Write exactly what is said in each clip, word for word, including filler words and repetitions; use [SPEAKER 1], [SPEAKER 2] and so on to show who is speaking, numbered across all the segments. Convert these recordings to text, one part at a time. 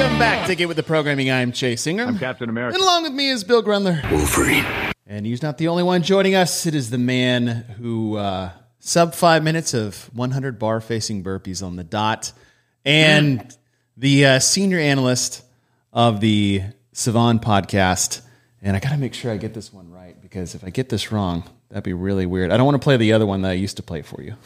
[SPEAKER 1] Welcome back to Get With The Programming. I'm Chase Singer.
[SPEAKER 2] I'm Captain America.
[SPEAKER 1] And along with me is Bill Grundler.
[SPEAKER 3] Wolverine.
[SPEAKER 1] And he's not the only one joining us. It is the man who uh, sub five minutes of one hundred bar-facing burpees on the dot. And mm. the uh, senior analyst of the Savan podcast. And I got to make sure I get this one right, because if I get this wrong, that'd be really weird. I don't want to play the other one that I used to play for you.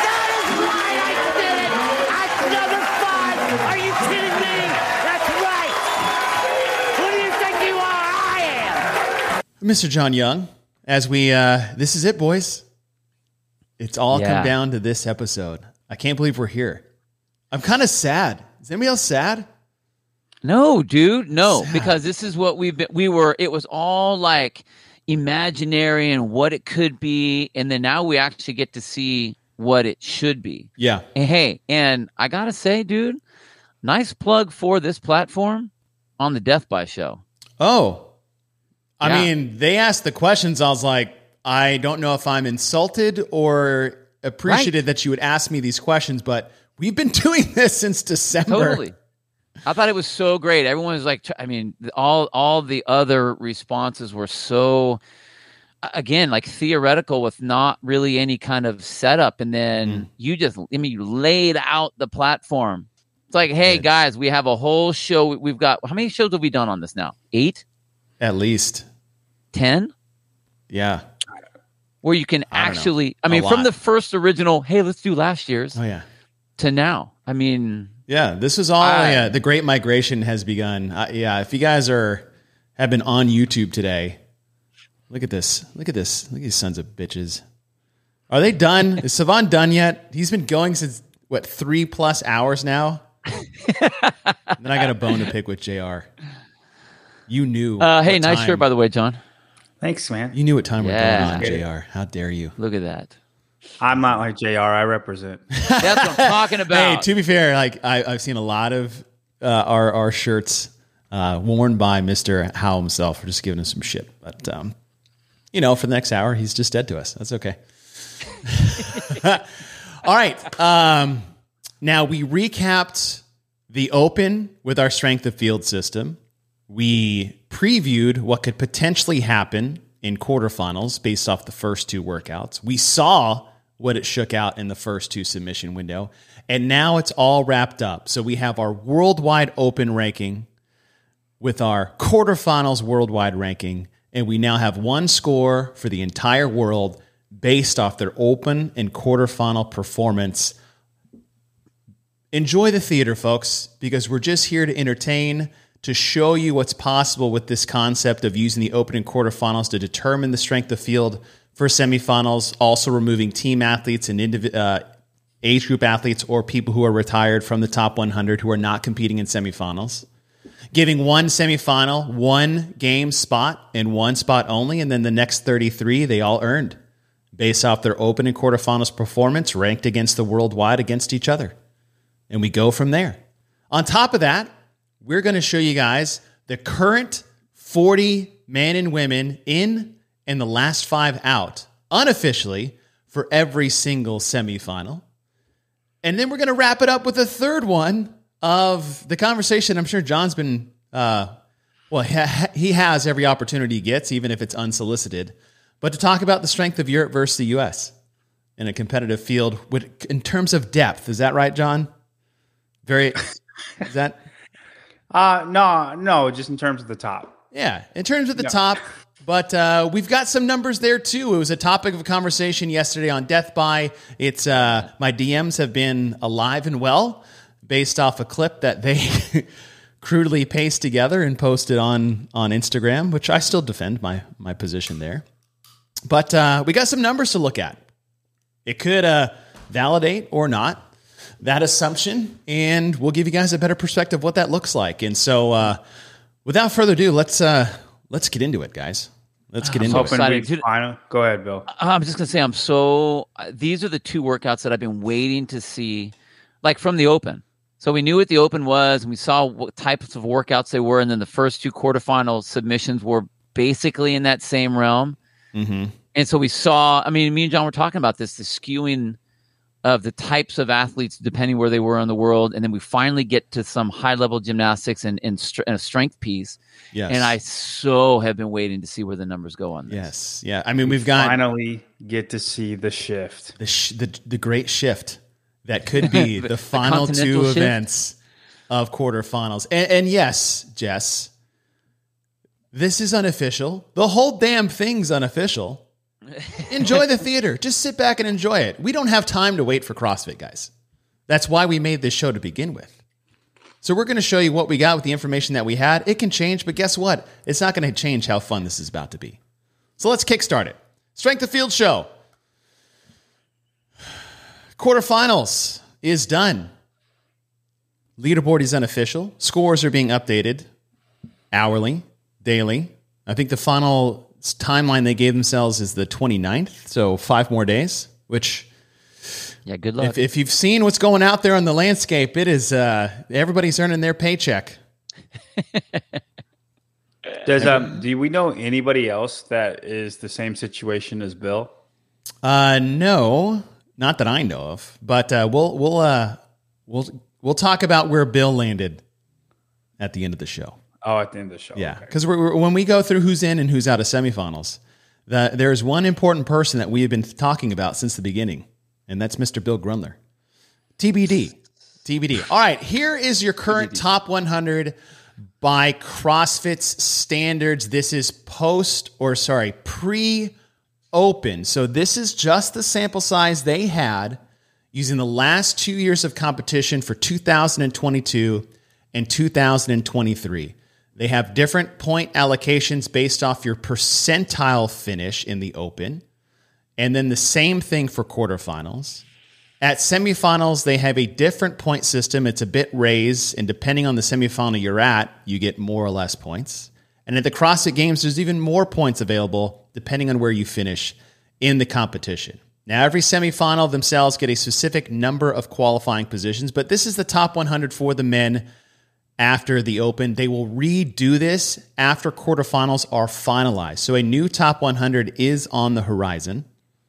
[SPEAKER 4] Are you kidding me? That's right. Who do you think you are? I am.
[SPEAKER 1] Mister John Young, as we, uh, this is it, boys. It's all
[SPEAKER 5] Yeah.
[SPEAKER 1] come down to this episode. I can't believe we're here. I'm kind of sad. Is anybody else sad?
[SPEAKER 5] No, dude, no,
[SPEAKER 1] Sad.
[SPEAKER 5] because this is what we've been, we were, it was all like imaginary and what it could be. And then now we actually get to see what it should be.
[SPEAKER 1] Yeah.
[SPEAKER 5] And hey, and I got to say, dude, nice plug for this platform on the Death by Show.
[SPEAKER 1] Oh, I
[SPEAKER 5] Yeah.
[SPEAKER 1] mean, they asked the questions. I was like, I don't know if I'm insulted or appreciated
[SPEAKER 5] Right.
[SPEAKER 1] that you would ask me these questions, but we've been doing this since December.
[SPEAKER 5] Totally. I thought it was so great. Everyone was like, I mean, all all the other responses were so, again, like theoretical with not really any kind of setup. And then
[SPEAKER 1] Mm.
[SPEAKER 5] you just, I mean, you laid out the platform. It's like, hey,
[SPEAKER 1] Good.
[SPEAKER 5] guys, we have a whole show. We've got, how many shows have we done on this now? Eight?
[SPEAKER 1] At least.
[SPEAKER 5] Ten?
[SPEAKER 1] Yeah.
[SPEAKER 5] Where you can
[SPEAKER 1] I don't know.
[SPEAKER 5] actually, I
[SPEAKER 1] A
[SPEAKER 5] mean, from
[SPEAKER 1] lot.
[SPEAKER 5] the first original, hey, let's do last year's
[SPEAKER 1] Oh, yeah.
[SPEAKER 5] to now. I mean,
[SPEAKER 1] Yeah, this is all.
[SPEAKER 5] I-
[SPEAKER 1] yeah, the Great Migration has begun. Uh, yeah, if you guys are have been on YouTube today, look at this. Look at this. Look at these sons of bitches. Are they done? Is Savan done yet? He's been going since what three plus hours now. Then I got a bone to pick with J R. You knew.
[SPEAKER 5] uh, hey,
[SPEAKER 1] what
[SPEAKER 5] nice
[SPEAKER 1] time-
[SPEAKER 5] shirt, by the way, John.
[SPEAKER 3] Thanks, man.
[SPEAKER 1] You knew what time
[SPEAKER 5] Yeah.
[SPEAKER 1] we're going on, J R. How dare you?
[SPEAKER 5] Look at that.
[SPEAKER 3] I'm not like J R. I represent.
[SPEAKER 5] That's what I'm talking
[SPEAKER 1] Hey,
[SPEAKER 5] about.
[SPEAKER 1] to be fair, like I, I've seen a lot of uh, our our shirts uh, worn by Mister Howe himself. We're just giving him some shit, but um, you know, for the next hour, he's just dead to us. That's okay. All right. Um, now we recapped the Open with our strength of field system. We previewed what could potentially happen in quarterfinals based off the first two workouts. We saw what it shook out in the first two submission window. And now it's all wrapped up. So we have our worldwide open ranking with our quarterfinals worldwide ranking. And we now have one score for the entire world based off their open and quarterfinal performance. Enjoy the theater, folks, because we're just here to entertain, to show you what's possible with this concept of using the open and quarterfinals to determine the strength of field for semifinals, also removing team athletes and indiv- uh, age group athletes or people who are retired from the top one hundred who are not competing in semifinals, giving one semifinal, one game spot and one spot only, and then the next thirty-three they all earned based off their open and quarterfinals performance ranked against the worldwide against each other. And we go from there. On top of that, we're going to show you guys the current forty men and women in and the last five out, unofficially, for every single semifinal. And then we're going to wrap it up with a third one of the conversation I'm sure John's been, uh, well, ha- he has every opportunity he gets, even if it's unsolicited, but to talk about the strength of Europe versus the U S in a competitive field with, in terms of depth. Is that right, John? Very, is that...
[SPEAKER 3] Uh, no, no, just in terms of the top.
[SPEAKER 1] Yeah, in terms of the
[SPEAKER 3] No.
[SPEAKER 1] top, but uh, we've got some numbers there too. It was a topic of conversation yesterday on Death By. It's uh, my D Ms have been alive and well based off a clip that they crudely paced together and posted on on Instagram, which I still defend my my position there. But uh, we got some numbers to look at. It could uh, validate or not that assumption, and we'll give you guys a better perspective of what that looks like. And so, uh, without further ado, let's uh, let's get into it, guys. Let's get into
[SPEAKER 5] so
[SPEAKER 1] it.
[SPEAKER 3] Open
[SPEAKER 5] excited.
[SPEAKER 3] week
[SPEAKER 5] Dude-
[SPEAKER 3] final. Go ahead, Bill.
[SPEAKER 5] I'm just gonna say I'm so. uh, These are the two workouts that I've been waiting to see, like from the Open. So we knew what the Open was, and we saw what types of workouts they were, and then the first two quarterfinal submissions were basically in that same realm.
[SPEAKER 1] Mm-hmm.
[SPEAKER 5] And so we saw. I mean, me and John were talking about this, the skewing of the types of athletes depending where they were in the world, and then we finally get to some high level gymnastics and, and, str- and a strength piece.
[SPEAKER 1] Yes.
[SPEAKER 5] And I so have been waiting to see where the numbers go on this.
[SPEAKER 1] Yes. Yeah. I mean, we've got
[SPEAKER 3] Finally get to see the shift.
[SPEAKER 1] the sh- the, the great shift that could be the,
[SPEAKER 5] The
[SPEAKER 1] final two
[SPEAKER 5] continental shift?
[SPEAKER 1] events of quarterfinals. And, and yes, Jess, this is unofficial. The whole damn thing's unofficial. Enjoy the theater. Just sit back and enjoy it. We don't have time to wait for CrossFit, guys. That's why we made this show to begin with. So we're going to show you what we got with the information that we had. It can change, but guess what? It's not going to change how fun this is about to be. So let's kickstart it. Strength of Field show. Quarterfinals is done. Leaderboard is unofficial. Scores are being updated hourly, daily. I think the final timeline they gave themselves is the twenty-ninth, so five more days, which
[SPEAKER 5] Yeah, good luck.
[SPEAKER 1] if, if you've seen what's going out there on the landscape, it is uh, everybody's earning their paycheck.
[SPEAKER 3] Does um do we know anybody else that is the same situation as Bill?
[SPEAKER 1] Uh, no, not that I know of, but uh, we'll we'll uh, we'll we'll talk about where Bill landed at the end of the show.
[SPEAKER 3] Oh, at the end of the show.
[SPEAKER 1] Yeah,
[SPEAKER 3] Okay.
[SPEAKER 1] because we're, we're, when we go through who's in and who's out of semifinals, the, there's one important person that we have been talking about since the beginning, and that's Mister Bill Grumler. T B D. T B D. All right, here is your current top one hundred by CrossFit's standards. This is post, or sorry, pre-open. So this is just the sample size they had using the last two years of competition for two thousand twenty-two and two thousand twenty-three. They have different point allocations based off your percentile finish in the open. And then the same thing for quarterfinals. At semifinals, they have a different point system. It's a bit raised, and depending on the semifinal you're at, you get more or less points. And at the CrossFit Games, there's even more points available depending on where you finish in the competition. Now, every semifinal themselves get a specific number of qualifying positions, but this is the top one hundred for the men after the open. They will redo this after quarterfinals are finalized. So a new top one hundred is on the horizon.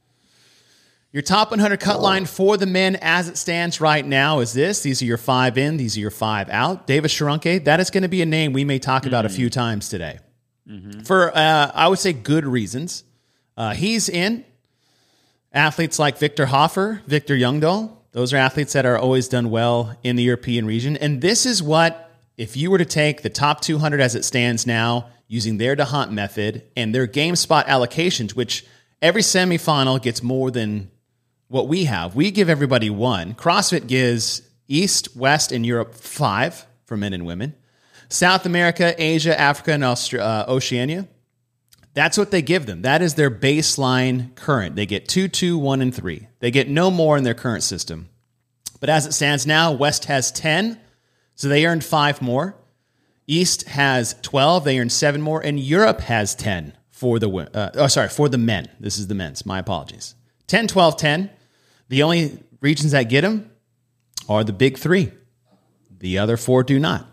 [SPEAKER 1] Your top one hundred cut line for the men as it stands right now is this. These are your five in, these are your five out. Davis Sharonke, that is going to be a name we may talk about mm-hmm. a few times today. Mm-hmm. For, uh, I would say, good reasons. Uh, he's in. Athletes like Victor Hoffer, Victor Youngdahl, those are athletes that are always done well in the European region. And this is what, if you were to take the top two hundred as it stands now, using their DeHunt method and their game spot allocations, which every semifinal gets more than what we have. We give everybody one. CrossFit gives East, West, and Europe five for men and women. South America, Asia, Africa, and Austra- uh, Oceania. That's what they give them. That is their baseline current. They get two, two, one, and three. They get no more in their current system. But as it stands now, West has ten, so they earned five more. East has twelve, they earned seven more, and Europe has ten for the uh, oh sorry for the men. This is the men's. My apologies. ten, twelve, ten. The only regions that get them are the big three. The other four do not.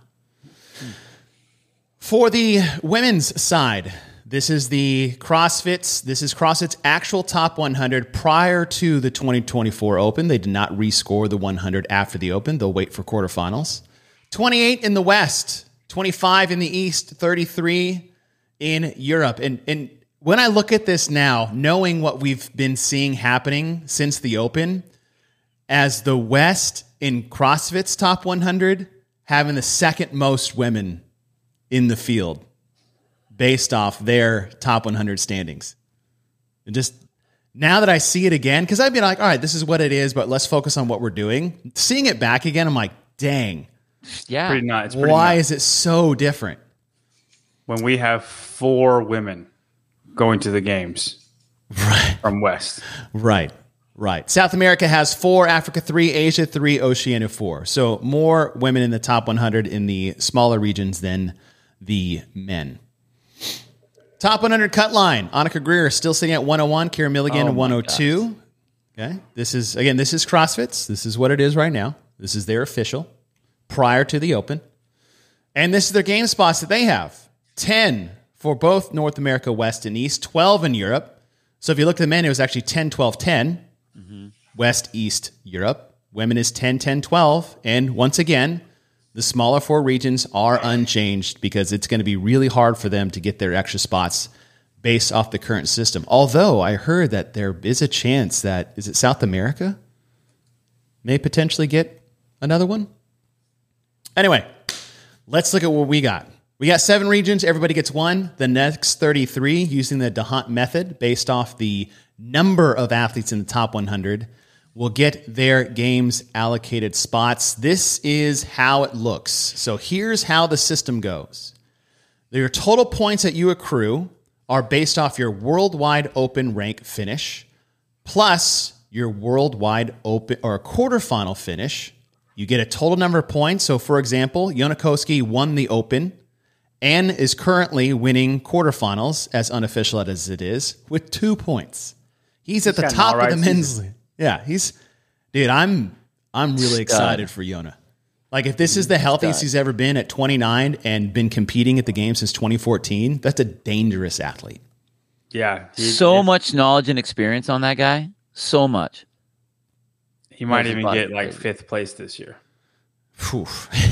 [SPEAKER 1] For the women's side, this is the CrossFit's, this is CrossFit's actual top one hundred prior to the twenty twenty-four Open. They did not rescore the one hundred after the Open. They'll wait for quarterfinals. twenty-eight in the West, twenty-five in the East, thirty-three in Europe. And, and when I look at this now, knowing what we've been seeing happening since the Open, as the West in CrossFit's top one hundred, having the second most women in the field based off their top one hundred standings. And just now that I see it again, because I'd be like, all right, this is what it is, but let's focus on what we're doing. Seeing it back again, I'm like, dang.
[SPEAKER 5] Yeah.
[SPEAKER 3] Pretty nice. It's pretty
[SPEAKER 1] Why
[SPEAKER 3] nice.
[SPEAKER 1] is it so different?
[SPEAKER 3] When we have four women going to the games
[SPEAKER 1] Right.
[SPEAKER 3] from West.
[SPEAKER 1] Right. Right. South America has four, Africa three, Asia three, Oceania four. So more women in the top one hundred in the smaller regions than the men. Top one hundred cut line. Annika Greer still sitting at one oh one. Kira Milligan
[SPEAKER 5] Oh my
[SPEAKER 1] one oh two. Okay. This is, again, this is CrossFit's. This is what it is right now. This is their official prior to the Open. And this is their game spots that they have. ten for both North America, West and East. twelve in Europe. So if you look at the men, it was actually ten, twelve, ten. Mm-hmm. West, East, Europe. Women is ten, ten, twelve. And once again, the smaller four regions are unchanged because it's going to be really hard for them to get their extra spots based off the current system. Although I heard that there is a chance that, is it South America, may potentially get another one? Anyway, let's look at what we got. We got seven regions. Everybody gets one. The next thirty-three, using the D'Hondt method based off the number of athletes in the top one hundred, will get their games allocated spots. This is how it looks. So here's how the system goes. Your total points that you accrue are based off your worldwide open rank finish plus your worldwide open or quarterfinal finish. You get a total number of points. So, for example, Yonakowski won the open and is currently winning quarterfinals, as unofficial as it is, with two points. He's, he's at the top of the men's league. Yeah, he's dude. I'm I'm really excited for Yona. Like, if this is the healthiest he's ever been at twenty-nine and been competing at the game since twenty fourteen, that's a dangerous athlete.
[SPEAKER 3] Yeah.
[SPEAKER 5] He, so much knowledge and experience on that guy. So much.
[SPEAKER 3] He might even get like fifth place this year.
[SPEAKER 1] oh,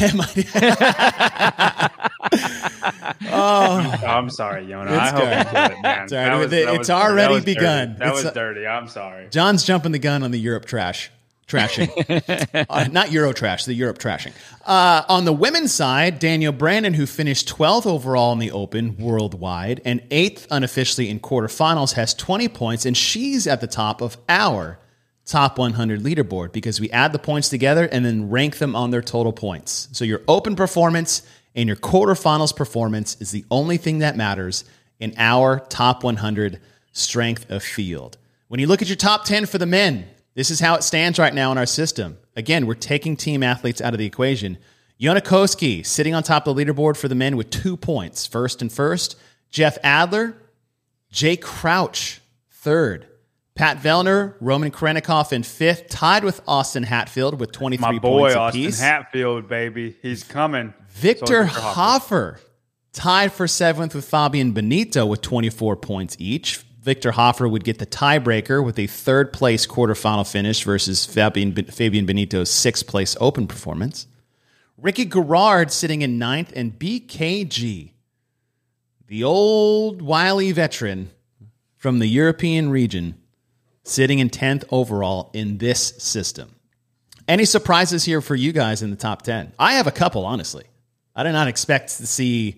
[SPEAKER 3] I'm sorry, Yona. I hope you get it, man.
[SPEAKER 1] It's, right. was, it's was, already that begun.
[SPEAKER 3] Dirty. That
[SPEAKER 1] it's
[SPEAKER 3] was
[SPEAKER 1] a,
[SPEAKER 3] dirty. I'm sorry.
[SPEAKER 1] John's jumping the gun on the Europe trash. Trashing. uh, not Euro trash, the Europe trashing. Uh, on the women's side, Danielle Brandon, who finished twelfth overall in the Open worldwide and eighth unofficially in quarterfinals, has twenty points, and she's at the top of our top one hundred leaderboard because we add the points together and then rank them on their total points. So your Open performance and your quarterfinals performance is the only thing that matters in our top one hundred strength of field. When you look at your top ten for the men, this is how it stands right now in our system. Again, we're taking team athletes out of the equation. Yonakowski sitting on top of the leaderboard for the men with two points. First and first, Jeff Adler, Jay Crouch, third. Pat Vellner, Roman Krennikov in fifth, tied with Austin Hatfield with twenty-three
[SPEAKER 3] My boy,
[SPEAKER 1] points
[SPEAKER 3] Austin
[SPEAKER 1] apiece.
[SPEAKER 3] Hatfield, baby. He's coming.
[SPEAKER 1] Victor,
[SPEAKER 3] so
[SPEAKER 1] Victor Hoffer, tied for seventh with Fabian Benito with twenty-four points each. Victor Hoffer would get the tiebreaker with a third-place quarterfinal finish versus Fabian, Fabian Benito's sixth-place Open performance. Ricky Garrard sitting in ninth, and B K G, the old wily veteran from the European region, sitting in tenth overall in this system. Any surprises here for you guys in the top ten? I have a couple, honestly. I did not expect to see...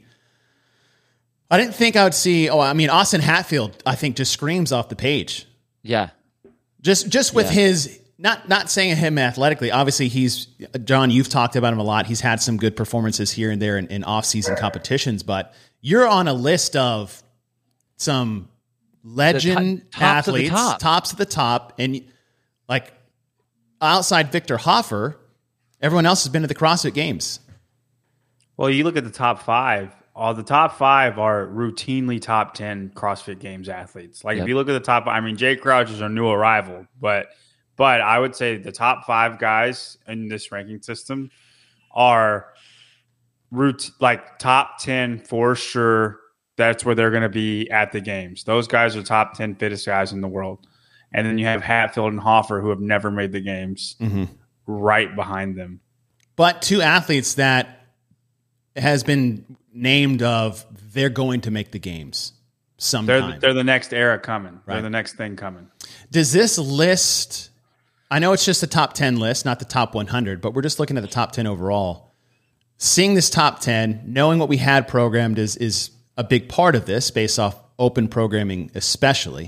[SPEAKER 1] I didn't think I would see... Oh, I mean, Austin Hatfield, I think, just screams off the page.
[SPEAKER 5] Yeah.
[SPEAKER 1] Just just with
[SPEAKER 5] yeah.
[SPEAKER 1] his... Not not saying him athletically. Obviously, he's... John, you've talked about him a lot. He's had some good performances here and there in, in off-season competitions, but you're on a list of some legend
[SPEAKER 5] the to- tops
[SPEAKER 1] athletes,
[SPEAKER 5] of the top.
[SPEAKER 1] tops of the top, and like outside Victor Hoffer, everyone else has been to the CrossFit Games.
[SPEAKER 3] Well, you look at the top five. All the top five are routinely top ten CrossFit Games athletes. Like
[SPEAKER 5] Yep.
[SPEAKER 3] if you look at the top, I mean, Jay Crouch is a new arrival, but but I would say the top five guys in this ranking system are root like top ten for sure. That's where they're going to be at the games. Those guys are top ten fittest guys in the world. And then you have Hatfield and Hoffer, who have never made the games,
[SPEAKER 1] Mm-hmm.
[SPEAKER 3] right behind them.
[SPEAKER 1] But two athletes that has been named of they're going to make the games sometime.
[SPEAKER 3] They're, they're the next era coming.
[SPEAKER 1] Right.
[SPEAKER 3] They're the next thing coming.
[SPEAKER 1] Does this list, I know it's just the top ten list, not the top one hundred, but we're just looking at the top ten overall. Seeing this top ten, knowing what we had programmed is, is a big part of this based off Open programming especially,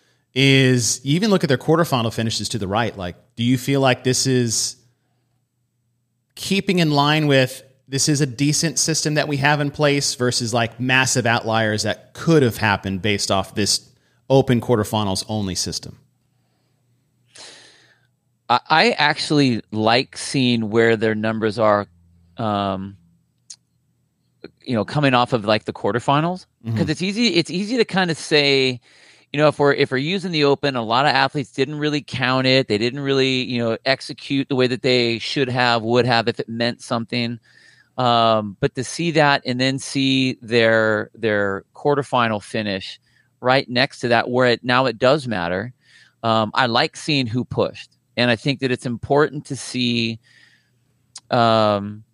[SPEAKER 1] is you even look at their quarterfinal finishes to the right. Like, do you feel like this is keeping in line with this is a decent system that we have in place versus like massive outliers that could have happened based off this Open quarterfinals only system?
[SPEAKER 5] I actually like seeing where their numbers are, um, you know, coming off of like the quarterfinals, because mm-hmm. it's easy. It's easy to kind of say, you know, if we're if we're using the Open, a lot of athletes didn't really count it. They didn't really, you know, execute the way that they should have, would have, if it meant something. Um, but to see that and then see their their quarterfinal finish right next to that, where it now it does matter. Um, I like seeing who pushed. And I think that it's important to see, um,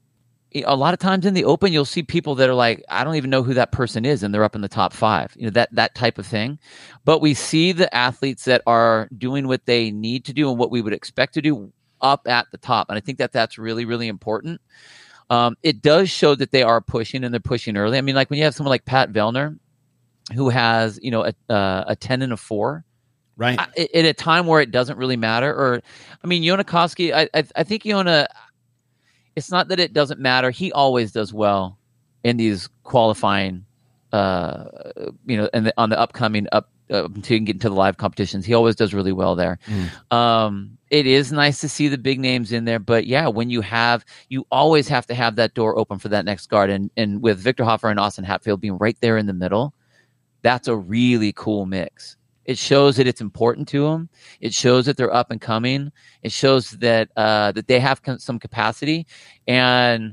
[SPEAKER 5] a lot of times in the open, you'll see people that are like, I don't even know who that person is, and they're up in the top five, you know, that, that type of thing. But we see the athletes that are doing what they need to do and what we would expect to do up at the top. And I think that that's really, really important. Um, it does show that they are pushing, and they're pushing early. I mean, like when you have someone like Pat Vellner, who has, you know, a, uh, a ten and a four,
[SPEAKER 1] right?
[SPEAKER 5] I, at a time where it doesn't really matter. Or, I mean, Yona Koski, I, I, I think Yona, it's not that it doesn't matter. He always does well in these qualifying, uh, you know, and on the upcoming up uh, until you can get into the live competitions. He always does really well there. Mm. Um, it is nice to see the big names in there, but yeah, when you have, you always have to have that door open for that next guard. And, and with Victor Hoffer and Austin Hatfield being right there in the middle, that's a really cool mix. It shows that it's important to them. It shows that they're up and coming. It shows that uh, that they have some capacity. And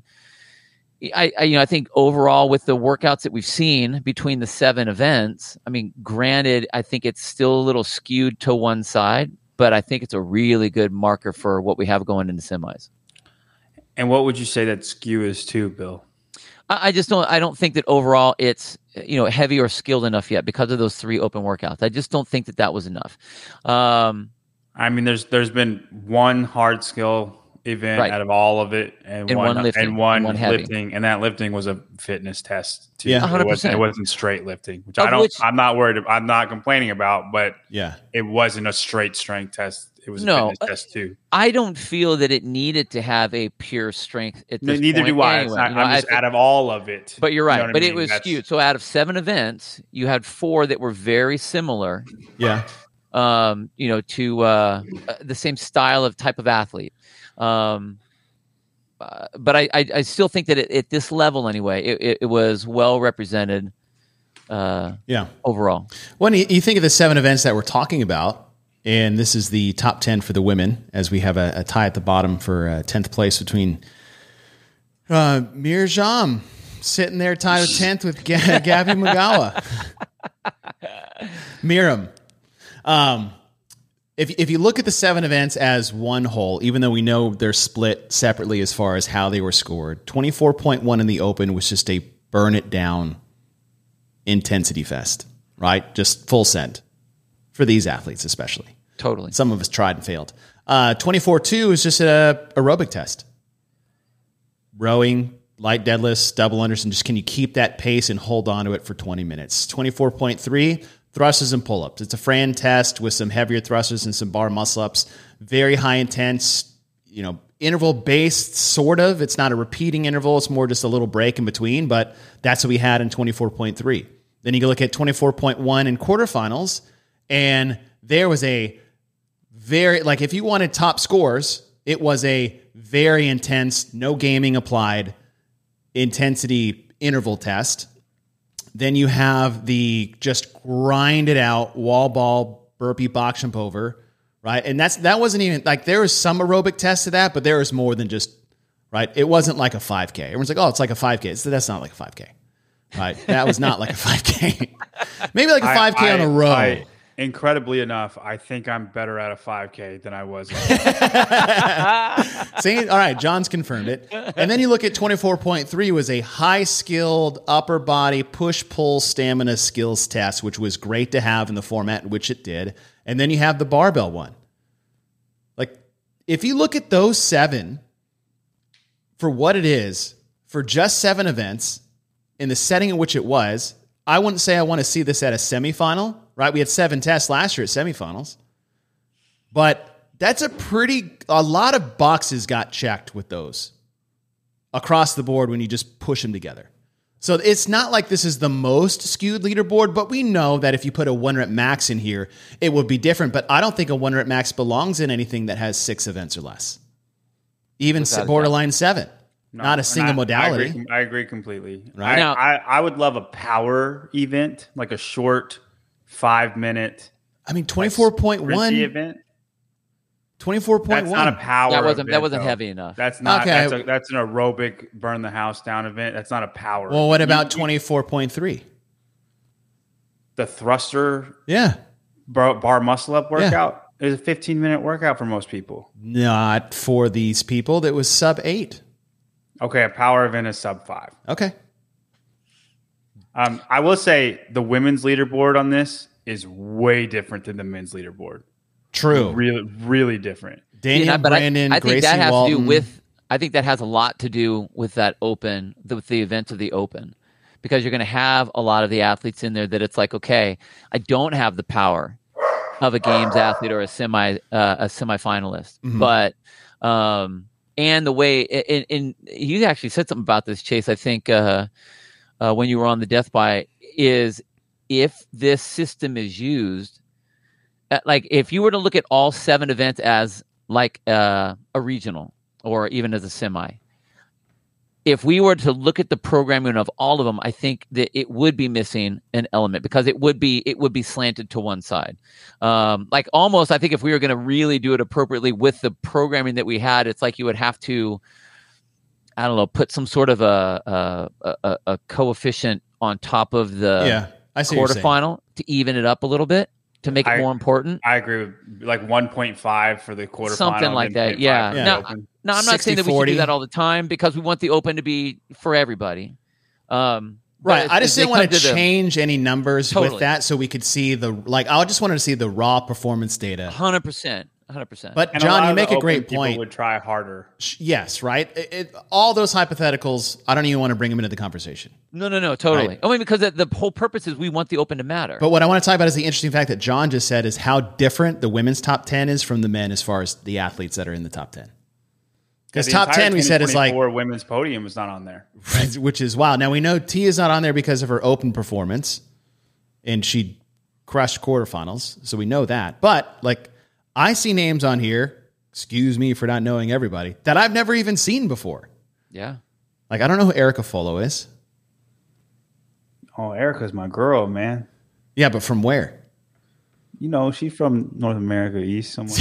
[SPEAKER 5] I, I, you know, I think overall with the workouts that we've seen between the seven events, I mean, granted, I think it's still a little skewed to one side, but I think it's a really good marker for what we have going into semis.
[SPEAKER 3] And what would you say that skew is to, Bill?
[SPEAKER 5] I just don't. I don't think that overall it's, you know, heavy or skilled enough yet because of those three open workouts. I just don't think that that was enough. Um,
[SPEAKER 3] I mean, there's there's been one hard skill event right. out of all of it, and,
[SPEAKER 5] and
[SPEAKER 3] one,
[SPEAKER 5] one lifting,
[SPEAKER 3] and one,
[SPEAKER 5] one
[SPEAKER 3] lifting, and that lifting was a fitness test too.
[SPEAKER 1] Yeah,
[SPEAKER 5] one hundred percent.
[SPEAKER 3] It wasn't, it wasn't straight lifting, which
[SPEAKER 5] of
[SPEAKER 3] I don't.
[SPEAKER 5] Which,
[SPEAKER 3] I'm not worried. I'm not complaining about, but
[SPEAKER 1] yeah,
[SPEAKER 3] it wasn't a straight strength test. It was a
[SPEAKER 5] no,
[SPEAKER 3] fitness test too.
[SPEAKER 5] I don't feel that it needed to have a pure strength at this
[SPEAKER 3] no, neither
[SPEAKER 5] point.
[SPEAKER 3] do I.
[SPEAKER 5] Anyway,
[SPEAKER 3] not,
[SPEAKER 5] you know,
[SPEAKER 3] I'm just
[SPEAKER 5] I,
[SPEAKER 3] out of all of it.
[SPEAKER 5] But you're right.
[SPEAKER 3] You know
[SPEAKER 5] but
[SPEAKER 3] I
[SPEAKER 5] it
[SPEAKER 3] mean?
[SPEAKER 5] was
[SPEAKER 3] That's,
[SPEAKER 5] skewed. So out of seven events, you had four that were very similar.
[SPEAKER 1] Yeah.
[SPEAKER 5] Um, you know, to uh, the same style of type of athlete. Um, uh, but I, I, I still think that it, at this level, anyway, it, it, it was well represented. Uh,
[SPEAKER 1] yeah.
[SPEAKER 5] Overall,
[SPEAKER 1] when you, you think of the seven events that we're talking about. And this is the top ten for the women, as we have a, a tie at the bottom for uh, tenth place between uh, Mirjam sitting there tied with tenth with G- Gabby Magawa. Miriam. Um, if, if you look at the seven events as one whole, even though we know they're split separately as far as how they were scored, twenty-four point one in the open was just a burn it down intensity fest, right? Just full send. For these athletes, especially.
[SPEAKER 5] Totally.
[SPEAKER 1] Some of us tried and failed. Uh, twenty-four two is just a aerobic test. Rowing, light deadlifts, double unders, and just can you keep that pace and hold on to it for twenty minutes. twenty-four point three, thrusters and pull-ups. It's a Fran test with some heavier thrusters and some bar muscle-ups. Very high intense, you know, interval-based, sort of. It's not a repeating interval. It's more just a little break in between, but that's what we had in twenty-four point three. Then you can look at twenty-four point one in quarterfinals, and there was a very, like if you wanted top scores, it was a very intense, no gaming applied intensity interval test. Then you have the just grind it out, wall ball, burpee, box jump over, right? And that's that wasn't even, like there was some aerobic test to that, but there was more than just, right? It wasn't like a five K. Everyone's like, oh, it's like a five K. So that's not like a five K, right? That was not like a five K. Maybe like a five K
[SPEAKER 3] I,
[SPEAKER 1] on a row.
[SPEAKER 3] I, Incredibly enough, I think I'm better at a five K than I was.
[SPEAKER 1] See, all right, John's confirmed it. And then you look at twenty-four point three was a high-skilled upper body push-pull stamina skills test, which was great to have in the format in which it did. And then you have the barbell one. Like, if you look at those seven for what it is, for just seven events, in the setting in which it was, I wouldn't say I want to see this at a semifinal. Right, we had seven tests last year at semifinals, but that's a pretty, a lot of boxes got checked with those across the board when you just push them together. So it's not like this is the most skewed leaderboard, but we know that if you put a one rep max in here, it would be different. But I don't think a one rep max belongs in anything that has six events or less, even
[SPEAKER 5] Without
[SPEAKER 1] borderline seven.
[SPEAKER 3] No,
[SPEAKER 1] not a single
[SPEAKER 3] I,
[SPEAKER 1] modality.
[SPEAKER 3] I agree, I agree completely.
[SPEAKER 1] Right?
[SPEAKER 3] I,
[SPEAKER 5] Now-
[SPEAKER 3] I, I would love a power event, like a short five minute
[SPEAKER 1] I mean, twenty-four point
[SPEAKER 3] sprinty
[SPEAKER 1] one,
[SPEAKER 3] event.
[SPEAKER 1] twenty-four point
[SPEAKER 3] That's
[SPEAKER 1] one.
[SPEAKER 3] not a power.
[SPEAKER 5] that wasn't that
[SPEAKER 3] event,
[SPEAKER 5] wasn't
[SPEAKER 3] though.
[SPEAKER 5] heavy enough.
[SPEAKER 3] That's not.
[SPEAKER 1] Okay.
[SPEAKER 3] That's, a, that's an aerobic burn the house down event. That's not a power.
[SPEAKER 1] Well, what about
[SPEAKER 3] You-
[SPEAKER 1] twenty-four point three?
[SPEAKER 3] the thruster
[SPEAKER 1] Yeah.
[SPEAKER 3] bar, bar muscle up workout? It was a fifteen minute workout for most people.
[SPEAKER 1] Not for these people. That was sub eight.
[SPEAKER 3] Okay, a power event is sub five.
[SPEAKER 1] Okay.
[SPEAKER 3] Um, I will say the women's leaderboard on this is way different than the men's leaderboard.
[SPEAKER 1] True.
[SPEAKER 3] Really, really different.
[SPEAKER 1] Daniel
[SPEAKER 5] Yeah, but
[SPEAKER 1] Brandon,
[SPEAKER 5] I, I think
[SPEAKER 1] Gracie
[SPEAKER 5] that has
[SPEAKER 1] Walton.
[SPEAKER 5] to do with. I think that has a lot to do with that open, with the event of the open, because you're going to have a lot of the athletes in there that it's like, okay, I don't have the power of a games athlete or a semi uh, a semifinalist,
[SPEAKER 1] Mhm.
[SPEAKER 5] but um, and the way and, and you actually said something about this, Chase. I think uh, uh, when you were on the Death By is if this system is used, uh, like if you were to look at all seven events as like uh, a regional or even as a semi. If we were to look at the programming of all of them, I think that it would be missing an element because it would be it would be slanted to one side. Um, like almost, I think if we were going to really do it appropriately with the programming that we had, it's like you would have to, I don't know, put some sort of a a, a, a coefficient on top of the
[SPEAKER 1] Yeah, I see what you're saying.
[SPEAKER 5] quarterfinal to even it up a little bit to make it
[SPEAKER 3] I-
[SPEAKER 5] more important.
[SPEAKER 3] I agree with like one point five for the quarterfinal.
[SPEAKER 5] Something like
[SPEAKER 3] then
[SPEAKER 5] that,
[SPEAKER 3] zero point five
[SPEAKER 5] yeah.
[SPEAKER 3] for the
[SPEAKER 5] No,
[SPEAKER 3] open.
[SPEAKER 5] No, I'm not saying that we should
[SPEAKER 1] sixty forty.
[SPEAKER 5] do that all the time because we want the open to be for everybody. Um, but
[SPEAKER 1] Right.
[SPEAKER 5] as-
[SPEAKER 1] I
[SPEAKER 5] as
[SPEAKER 1] just
[SPEAKER 5] they
[SPEAKER 1] didn't want
[SPEAKER 5] come
[SPEAKER 1] to
[SPEAKER 5] the-
[SPEAKER 1] change any numbers with
[SPEAKER 5] Totally.
[SPEAKER 1] that so we could see the, like, I just wanted to see the raw performance data.
[SPEAKER 5] one hundred percent. one hundred percent.
[SPEAKER 1] But,
[SPEAKER 3] And a lot
[SPEAKER 1] John, you
[SPEAKER 3] of the
[SPEAKER 1] make a
[SPEAKER 3] open
[SPEAKER 1] great
[SPEAKER 3] people
[SPEAKER 1] point.
[SPEAKER 3] Would try harder.
[SPEAKER 1] Sh- Yes, right? It, it, all those hypotheticals, I don't even want to bring them into the conversation.
[SPEAKER 5] no, no, no, totally.
[SPEAKER 1] Right.
[SPEAKER 5] I mean, because the, the whole purpose is we want the open to matter.
[SPEAKER 1] But what I want to talk about is the interesting fact that John just said is how different the women's top ten is from the men as far as the athletes that are in the top ten. Because
[SPEAKER 3] The
[SPEAKER 1] top
[SPEAKER 3] entire
[SPEAKER 1] ten, we said, is like,
[SPEAKER 3] twenty twenty-four women's podium is not on there.
[SPEAKER 1] which is wild. Now, we know T is not on there because of her open performance, and she crushed quarterfinals, so we know that. But, like, I see names on here, excuse me for not knowing everybody, that I've never even seen before.
[SPEAKER 5] yeah.
[SPEAKER 1] Like, I don't know who Erica Folo is.
[SPEAKER 3] Oh, Erica's my girl, man.
[SPEAKER 1] Yeah, but from where?
[SPEAKER 3] You know, she's from North America, East somewhere.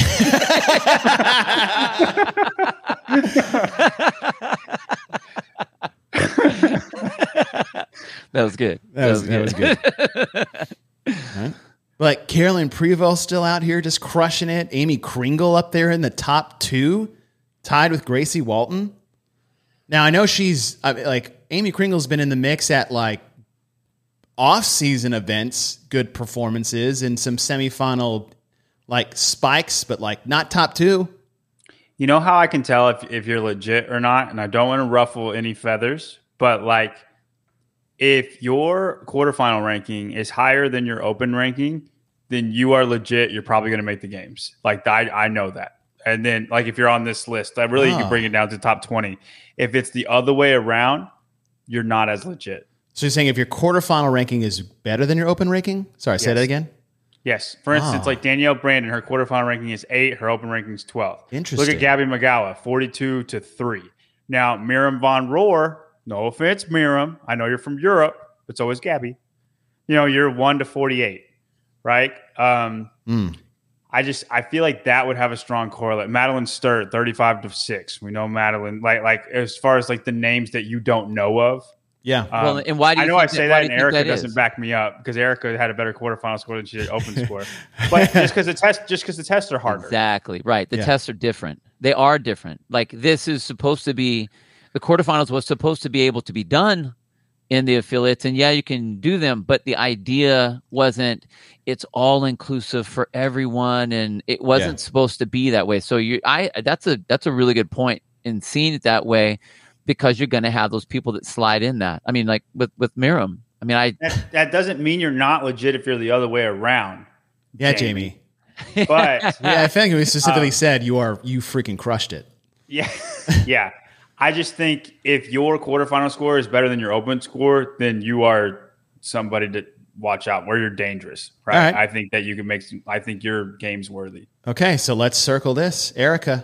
[SPEAKER 5] That was good.
[SPEAKER 1] That was, that was good. Right. Like Carolyn Prevost still out here just crushing it. Amy Kringle up there in the top two, tied with Gracie Walton. Now I know she's I mean, like Amy Kringle's been in the mix at like off-season events, good performances, and some semifinal like spikes, but like not top two.
[SPEAKER 3] You know how I can tell if, if you're legit or not? And I don't want to ruffle any feathers, but like if your quarterfinal ranking is higher than your open ranking, then you are legit. You're probably going to make the games. Like I, I know that. And then like if you're on this list, I really you
[SPEAKER 1] Ah.
[SPEAKER 3] can bring it down to top twenty. If it's the other way around, you're not as legit.
[SPEAKER 1] So you're saying if your quarterfinal ranking is better than your open ranking? Sorry, say
[SPEAKER 3] Yes.
[SPEAKER 1] that again.
[SPEAKER 3] Yes. For instance,
[SPEAKER 1] Ah.
[SPEAKER 3] like Danielle Brandon, her quarterfinal ranking is eight, her open ranking is twelve.
[SPEAKER 1] Interesting.
[SPEAKER 3] Look at Gabby McGowan, forty-two to three. Now, Miriam Von Rohr, no offense, Miriam. I know you're from Europe, but so is Gabby. You know, you're one to forty-eight, right? Um,
[SPEAKER 1] Mm.
[SPEAKER 3] I just I feel like that would have a strong correlate. Madeline Sturt, thirty-five to six. We know Madeline, like like as far as like the names that you don't know of.
[SPEAKER 1] Yeah.
[SPEAKER 3] Um,
[SPEAKER 5] Well, and why do you
[SPEAKER 3] I know
[SPEAKER 5] think
[SPEAKER 3] I say
[SPEAKER 5] that- why
[SPEAKER 3] that,
[SPEAKER 5] do
[SPEAKER 3] and
[SPEAKER 5] you think
[SPEAKER 3] Erica
[SPEAKER 5] that
[SPEAKER 3] doesn't
[SPEAKER 5] is?
[SPEAKER 3] back me up because Erica had a better quarterfinal score than she did open score. But just because the test, just because the tests are harder.
[SPEAKER 5] Exactly. Right. The
[SPEAKER 1] Yeah.
[SPEAKER 5] tests are different. They are different. Like this is supposed to be the quarterfinals was supposed to be able to be done in the affiliates. And yeah, you can do them, but the idea wasn't it's all inclusive for everyone and it wasn't
[SPEAKER 1] Yeah.
[SPEAKER 5] supposed to be that way. So you I that's a that's a really good point in seeing it that way because you're gonna have those people that slide in that. I mean, like with, with Miriam. I mean I
[SPEAKER 3] That, that doesn't mean you're not legit if you're the other way around.
[SPEAKER 1] Yeah,
[SPEAKER 3] Jamie.
[SPEAKER 1] Jamie.
[SPEAKER 3] But
[SPEAKER 1] Yeah, I think we specifically
[SPEAKER 3] Um,
[SPEAKER 1] said you are you freaking crushed it.
[SPEAKER 3] yeah, yeah. I just think if your quarterfinal score is better than your open score, then you are somebody to watch out where you're dangerous. Right.
[SPEAKER 1] All right.
[SPEAKER 3] I think that you can make some, I think your game's worthy.
[SPEAKER 1] Okay, so let's circle this. Erica.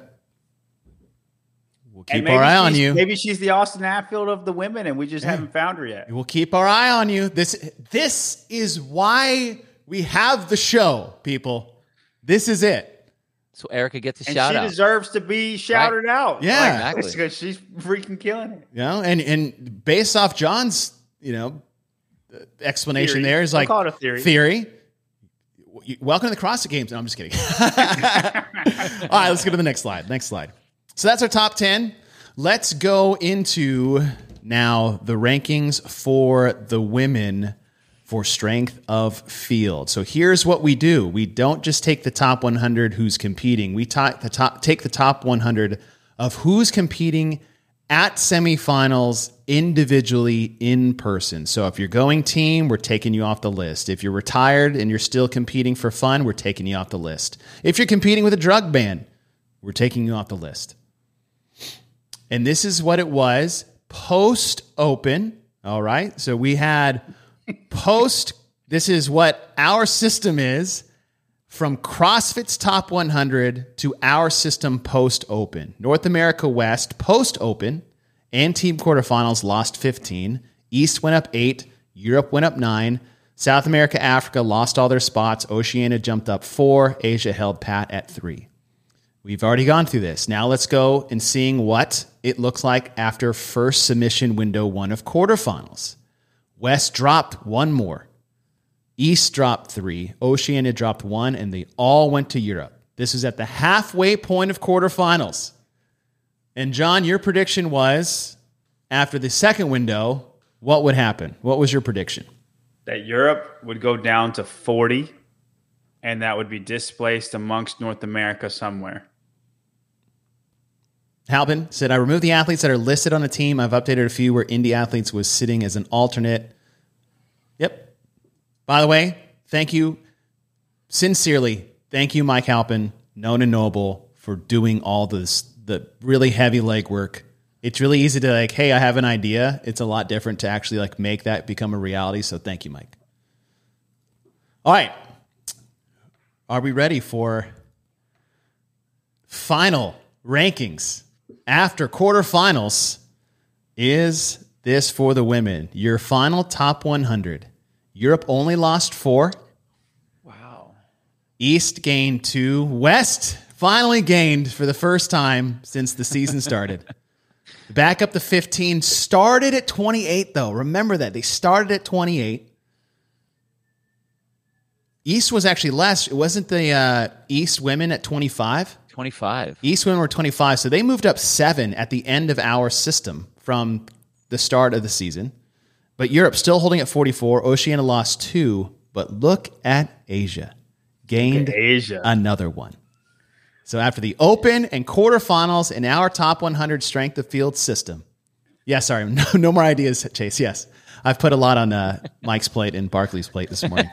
[SPEAKER 1] We'll
[SPEAKER 3] And
[SPEAKER 1] keep
[SPEAKER 3] maybe
[SPEAKER 1] our eye on
[SPEAKER 3] she's-
[SPEAKER 1] you.
[SPEAKER 3] Maybe she's the Austin Hatfield of the women and we just haven't found her yet.
[SPEAKER 1] We'll keep our eye on you. This this is why we have the show, people. This is it.
[SPEAKER 5] so Erica gets a
[SPEAKER 3] And
[SPEAKER 5] shout
[SPEAKER 3] she
[SPEAKER 5] out.
[SPEAKER 3] deserves to be shouted out.
[SPEAKER 1] Yeah.
[SPEAKER 3] Like,
[SPEAKER 5] Exactly.
[SPEAKER 3] it's because she's freaking killing it.
[SPEAKER 1] You know, and and based off John's, you know, explanation
[SPEAKER 3] Theory.
[SPEAKER 1] there is
[SPEAKER 3] We'll
[SPEAKER 1] like
[SPEAKER 3] call it a theory.
[SPEAKER 1] Theory. you- welcome to the CrossFit Games. No, I'm just kidding. All right, let's go to the next slide. Next slide. So that's our top ten. Let's go into now the rankings for the women for strength of field. So here's what we do. We don't just take the top one hundred who's competing. We ta- the top, take the top one hundred of who's competing at semifinals individually in person. So if you're going team, we're taking you off the list. If you're retired and you're still competing for fun, we're taking you off the list. If you're competing with a drug ban, we're taking you off the list. And this is what it was post-open. All right. So we had post, this is what our system is from CrossFit's top one hundred to our system post-open. North America West post-open and team quarterfinals lost fifteen. East went up eight. Europe went up nine. South America, Africa lost all their spots. Oceania jumped up four. Asia held pat at three. We've already gone through this. Now let's go and seeing what it looks like after first submission window one of quarterfinals. West dropped one more. East dropped three. Oceania dropped one, and they all went to Europe. This is at the halfway point of quarterfinals. And John, your prediction was after the second window, what would happen? What was your prediction?
[SPEAKER 3] That Europe would go down to forty, and that would be displaced amongst North America somewhere.
[SPEAKER 1] Halpin said, I removed the athletes that are listed on a team. I've updated a few where indie athletes was sitting as an alternate. Yep. By the way, thank you. Sincerely, thank you, Mike Halpin, known and noble, for doing all this, the really heavy legwork. It's really easy to like, hey, I have an idea. It's a lot different to actually like make that become a reality. So thank you, Mike. All right. Are we ready for final rankings after quarterfinals? Is this for the women? Your final top one hundred. Europe only lost four.
[SPEAKER 3] Wow.
[SPEAKER 1] East gained two. West finally gained for the first time since the season started. Back up to fifteen. Started at twenty-eight, though. Remember that. They started at twenty-eight. East was actually less. It wasn't the uh, East women at twenty-five?
[SPEAKER 5] twenty-five.
[SPEAKER 1] East women were twenty-five, so they moved up seven at the end of our system from the start of the season. But Europe still holding at forty-four. Oceania lost two. But look at Asia. Gained
[SPEAKER 3] Asia.
[SPEAKER 1] another one. So after the open and quarterfinals in our top one hundred strength of field system. Yeah, sorry. No, no more ideas, Chase. Yes. I've put a lot on uh, Mike's plate and Barkley's plate this morning.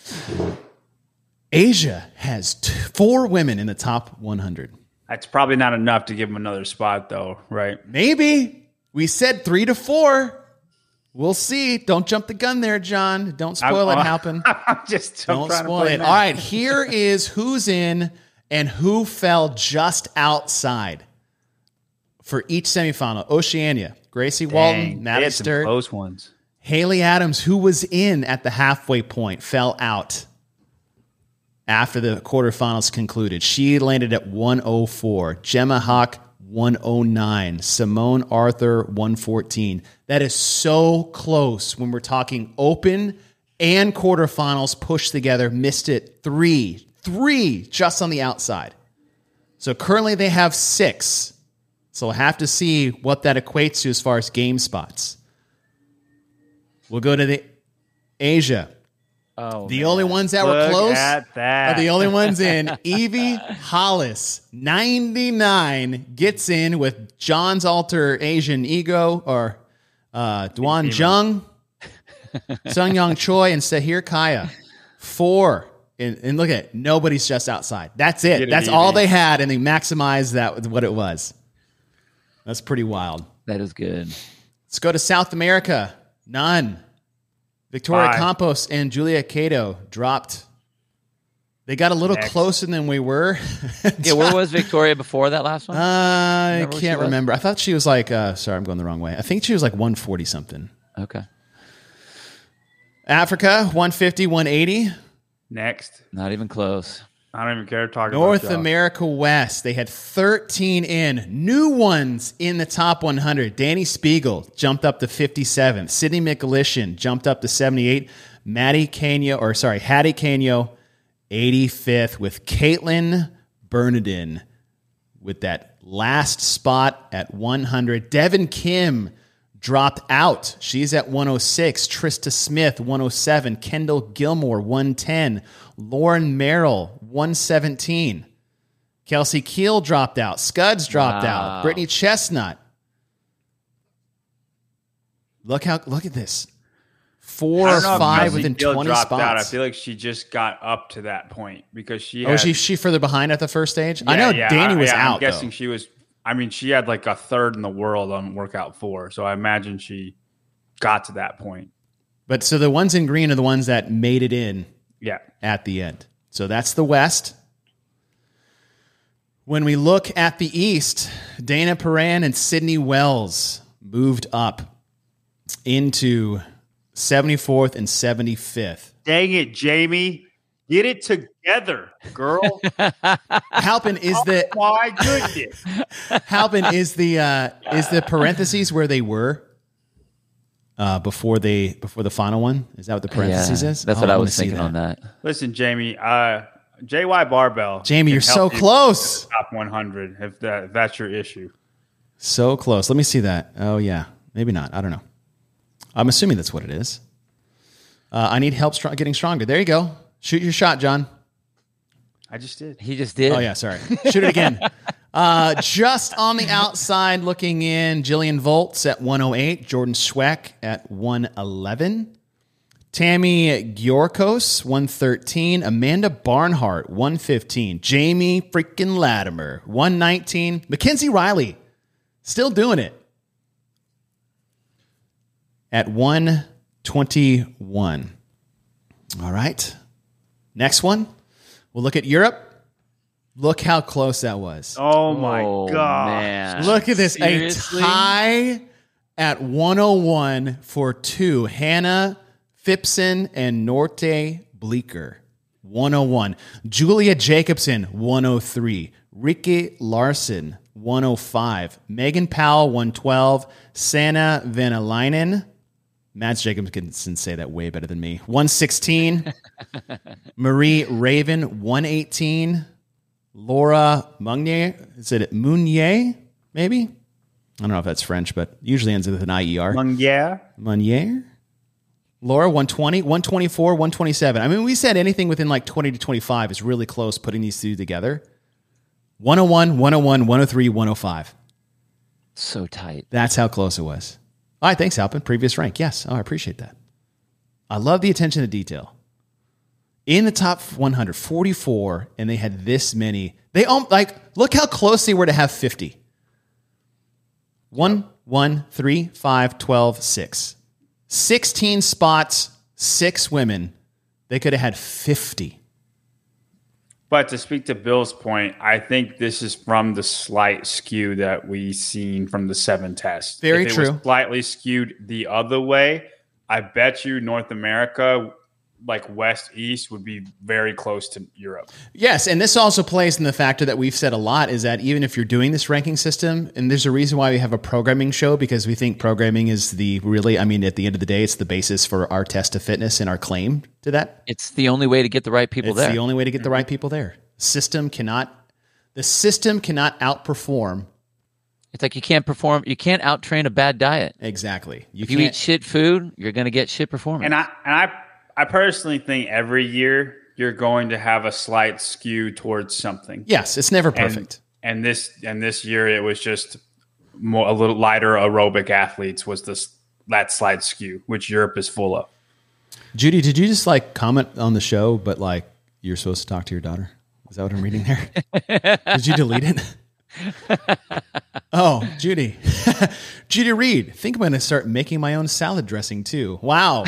[SPEAKER 1] Asia has t- four women in the top one hundred.
[SPEAKER 3] That's probably not enough to give them another spot, though, right?
[SPEAKER 1] Maybe. We said three to four. We'll see. Don't jump the gun there, John. Don't spoil
[SPEAKER 3] I'm,
[SPEAKER 1] it, Halpin.
[SPEAKER 3] I'm just I'm
[SPEAKER 1] Don't
[SPEAKER 3] trying to
[SPEAKER 1] spoil
[SPEAKER 3] play
[SPEAKER 1] it.
[SPEAKER 3] math.
[SPEAKER 1] All right, here is who's in and who fell just outside for each semifinal. Oceania, Gracie
[SPEAKER 3] Dang,
[SPEAKER 1] Walton,
[SPEAKER 3] they
[SPEAKER 1] Maddie
[SPEAKER 3] had some
[SPEAKER 1] Sturt,
[SPEAKER 3] close ones.
[SPEAKER 1] Haley Adams, who was in at the halfway point, fell out after the quarterfinals concluded. She landed at one oh four. Gemma Hawk, one oh nine. Simone Arthur, one fourteen. That is so close when we're talking open and quarterfinals pushed together. Missed it three. Three just on the outside. So currently they have six. So we'll have to see what that equates to as far as game spots. We'll go to the Asia.
[SPEAKER 5] Oh,
[SPEAKER 1] The
[SPEAKER 5] man.
[SPEAKER 1] only ones that were
[SPEAKER 3] Look
[SPEAKER 1] close
[SPEAKER 3] at that.
[SPEAKER 1] are the only ones in. Evie Hollis, ninety-nine, gets in with John's alter Asian ego, or uh, Duan Zheng, Sung Young Choi, and Sahir Kaya. Four. And, and look at it. Nobody's just outside. That's it.
[SPEAKER 3] Get it,
[SPEAKER 1] That's
[SPEAKER 3] Evie.
[SPEAKER 1] all they had, and they maximized that with what it was. That's pretty wild.
[SPEAKER 5] That is good.
[SPEAKER 1] Let's go to South America. None. Victoria
[SPEAKER 3] Five.
[SPEAKER 1] Campos and Julia Cato dropped. They got a little
[SPEAKER 3] Next.
[SPEAKER 1] closer than we were.
[SPEAKER 5] Yeah, where was Victoria before that last one?
[SPEAKER 1] I
[SPEAKER 5] Remember where she
[SPEAKER 1] can't
[SPEAKER 5] was?
[SPEAKER 1] remember. I thought she was like, uh, sorry, I'm going the wrong way. I think she was like one forty something.
[SPEAKER 5] Okay.
[SPEAKER 1] Africa, one fifty, one eighty.
[SPEAKER 3] Next.
[SPEAKER 5] Not even close.
[SPEAKER 3] I don't even care to talk
[SPEAKER 1] North
[SPEAKER 3] about Josh.
[SPEAKER 1] America West, they had thirteen in. New ones in the top one hundred. Danny Spiegel jumped up to fifty-seventh. Sydney McAlishan jumped up to seventy-eight. Maddie Canio, or sorry, Hattie Canio eighty-fifth with Caitlin Bernardin with that last spot at one hundred. Devin Kim dropped out. She's at one oh six. Trista Smith, one oh seven. Kendall Gilmore, one ten. Lauren Merrill, one seventeen. Kelsey Keel dropped out. Scuds dropped
[SPEAKER 5] Wow.
[SPEAKER 1] out. Brittany Chestnut. Look how look at this. Four
[SPEAKER 3] I
[SPEAKER 1] or
[SPEAKER 3] don't know if
[SPEAKER 1] five
[SPEAKER 3] Kelsey
[SPEAKER 1] within
[SPEAKER 3] Gill
[SPEAKER 1] twenty
[SPEAKER 3] dropped
[SPEAKER 1] spots.
[SPEAKER 3] out. I feel like she just got up to that point because she.
[SPEAKER 1] Oh,
[SPEAKER 3] had,
[SPEAKER 1] is she she further behind at the first stage? I
[SPEAKER 3] Yeah,
[SPEAKER 1] know
[SPEAKER 3] yeah,
[SPEAKER 1] Danny
[SPEAKER 3] I-
[SPEAKER 1] was
[SPEAKER 3] yeah,
[SPEAKER 1] out.
[SPEAKER 3] I'm guessing
[SPEAKER 1] though.
[SPEAKER 3] she was. I mean, she had like a third in the world on workout four, so I imagine she got to that point.
[SPEAKER 1] But so the ones in green are the ones that made it in
[SPEAKER 3] Yeah.
[SPEAKER 1] at the end. So that's the West. When we look at the East, Dana Perrin and Sydney Wells moved up into seventy-fourth and seventy-fifth.
[SPEAKER 3] Dang it, Jamie. Get it together, girl.
[SPEAKER 1] Halpin is the
[SPEAKER 3] Oh my goodness.
[SPEAKER 1] Halpin is the uh, is the parentheses where they were uh, before they before the final one. Is that what the parentheses
[SPEAKER 5] Yeah,
[SPEAKER 1] is?
[SPEAKER 5] that's
[SPEAKER 1] Oh,
[SPEAKER 5] what I
[SPEAKER 1] wanna
[SPEAKER 5] was
[SPEAKER 1] see
[SPEAKER 5] thinking on that.
[SPEAKER 3] Listen, Jamie, uh, J Y Barbell.
[SPEAKER 1] Jamie,
[SPEAKER 3] can
[SPEAKER 1] you're so
[SPEAKER 3] help you
[SPEAKER 1] close.
[SPEAKER 3] with the Top one hundred, if, that, if that's your issue.
[SPEAKER 1] So close. Let me see that. Oh yeah, maybe not. I don't know. I'm assuming that's what it is. Uh, I need help str- getting stronger. There you go. Shoot your shot, John.
[SPEAKER 3] I just did.
[SPEAKER 5] He just did.
[SPEAKER 1] Oh, yeah, sorry. Shoot it again. Uh, just on the outside looking in, Jillian Volts at one oh eight, Jordan Schweck at one eleven, Tammy Giorkos, one thirteen, Amanda Barnhart, one fifteen, Jamie freaking Latimer, one nineteen, Mackenzie Riley, still doing it, at one twenty-one. All right. Next one. We'll look at Europe. Look how close that was.
[SPEAKER 3] Oh, my
[SPEAKER 5] Oh,
[SPEAKER 3] God.
[SPEAKER 5] man.
[SPEAKER 1] Look at this.
[SPEAKER 5] Seriously?
[SPEAKER 1] A tie at one oh one for two. Hannah Phipson and Norte Bleeker. one oh one. Julia Jacobson, one oh three. Ricky Larson, one oh five. Megan Powell, one twelve. Sanna Venäläinen. Mads Jacobson say that way better than me. one sixteen. Marie Raven, one eighteen. Laura Meunier, is it Meunier, maybe? I don't know if that's French, but usually ends with an I E R.
[SPEAKER 3] Yeah.
[SPEAKER 1] Meunier? Laura, one twenty, one twenty-four, one twenty-seven. I mean, we said anything within like twenty to twenty-five is really close putting these two together. one oh one, one oh one, one oh three, one oh five.
[SPEAKER 5] So tight.
[SPEAKER 1] That's how close it was. All right, thanks, Alpin. Previous rank. Yes. Oh, I appreciate that. I love the attention to detail. In the top one hundred, forty-four, and they had this many. They um, like look how close they were to have fifty. One, one, three, five, twelve, six. sixteen spots, six women. They could have had fifty.
[SPEAKER 3] But to speak to Bill's point, I think this is from the slight skew that we seen from the seven test.
[SPEAKER 1] Very
[SPEAKER 3] if it
[SPEAKER 1] true.
[SPEAKER 3] Was slightly skewed the other way, I bet you North America, like West East, would be very close to Europe.
[SPEAKER 1] Yes, and this also plays in the factor that we've said a lot is that even if you're doing this ranking system, and there's a reason why we have a programming show, because we think programming is the really, I mean, at the end of the day, it's the basis for our test of fitness and our claim to that.
[SPEAKER 5] It's the only way to get the right people
[SPEAKER 1] It's
[SPEAKER 5] there.
[SPEAKER 1] the only way to get the right people there. System cannot, the system cannot outperform.
[SPEAKER 5] It's like you can't perform. You can't out train a bad diet.
[SPEAKER 1] Exactly. You
[SPEAKER 5] If you
[SPEAKER 1] can't.
[SPEAKER 5] eat shit food, you're going to get shit performance.
[SPEAKER 3] And I and I I personally think every year you're going to have a slight skew towards something.
[SPEAKER 1] Yes, it's never
[SPEAKER 3] And-
[SPEAKER 1] perfect.
[SPEAKER 3] And this and this year it was just more a little lighter aerobic athletes was this that slight skew, which Europe is full of.
[SPEAKER 1] Judy, did you just like comment on the show, but like you're supposed to talk to your daughter? Is that what I'm reading there? Did you delete it? Oh, Judy. Judy Reed. Think I'm going to start making my own salad dressing too. Wow.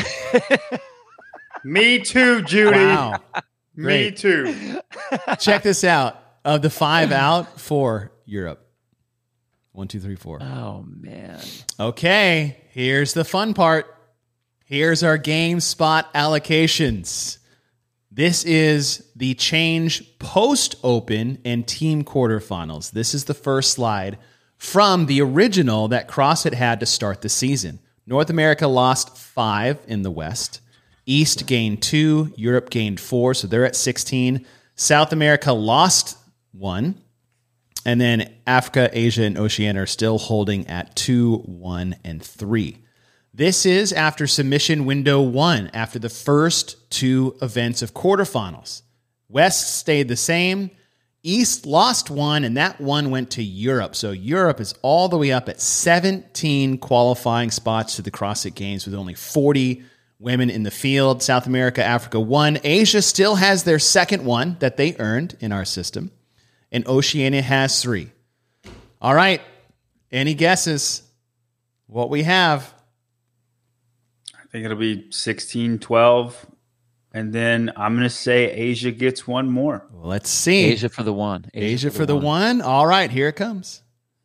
[SPEAKER 3] Me too, Judy.
[SPEAKER 1] Wow.
[SPEAKER 3] Me
[SPEAKER 1] Great.
[SPEAKER 3] too.
[SPEAKER 1] Check this out. Of the five out, four Europe. One, two, three, four.
[SPEAKER 5] oh man,
[SPEAKER 1] Okay, here's the fun part. Here's our game spot allocations. This is the change post-open and team quarterfinals. This is the first slide from the original that CrossFit had to start the season. North America lost five in the West. East gained two. Europe gained four, so they're at sixteen. South America lost one. And then Africa, Asia, and Oceania are still holding at two, one, and three. This is after submission window one, after the first two events of quarterfinals. West stayed the same. East lost one, and that one went to Europe. So Europe is all the way up at seventeen qualifying spots to the CrossFit Games with only forty women in the field. South America, Africa, one. Asia still has their second one that they earned in our system. And Oceania has three. All right. Any guesses? What we have?
[SPEAKER 3] I think it'll be sixteen, twelve. And then I'm going to say Asia gets one more.
[SPEAKER 1] Well, let's see.
[SPEAKER 5] Asia for the one.
[SPEAKER 1] Asia, Asia for, for the, the one. one. All right, here it comes.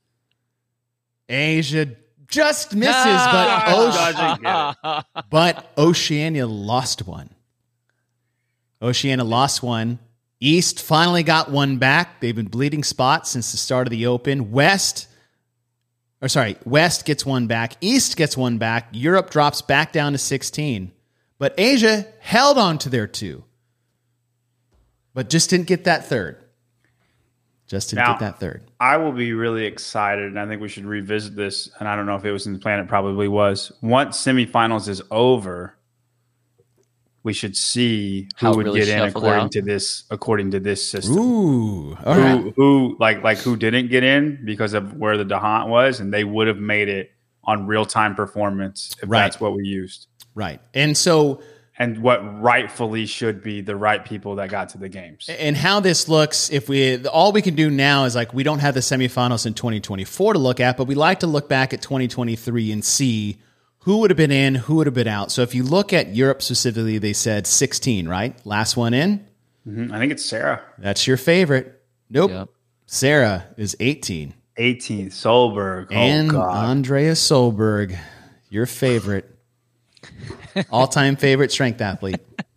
[SPEAKER 1] Asia just misses, ah, but, Oce- but Oceania lost one. Oceania lost one. East finally got one back. They've been bleeding spots since the start of the Open. West, or sorry, West gets one back. East gets one back. Europe drops back down to sixteen. But Asia held on to their two, but just didn't get that third. Just didn't
[SPEAKER 3] now,
[SPEAKER 1] get that third.
[SPEAKER 3] I will be really excited, and I think we should revisit this, and I don't know if it was in the plan. It probably was. Once semifinals is over, we should see who
[SPEAKER 5] How
[SPEAKER 3] would
[SPEAKER 5] really
[SPEAKER 3] get in according
[SPEAKER 5] out.
[SPEAKER 3] to this according to this system.
[SPEAKER 1] Ooh, all
[SPEAKER 3] who,
[SPEAKER 1] right.
[SPEAKER 3] who like like who didn't get in because of where the Dahant was, and they would have made it on real time performance if
[SPEAKER 1] Right.
[SPEAKER 3] that's what we used.
[SPEAKER 1] Right. And so,
[SPEAKER 3] and what rightfully should be the right people that got to the games.
[SPEAKER 1] and how this looks, if we, all we can do now is like, we don't have the semifinals in twenty twenty-four to look at, but we like to look back at twenty twenty-three and see who would have been in, who would have been out. So if you look at Europe specifically, they said sixteen, right? Last one in.
[SPEAKER 3] Mm-hmm. I think it's Sarah.
[SPEAKER 1] That's your favorite. Nope.
[SPEAKER 5] Yep.
[SPEAKER 1] Sarah is eighteen.
[SPEAKER 3] eighteenth, Solberg. Oh,
[SPEAKER 1] and
[SPEAKER 3] God.
[SPEAKER 1] Andrea Solberg, your favorite. All-time favorite strength athlete.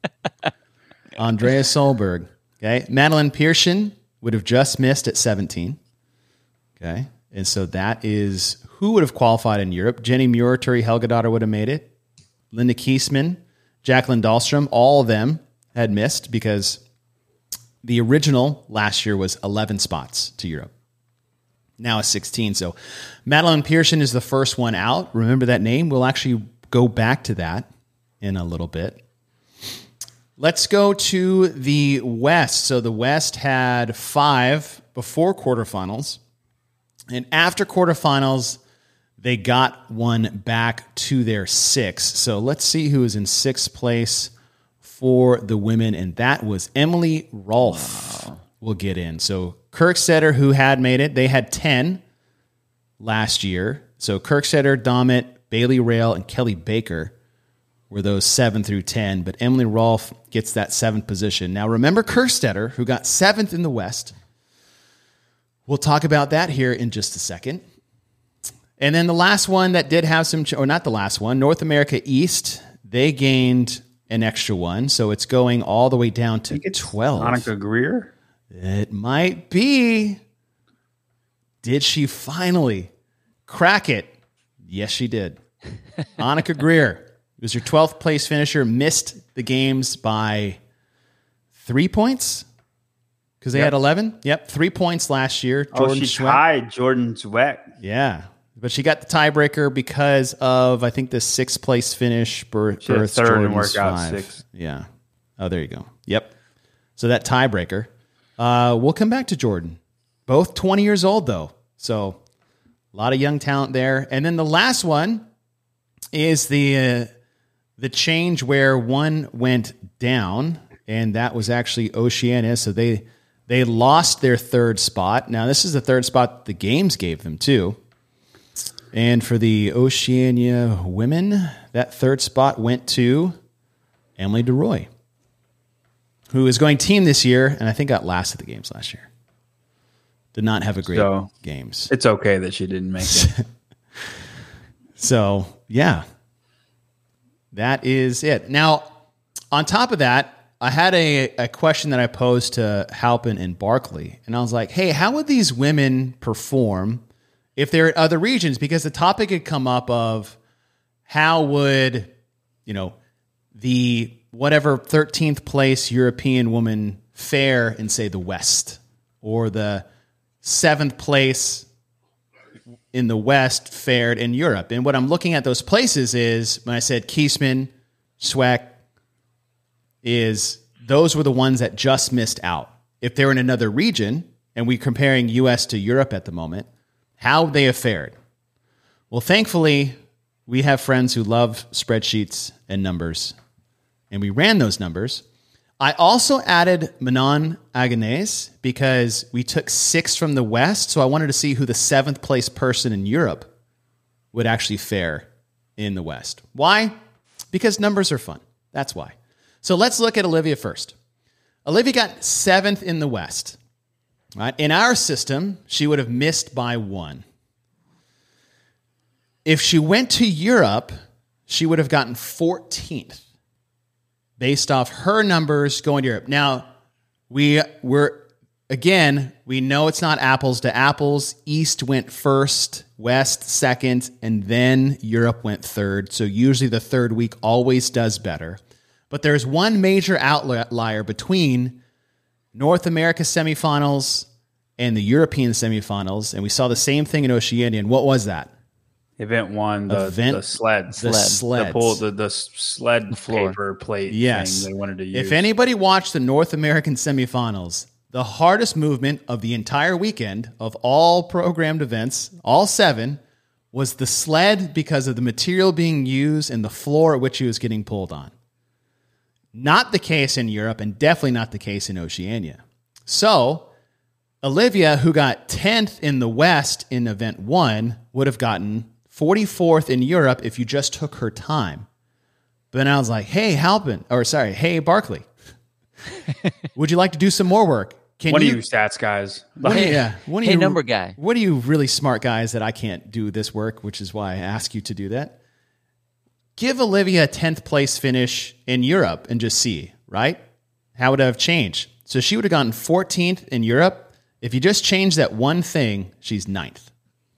[SPEAKER 1] Andrea Solberg. Okay. Madeline Pearson would have just missed at seventeen. Okay. And so that is who would have qualified in Europe. Jenny Muir, Turi Helgadottir would have made it. Linda Kiesman, Jacqueline Dahlstrom, all of them had missed because the original last year was eleven spots to Europe. Now it's sixteen. So Madeline Pearson is the first one out. Remember that name? We'll actually go back to that in a little bit. Let's go to the West. So the West had five before quarterfinals. And after quarterfinals, they got one back to their six. So let's see who is in sixth place for the women. And that was Emily Rolfe. Wow. Will get in. So Kirkstetter, who had made it, they had ten last year. So Kirkstetter, Domit, Bailey Rail, and Kelly Baker were those seven through ten. But Emily Rolfe gets that seventh position. Now remember Kirkstetter, who got seventh in the West. We'll talk about that here in just a second. And then the last one that did have some, or not the last one, North America East, they gained an extra one. So it's going all the way down to twelve.
[SPEAKER 3] Annika Greer?
[SPEAKER 1] It might be. Did she finally crack it? Yes, she did. Annika Greer was your twelfth place finisher, missed the games by three points because they
[SPEAKER 3] Yep.
[SPEAKER 1] had eleven. Yep, three points last year.
[SPEAKER 3] Oh, she
[SPEAKER 1] Schweck.
[SPEAKER 3] tied Jordan Zweck.
[SPEAKER 1] Yeah, but she got the tiebreaker because of, I think, the sixth place finish. Birth,
[SPEAKER 3] She had
[SPEAKER 1] birth
[SPEAKER 3] third in
[SPEAKER 1] Jordan's
[SPEAKER 3] workout
[SPEAKER 1] five.
[SPEAKER 3] six.
[SPEAKER 1] Yeah. Oh, there you go. Yep. So that tiebreaker. Uh, we'll come back to Jordan. Both twenty years old, though. So a lot of young talent there. And then the last one is the uh, the change where one went down, and that was actually Oceania. So they they lost their third spot. Now, this is the third spot the games gave them, too. And for the Oceania women, that third spot went to Emily DeRoy, who is going team this year, and I think got last at the games last year. Did not have a great
[SPEAKER 3] So,
[SPEAKER 1] games.
[SPEAKER 3] It's okay that she didn't make it.
[SPEAKER 1] So, yeah. That is it. Now, on top of that, I had a, a question that I posed to Halpin and Barkley, and I was like, hey, how would these women perform if they're at other regions? Because the topic had come up of how would, you know, the whatever thirteenth place European woman fare in, say, the West, or the seventh place in the West fared in Europe. And what I'm looking at those places is, when I said Kiesman, Schweck, is those were the ones that just missed out. If they're in another region, and we're comparing U S to Europe at the moment, how would they have fared? Well, thankfully, we have friends who love spreadsheets and numbers, and we ran those numbers. I also added Manon Agones because we took six from the West, so I wanted to see who the seventh place person in Europe would actually fare in the West. Why? Because numbers are fun. That's why. So let's look at Olivia first. Olivia got seventh in the West. Right? In our system, she would have missed by one. If she went to Europe, she would have gotten fourteenth based off her numbers going to Europe. Now, we were, again, we know it's not apples to apples. East went first, West second, and then Europe went third. So usually the third week always does better. But there's one major outlier between North America semifinals and the European semifinals, and we saw the same thing in Oceania. And what was that?
[SPEAKER 3] Event one, the,
[SPEAKER 1] Event,
[SPEAKER 3] the sleds.
[SPEAKER 1] The sleds.
[SPEAKER 3] The, pull, the, the sled
[SPEAKER 5] the floor.
[SPEAKER 3] paper plate
[SPEAKER 1] yes.
[SPEAKER 3] thing they wanted to use.
[SPEAKER 1] If anybody watched the North American semifinals, the hardest movement of the entire weekend of all programmed events, all seven, was the sled because of the material being used and the floor at which he was getting pulled on. Not the case in Europe, and definitely not the case in Oceania. So Olivia, who got tenth in the West in event one, would have gotten forty-fourth in Europe if you just took her time. But then I was like, hey, Halpin, or sorry, hey, Barkley, would you like to do some more work? Can
[SPEAKER 3] One
[SPEAKER 1] you,
[SPEAKER 3] of you stats guys.
[SPEAKER 1] What
[SPEAKER 3] Like,
[SPEAKER 1] are you, yeah, what are
[SPEAKER 5] Hey,
[SPEAKER 1] you,
[SPEAKER 5] number guy.
[SPEAKER 1] What are you really smart guys that I can't do this work, which is why I ask you to do that? Give Olivia a tenth place finish in Europe and just see, right? How would it have changed? So she would have gotten fourteenth in Europe. If you just change that one thing, she's ninth.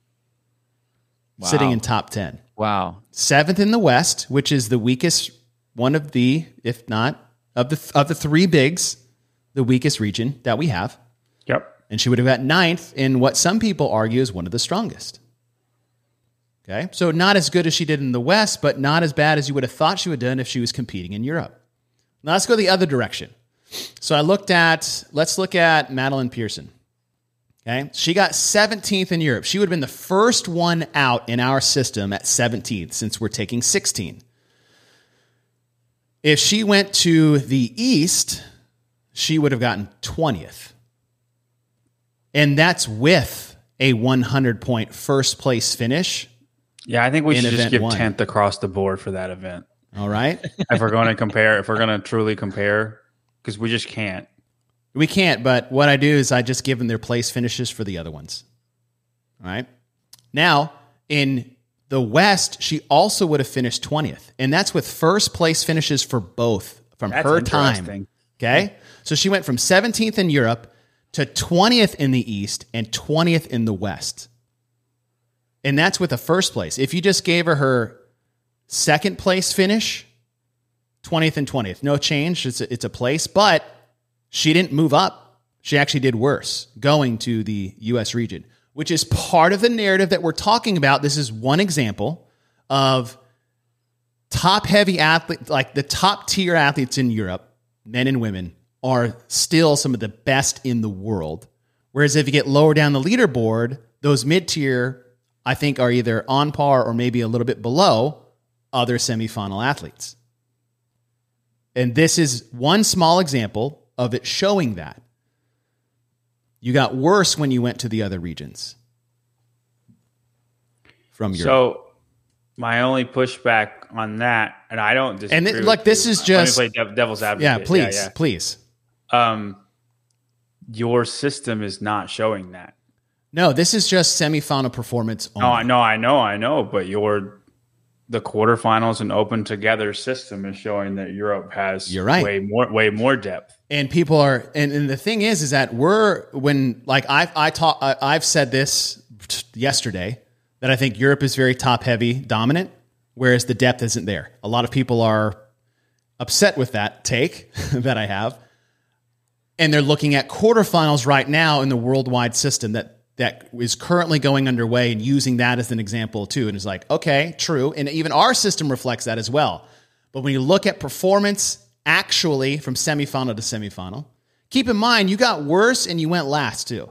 [SPEAKER 5] Wow.
[SPEAKER 1] Sitting in top ten.
[SPEAKER 5] Wow.
[SPEAKER 1] Seventh in the West, which is the weakest, one of the, if not, of the of the three bigs, the weakest region that we have.
[SPEAKER 3] Yep.
[SPEAKER 1] And she would have got ninth in what some people argue is one of the strongest. Okay, so not as good as she did in the West, but not as bad as you would have thought she would have done if she was competing in Europe. Now let's go the other direction. So I looked at, let's look at Madeline Pearson. Okay, she got seventeenth in Europe. She would have been the first one out in our system at seventeenth, since we're taking sixteen. If she went to the East, she would have gotten twentieth. And that's with a one hundred point first place finish.
[SPEAKER 3] Yeah, I think we
[SPEAKER 1] in
[SPEAKER 3] should just
[SPEAKER 1] event
[SPEAKER 3] give
[SPEAKER 1] one.
[SPEAKER 3] tenth across the board for that event.
[SPEAKER 1] All right.
[SPEAKER 3] If we're going to compare, if we're going to truly compare, because we just can't.
[SPEAKER 1] We can't, but what I do is I just give them their place finishes for the other ones. All right. Now, in the West, she also would have finished twentieth, and that's with first place finishes for both from
[SPEAKER 3] That's
[SPEAKER 1] her time.
[SPEAKER 3] interesting.
[SPEAKER 1] Okay. So she went from seventeenth in Europe to twentieth in the East and twentieth in the West. And that's with a first place. If you just gave her her second place finish, twentieth and twentieth, no change. It's a, it's a place, but she didn't move up. She actually did worse going to the U S region, which is part of the narrative that we're talking about. This is one example of top heavy athlete, like the top tier athletes in Europe, men and women, are still some of the best in the world. Whereas if you get lower down the leaderboard, those mid-tier, I think, are either on par or maybe a little bit below other semifinal athletes. And this is one small example of it showing that. You got worse when you went to the other regions from Europe.
[SPEAKER 3] So my only pushback on that, and I don't disagree.
[SPEAKER 1] And it,
[SPEAKER 3] with
[SPEAKER 1] like this
[SPEAKER 3] you.
[SPEAKER 1] is just
[SPEAKER 3] Let me play dev- devil's advocate.
[SPEAKER 1] yeah, please,
[SPEAKER 3] Yeah,
[SPEAKER 1] please.
[SPEAKER 3] yeah. Um, your system is not showing that.
[SPEAKER 1] No, this is just semifinal performance only.
[SPEAKER 3] No, I know, I know, I know. But your the quarterfinals and open together system is showing that Europe has
[SPEAKER 1] You're right.
[SPEAKER 3] way more, way more depth.
[SPEAKER 1] And people are, and, and the thing is, is that we're when like I I talk I, I've said this yesterday that I think Europe is very top heavy dominant, whereas the depth isn't there. A lot of people are upset with that take that I have. And they're looking at quarterfinals right now in the worldwide system that, that is currently going underway and using that as an example too. And it's like, okay, true. And even our system reflects that as well. But when you look at performance actually from semifinal to semifinal, keep in mind, you got worse and you went last too.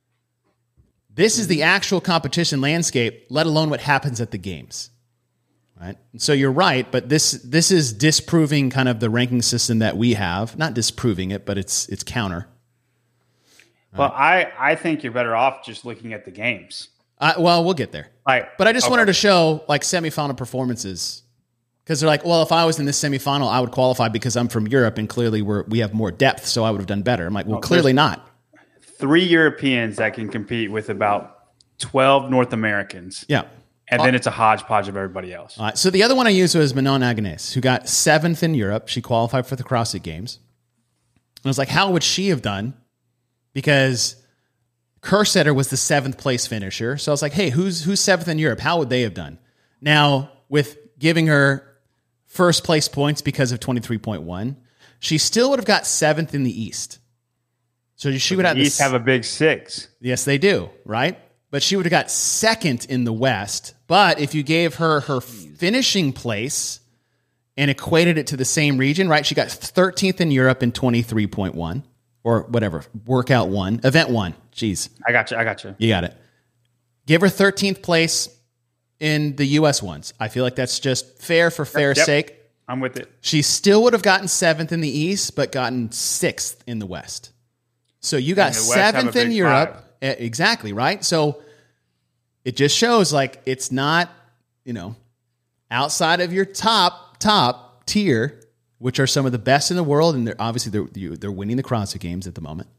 [SPEAKER 1] This is the actual competition landscape, let alone what happens at the games. Right? So you're right, but this this is disproving kind of the ranking system that we have. Not disproving it, but it's it's counter.
[SPEAKER 3] Well, I, I think you're better off just looking at the games.
[SPEAKER 1] Uh, well, we'll get there.
[SPEAKER 3] Like,
[SPEAKER 1] but I just
[SPEAKER 3] okay.
[SPEAKER 1] wanted to show like semifinal performances because they're like, well, if I was in this semifinal, I would qualify because I'm from Europe and clearly we're we have more depth, so I would have done better. I'm like, well,
[SPEAKER 3] No,
[SPEAKER 1] clearly not.
[SPEAKER 3] Three Europeans that can compete with about twelve North Americans.
[SPEAKER 1] Yeah.
[SPEAKER 3] And then it's a hodgepodge of everybody else.
[SPEAKER 1] All right, so the other one I used was Manon Agnès, who got seventh in Europe. She qualified for the CrossFit Games. And I was like, how would she have done? Because Kersetter was the seventh place finisher. So I was like, hey, who's who's seventh in Europe? How would they have done? Now, with giving her first place points because of twenty-three point one, she still would have got seventh in the East. So she would have
[SPEAKER 3] the East
[SPEAKER 1] the,
[SPEAKER 3] have a big six.
[SPEAKER 1] Yes, they do, right? But she would have got second in the West. But if you gave her her finishing place and equated it to the same region, right? She got thirteenth in Europe in twenty-three point one or whatever, workout one, event one. Jeez.
[SPEAKER 3] I got you. I got you.
[SPEAKER 1] You got it. Give her thirteenth place in the U S ones. I feel like that's just fair for fair
[SPEAKER 3] Yep.
[SPEAKER 1] sake.
[SPEAKER 3] I'm with it.
[SPEAKER 1] She still would have gotten seventh in the East, but gotten sixth in the West. So you got
[SPEAKER 3] And the West have a
[SPEAKER 1] seventh in
[SPEAKER 3] big
[SPEAKER 1] Europe.
[SPEAKER 3] five.
[SPEAKER 1] Eh, Exactly, right? So it just shows like it's not, you know, outside of your top, top tier, which are some of the best in the world. And they're obviously they're, you- they're winning the CrossFit Games at the moment.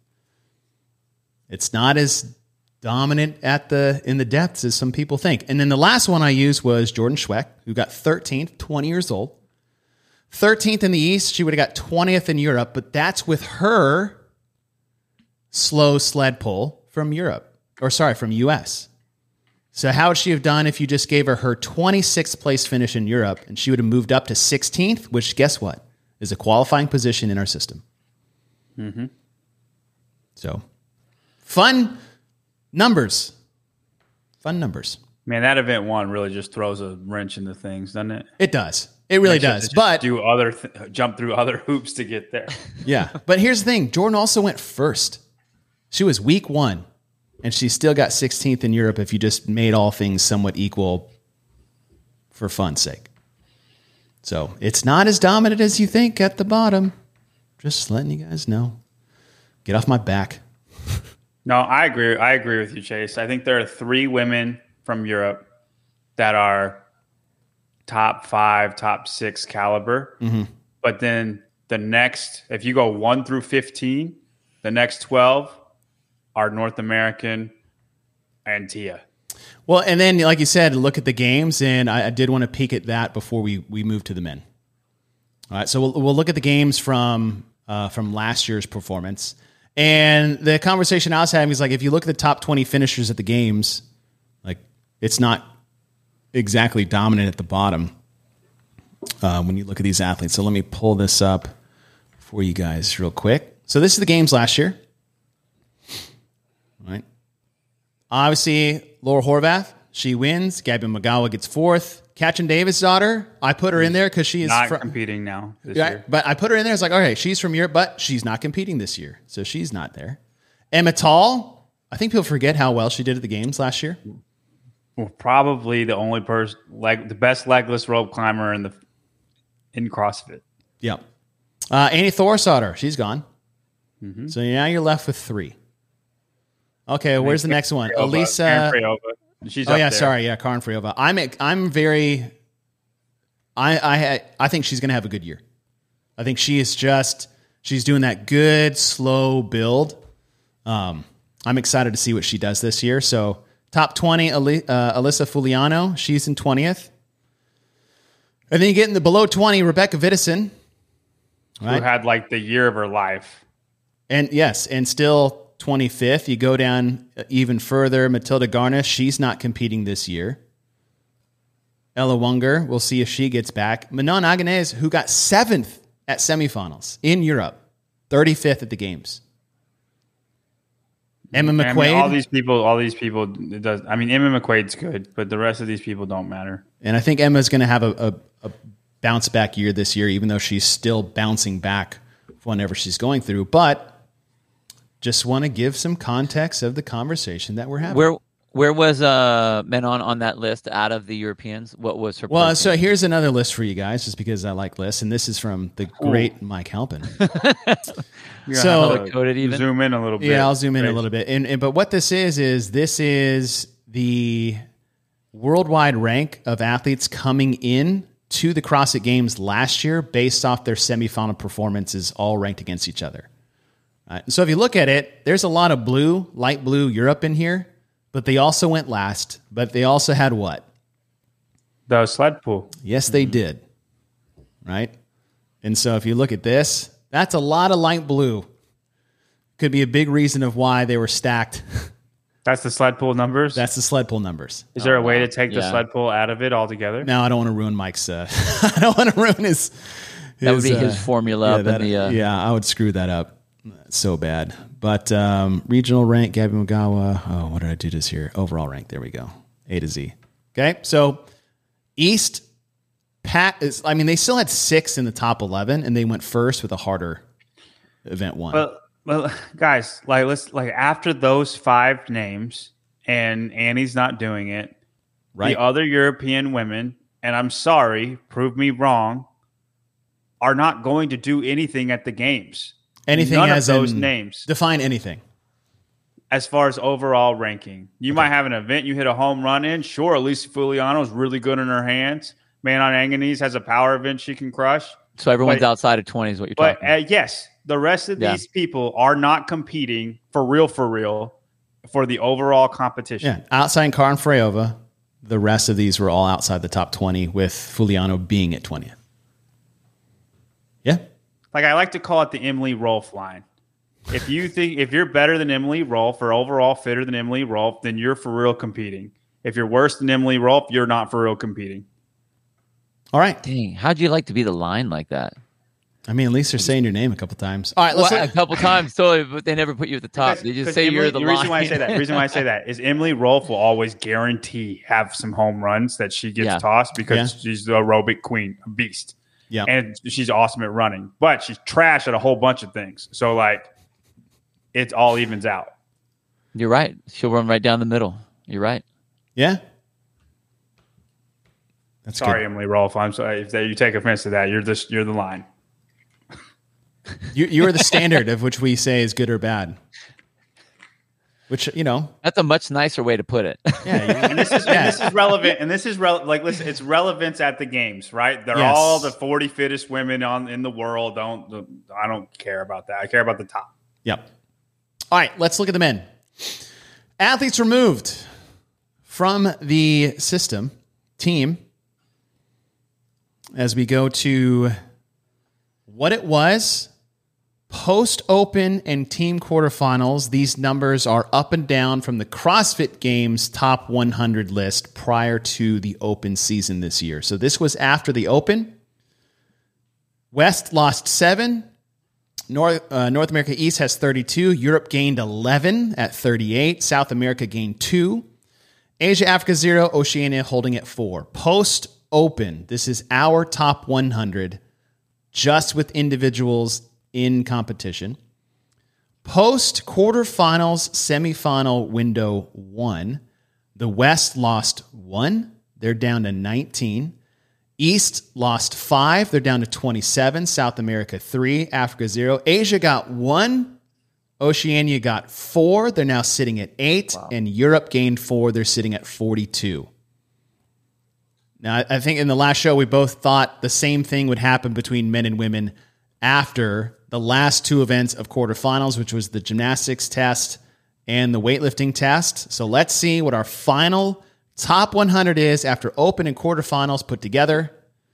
[SPEAKER 1] It's not as dominant at the in the depths as some people think. And then the last one I used was Jordan Schweck, who got thirteenth, twenty years old. thirteenth in the East, she would have got twentieth in Europe, but that's with her slow sled pull from Europe, or sorry, from U S. So how would she have done if you just gave her her twenty-sixth place finish in Europe and she would have moved up to sixteenth, which guess what? Is a qualifying position in our system.
[SPEAKER 3] Mm-hmm.
[SPEAKER 1] So fun numbers. Fun numbers.
[SPEAKER 3] Man, that event one really just throws a wrench into things, doesn't it?
[SPEAKER 1] It does. It really
[SPEAKER 3] Makes you
[SPEAKER 1] does.
[SPEAKER 3] just
[SPEAKER 1] But
[SPEAKER 3] do other th- jump through other hoops to get there.
[SPEAKER 1] yeah, but here's the thing. Jordan also went first. She was week one, and she still got sixteenth in Europe if you just made all things somewhat equal for fun's sake. So it's not as dominant as you think at the bottom. Just letting you guys know. Get off my back.
[SPEAKER 3] No, I agree. I agree with you, Chase. I think there are three women from Europe that are top five, top six caliber.
[SPEAKER 1] Mm-hmm.
[SPEAKER 3] But then the next, if you go one through fifteen, the next twelve are North American and Tia.
[SPEAKER 1] Well, and then, like you said, look at the games, and I, I did want to peek at that before we, we move to the men. All right, so we'll, we'll look at the games from uh, from last year's performance. And the conversation I was having is like, if you look at the top twenty finishers at the games, like it's not exactly dominant at the bottom uh, when you look at these athletes. So let me pull this up for you guys real quick. So this is the games last year. All right. Obviously, Laura Horvath, she wins. Gabby Magawa gets fourth. Katrin Davis' daughter, I put her in there because she is
[SPEAKER 3] Not
[SPEAKER 1] fr-
[SPEAKER 3] competing now this
[SPEAKER 1] Right,
[SPEAKER 3] year.
[SPEAKER 1] but I put her in there. It's like, okay, she's from Europe, but she's not competing this year, so she's not there. Emma Tall, I think people forget how well she did at the games last year.
[SPEAKER 3] Well, probably the only person, like the best legless rope climber in the in CrossFit.
[SPEAKER 1] Yep. Uh, Annie Thorsauter, she's gone. So now you're left with three. Okay, where's the next one?
[SPEAKER 3] Freyova,
[SPEAKER 1] Elisa.
[SPEAKER 3] Karen Freyova. She's
[SPEAKER 1] Oh
[SPEAKER 3] up
[SPEAKER 1] yeah,
[SPEAKER 3] there.
[SPEAKER 1] sorry, yeah, Karin Friova. I'm I'm very, I I I think she's going to have a good year. I think she is just she's doing that good slow build. Um, I'm excited to see what she does this year. So top twenty, Ali, uh, Alyssa Fuliano, she's in twentieth, and then you get in the below twenty, Rebecca Vidison,
[SPEAKER 3] Who
[SPEAKER 1] right?
[SPEAKER 3] had like the year of her life.
[SPEAKER 1] And yes, and still twenty-fifth. You go down even further. Matilda Garnish, she's not competing this year. Ella Wunger, we'll see if she gets back. Manon Agnès, who got seventh at semifinals in Europe, thirty-fifth at the games. Emma McQuaid.
[SPEAKER 3] I mean, all these people, all these people, it does. I mean, Emma McQuaid's good, but the rest of these people don't matter.
[SPEAKER 1] And I think Emma's going to have a, a, a bounce back year this year, even though she's still bouncing back whenever she's going through. But just want to give some context of the conversation that we're having.
[SPEAKER 5] Where where was uh, Menon on that list out of the Europeans? What was her?
[SPEAKER 1] Well,
[SPEAKER 5] place?
[SPEAKER 1] so here's another list for you guys, just because I like lists, and this is from the great Mike Halpin. So
[SPEAKER 5] coded even?
[SPEAKER 3] Zoom in a little bit.
[SPEAKER 1] Yeah, I'll zoom in
[SPEAKER 3] Great.
[SPEAKER 1] a little bit. And, and but what this is is this is the worldwide rank of athletes coming in to the CrossFit Games last year based off their semifinal performances, all ranked against each other. All right. So if you look at it, there's a lot of blue, light blue Europe in here, but they also went last. But they also had what?
[SPEAKER 3] The sled pull.
[SPEAKER 1] Yes, they did. Right? And so if you look at this, that's a lot of light blue. Could be a big reason of why they were stacked.
[SPEAKER 3] That's the sled pull numbers.
[SPEAKER 1] That's the sled pull numbers.
[SPEAKER 3] Is there
[SPEAKER 5] Oh,
[SPEAKER 3] a way
[SPEAKER 5] wow.
[SPEAKER 3] to take the
[SPEAKER 5] Yeah.
[SPEAKER 3] sled pull out of it altogether?
[SPEAKER 1] Now I don't want to ruin Mike's. Uh, I don't want to ruin his.
[SPEAKER 5] That would be
[SPEAKER 1] uh,
[SPEAKER 5] his formula
[SPEAKER 1] yeah,
[SPEAKER 5] up
[SPEAKER 1] that-
[SPEAKER 5] in the. Uh,
[SPEAKER 1] yeah, I would screw that up so bad. But um, regional rank, Gabby Mugawa. Oh, what did I do this year? Overall rank. There we go. A to Z. Okay, so East. Pat is. I mean, they still had six in the top eleven, and they went first with a harder event one.
[SPEAKER 3] Well, well, guys, like let's like after those five names, and Annie's not doing it.
[SPEAKER 1] right.
[SPEAKER 3] The other European women, and I'm sorry, prove me wrong, are not going to do anything at the games.
[SPEAKER 1] Anything
[SPEAKER 3] None
[SPEAKER 1] as
[SPEAKER 3] of those
[SPEAKER 1] in-
[SPEAKER 3] names.
[SPEAKER 1] Define anything.
[SPEAKER 3] As far as overall ranking, you might have an event you hit a home run in. Sure, Alicia Fuliano is really good in her hands. Man on Anganese has a power event she can crush.
[SPEAKER 5] So everyone's
[SPEAKER 3] But-
[SPEAKER 5] outside of twenty is what you're
[SPEAKER 3] But
[SPEAKER 5] talking.
[SPEAKER 3] uh, yes, the rest of
[SPEAKER 5] Yeah.
[SPEAKER 3] these people are not competing for real, for real, for the overall competition.
[SPEAKER 1] Yeah, outside Karin Freyova, the rest of these were all outside the top twenty, with Fuliano being at twentieth. Yeah,
[SPEAKER 3] Like I like to call it the Emily Rolfe line. If you think if you're better than Emily Rolfe or overall fitter than Emily Rolfe, then you're for real competing. If you're worse than Emily Rolfe, you're not for real competing.
[SPEAKER 1] all right.
[SPEAKER 5] Dang, how'd you like to be the line like that?
[SPEAKER 1] I mean, at least they're saying your name a couple times. All right, let's
[SPEAKER 5] Well,
[SPEAKER 1] look-
[SPEAKER 5] a couple times, totally, but they never put you at the top. They just
[SPEAKER 3] Because
[SPEAKER 5] say
[SPEAKER 3] Emily-
[SPEAKER 5] you're the, line.
[SPEAKER 3] reason why I say that. The reason why I say that is Emily Rolfe will always guarantee have some home runs that she gets
[SPEAKER 5] Yeah.
[SPEAKER 3] tossed because
[SPEAKER 1] Yeah.
[SPEAKER 3] she's the aerobic queen, a beast.
[SPEAKER 1] Yeah.
[SPEAKER 3] And she's awesome at running, but she's trash at a whole bunch of things. So like, it all evens out.
[SPEAKER 5] You're right. She'll run right down the middle. You're right.
[SPEAKER 1] yeah. That's
[SPEAKER 3] Sorry,
[SPEAKER 1] good.
[SPEAKER 3] Emily Rolfe. I'm sorry if you take offense to that. You're this. You're the line.
[SPEAKER 1] You, you are the standard of which we say is good or bad. Which, you know,
[SPEAKER 5] That's a much nicer way to put it.
[SPEAKER 1] yeah, you-
[SPEAKER 3] And this is
[SPEAKER 1] Yeah.
[SPEAKER 3] and this is relevant. And this is rel- like listen, it's relevance at the games, right? They're
[SPEAKER 1] Yes.
[SPEAKER 3] all the forty fittest women on in the world. Don't I don't care about that. I care about the top.
[SPEAKER 1] Yep. All right, let's look at the men. Athletes removed from the system team as we go to what it was post open and team quarterfinals. These numbers are up and down from the CrossFit Games top one hundred list prior to the open season this year. So this was after the open. West lost seven. North, uh, North America East has thirty-two. Europe gained eleven at thirty-eight. South America gained two. Asia, Africa, zero. Oceania holding at four. Post open, this is our top one hundred, just with individuals in competition. Post quarterfinals, semifinal window one. The West lost one. They're down to nineteen. East lost five. They're down to twenty-seven. South America, three. Africa, zero. Asia got one. Oceania got four. They're now sitting at eight. Wow. And Europe gained four. They're sitting at forty-two. Now, I think in the last show, we both thought the same thing would happen between men and women after the last two events of quarterfinals, which was the gymnastics test and the weightlifting test. So let's see what our final top one hundred is after open and quarterfinals put together.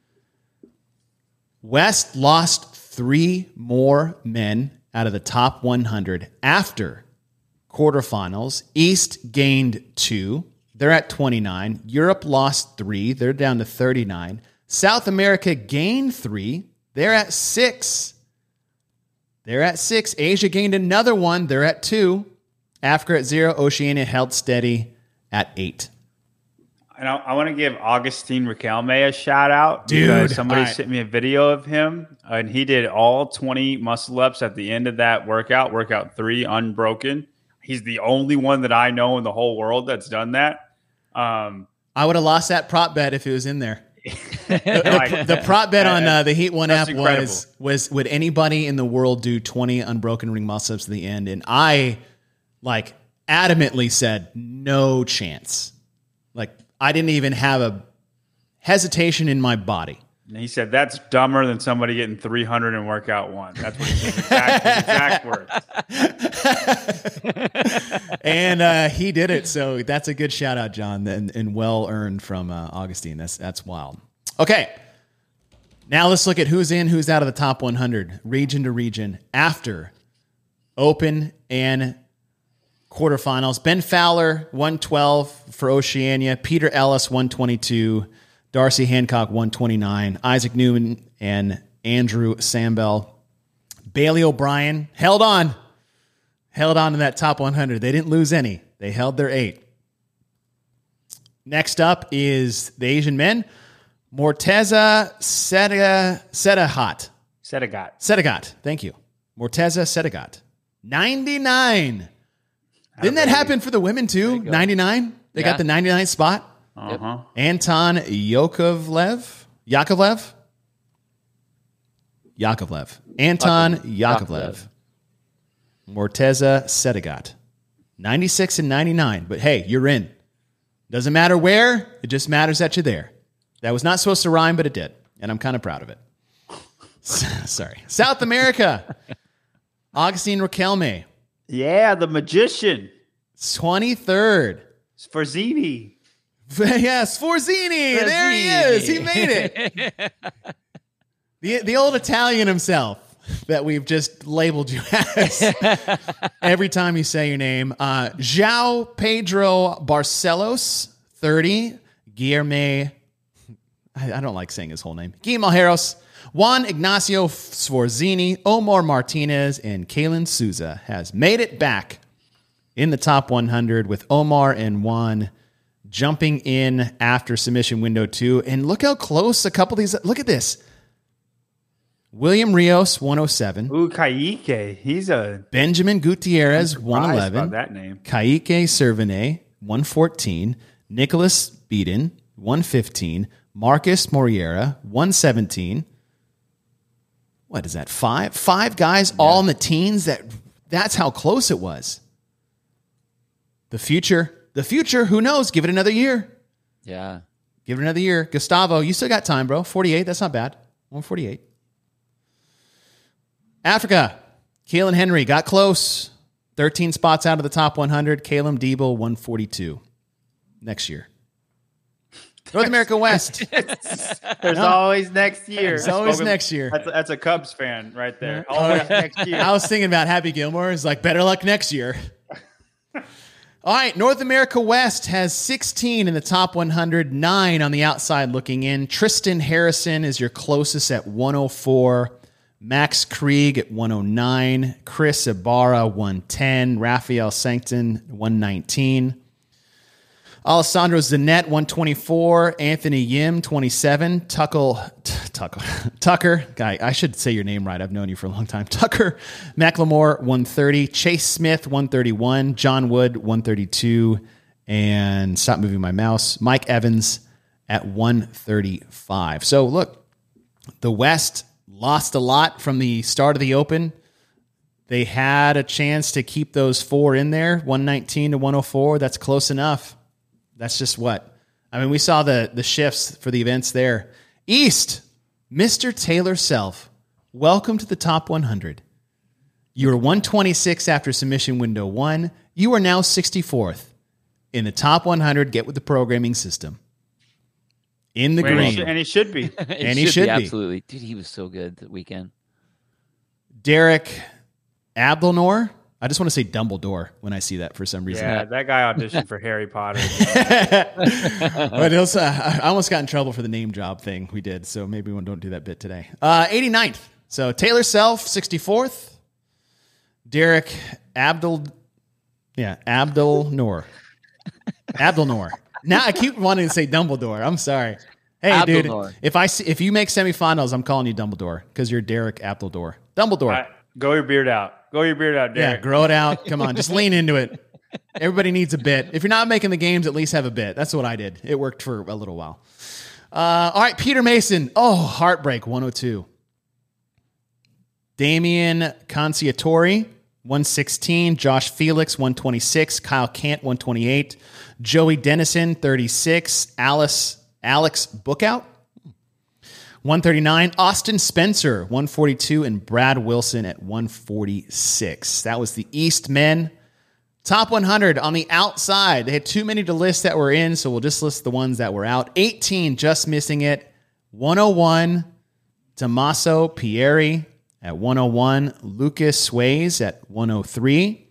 [SPEAKER 1] West lost three more men out of the top one hundred after quarterfinals. East gained two. They're at twenty-nine. Europe lost three. They're down to thirty-nine. South America gained three. They're at six. They're at six. Asia gained another one. They're at two. Africa at zero. Oceania held steady at eight.
[SPEAKER 3] And I, I want to give Augustine Riquelme a shout out.
[SPEAKER 1] Dude,
[SPEAKER 3] because somebody
[SPEAKER 1] I-
[SPEAKER 3] sent me a video of him, and he did all twenty muscle ups at the end of that workout, workout three, unbroken. He's the only one that I know in the whole world that's done that. Um,
[SPEAKER 1] I would have lost that prop bet if it was in there.
[SPEAKER 3] like,
[SPEAKER 1] The prop bet on uh, the Heat One
[SPEAKER 3] That's
[SPEAKER 1] app
[SPEAKER 3] incredible.
[SPEAKER 1] was was would anybody in the world do twenty unbroken ring muscle ups to the end? And I like adamantly said no chance. Like I didn't even have a hesitation in my body.
[SPEAKER 3] and he said that's dumber than somebody getting three hundred in workout one. That's what he said. Exact, exact words.
[SPEAKER 1] And uh, he did it. So that's a good shout out, John, and, and well earned from uh, Augustine. That's that's wild. Okay. Now let's look at who's in, who's out of the top one hundred, region to region, after Open and quarterfinals. Ben Fowler, one twelve for Oceania. Peter Ellis, one twenty-two. Darcy Hancock, one twenty-nine. Isaac Newman and Andrew Sambell. Bailey O'Brien held on. Held on to that top one hundred. They didn't lose any. They held their eight. Next up is the Asian men. Morteza Seta, Setahat.
[SPEAKER 3] Sedegat.
[SPEAKER 1] Setagat. Thank you. Morteza Setagat. ninety-nine. Didn't that happen for the women too? ninety-nine? They
[SPEAKER 5] Yeah.
[SPEAKER 1] got the ninety-nine spot.
[SPEAKER 3] Uh-huh.
[SPEAKER 1] Anton Yakovlev. Yakovlev? Yakovlev. Anton Yakovlev.
[SPEAKER 5] Yakovlev.
[SPEAKER 1] Morteza Setagat. ninety-six and ninety-nine. But hey, you're in. Doesn't matter where. It just matters that you're there. That was not supposed to rhyme, but it did. And I'm kind of proud of it. Sorry. South America. Augustine Riquelme.
[SPEAKER 3] Yeah, the magician.
[SPEAKER 1] twenty-third.
[SPEAKER 3] Sforzini.
[SPEAKER 1] Yes, Sforzini. There he is. He made it. the, the old Italian himself that we've just labeled you as every time you say your name. Uh, João Pedro Barcelos, thirty. Guilherme, I, I don't like saying his whole name. Guillermo Alheros. Juan Ignacio Sforzini, Omar Martinez, and Kalen Souza has made it back in the top one hundred with Omar and Juan jumping in after submission window two. And look how close a couple of these. Look at this. William Rios, one oh seven.
[SPEAKER 3] Ooh, Kaique. He's a
[SPEAKER 1] Benjamin Gutierrez,
[SPEAKER 3] surprised
[SPEAKER 1] one eleven.
[SPEAKER 3] about that name.
[SPEAKER 1] Kaique Servane, one fourteen. Nicholas Beaton, one fifteen. Marcus Moriera, one seventeen. What is that? Five? Five guys all in the teens. That that's how close it was. The future. The future, who knows? Give it another year.
[SPEAKER 5] Yeah.
[SPEAKER 1] Give it another year. Gustavo, you still got time, bro. forty-eight, that's not bad. one forty-eight. Africa. Kalen Henry got close. thirteen spots out of the top one hundred. Caleb Debo, one forty-two. Next year. North America West.
[SPEAKER 3] There's always next year.
[SPEAKER 1] There's always
[SPEAKER 3] Spoken-
[SPEAKER 1] next year.
[SPEAKER 3] That's a, that's a Cubs fan right there. Always next year.
[SPEAKER 1] I was thinking about Happy Gilmore. It's like, better luck next year. All right, North America West has sixteen in the top one hundred, nine on the outside looking in. Tristan Harrison is your closest at one oh four. Max Krieg at one oh nine. Chris Ibarra, one ten. Raphael Sancton, one nineteen. Alessandro Zanet, one twenty-four. Anthony Yim, twenty-seven. Tuckle, t- Tuckle, Tucker, guy, I should say your name right. I've known you for a long time. Tucker McLemore, one thirty. Chase Smith, one thirty-one. John Wood, one thirty-two. And stop moving my mouse. Mike Evans at one thirty-five. So look, the West lost a lot from the start of the Open. They had a chance to keep those four in there, one nineteen to one oh four. That's close enough. That's just what. I mean, we saw the the shifts for the events there. East, Mister Taylor Self, welcome to the top one hundred. You were one twenty-six after submission window one. You are now sixty-fourth in the top one hundred. Get with the programming system. In the
[SPEAKER 3] and, he
[SPEAKER 1] green.
[SPEAKER 3] should, and he should be.
[SPEAKER 5] It
[SPEAKER 1] And he should be.
[SPEAKER 5] absolutely. Dude, he was so good that weekend.
[SPEAKER 1] Derek Abdelnor. I just want to say Dumbledore when I see that for some reason.
[SPEAKER 3] Yeah, that guy auditioned for Harry Potter.
[SPEAKER 1] But also, I almost got in trouble for the name job thing we did, so maybe we don't do that bit today. Uh, eighty-ninth. So Taylor Self, sixty-fourth. Derek Abdul, yeah, Abdul Noor. Abdul Noor. Now I keep wanting to say Dumbledore. I'm sorry. Hey,
[SPEAKER 5] Abdul
[SPEAKER 1] dude,
[SPEAKER 5] Noor.
[SPEAKER 1] if I see, if you make semifinals, I'm calling you Dumbledore because you're Derek Abdul Dumbledore.
[SPEAKER 3] All right, go your beard out. Go your beard out,
[SPEAKER 1] Yeah,
[SPEAKER 3] Derek.
[SPEAKER 1] grow it out. Come on, just lean into it. Everybody needs a bit. If you're not making the games, at least have a bit. That's what I did. It worked for a little while. Uh, all right, Peter Mason. Oh, heartbreak, one oh two. Damian Conciatori, one sixteen. Josh Felix, one twenty-six. Kyle Kant, one twenty-eight. Joey Dennison, thirty-six. Alice Alex Bookout, one thirty-nine. Austin Spencer, one forty-two. And Brad Wilson at one forty-six. That was the East men. Top one hundred on the outside. They had too many to list that were in, so we'll just list the ones that were out. eighteen just missing it. one oh one, Tommaso Pieri at one oh one. Lucas Sways at one oh three.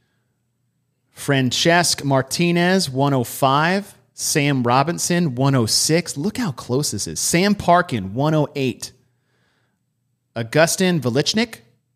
[SPEAKER 1] Francesc Martinez, one oh five. Sam Robinson, one oh six. Look how close this is. Sam Parkin, one oh eight. Augustin Velichnik.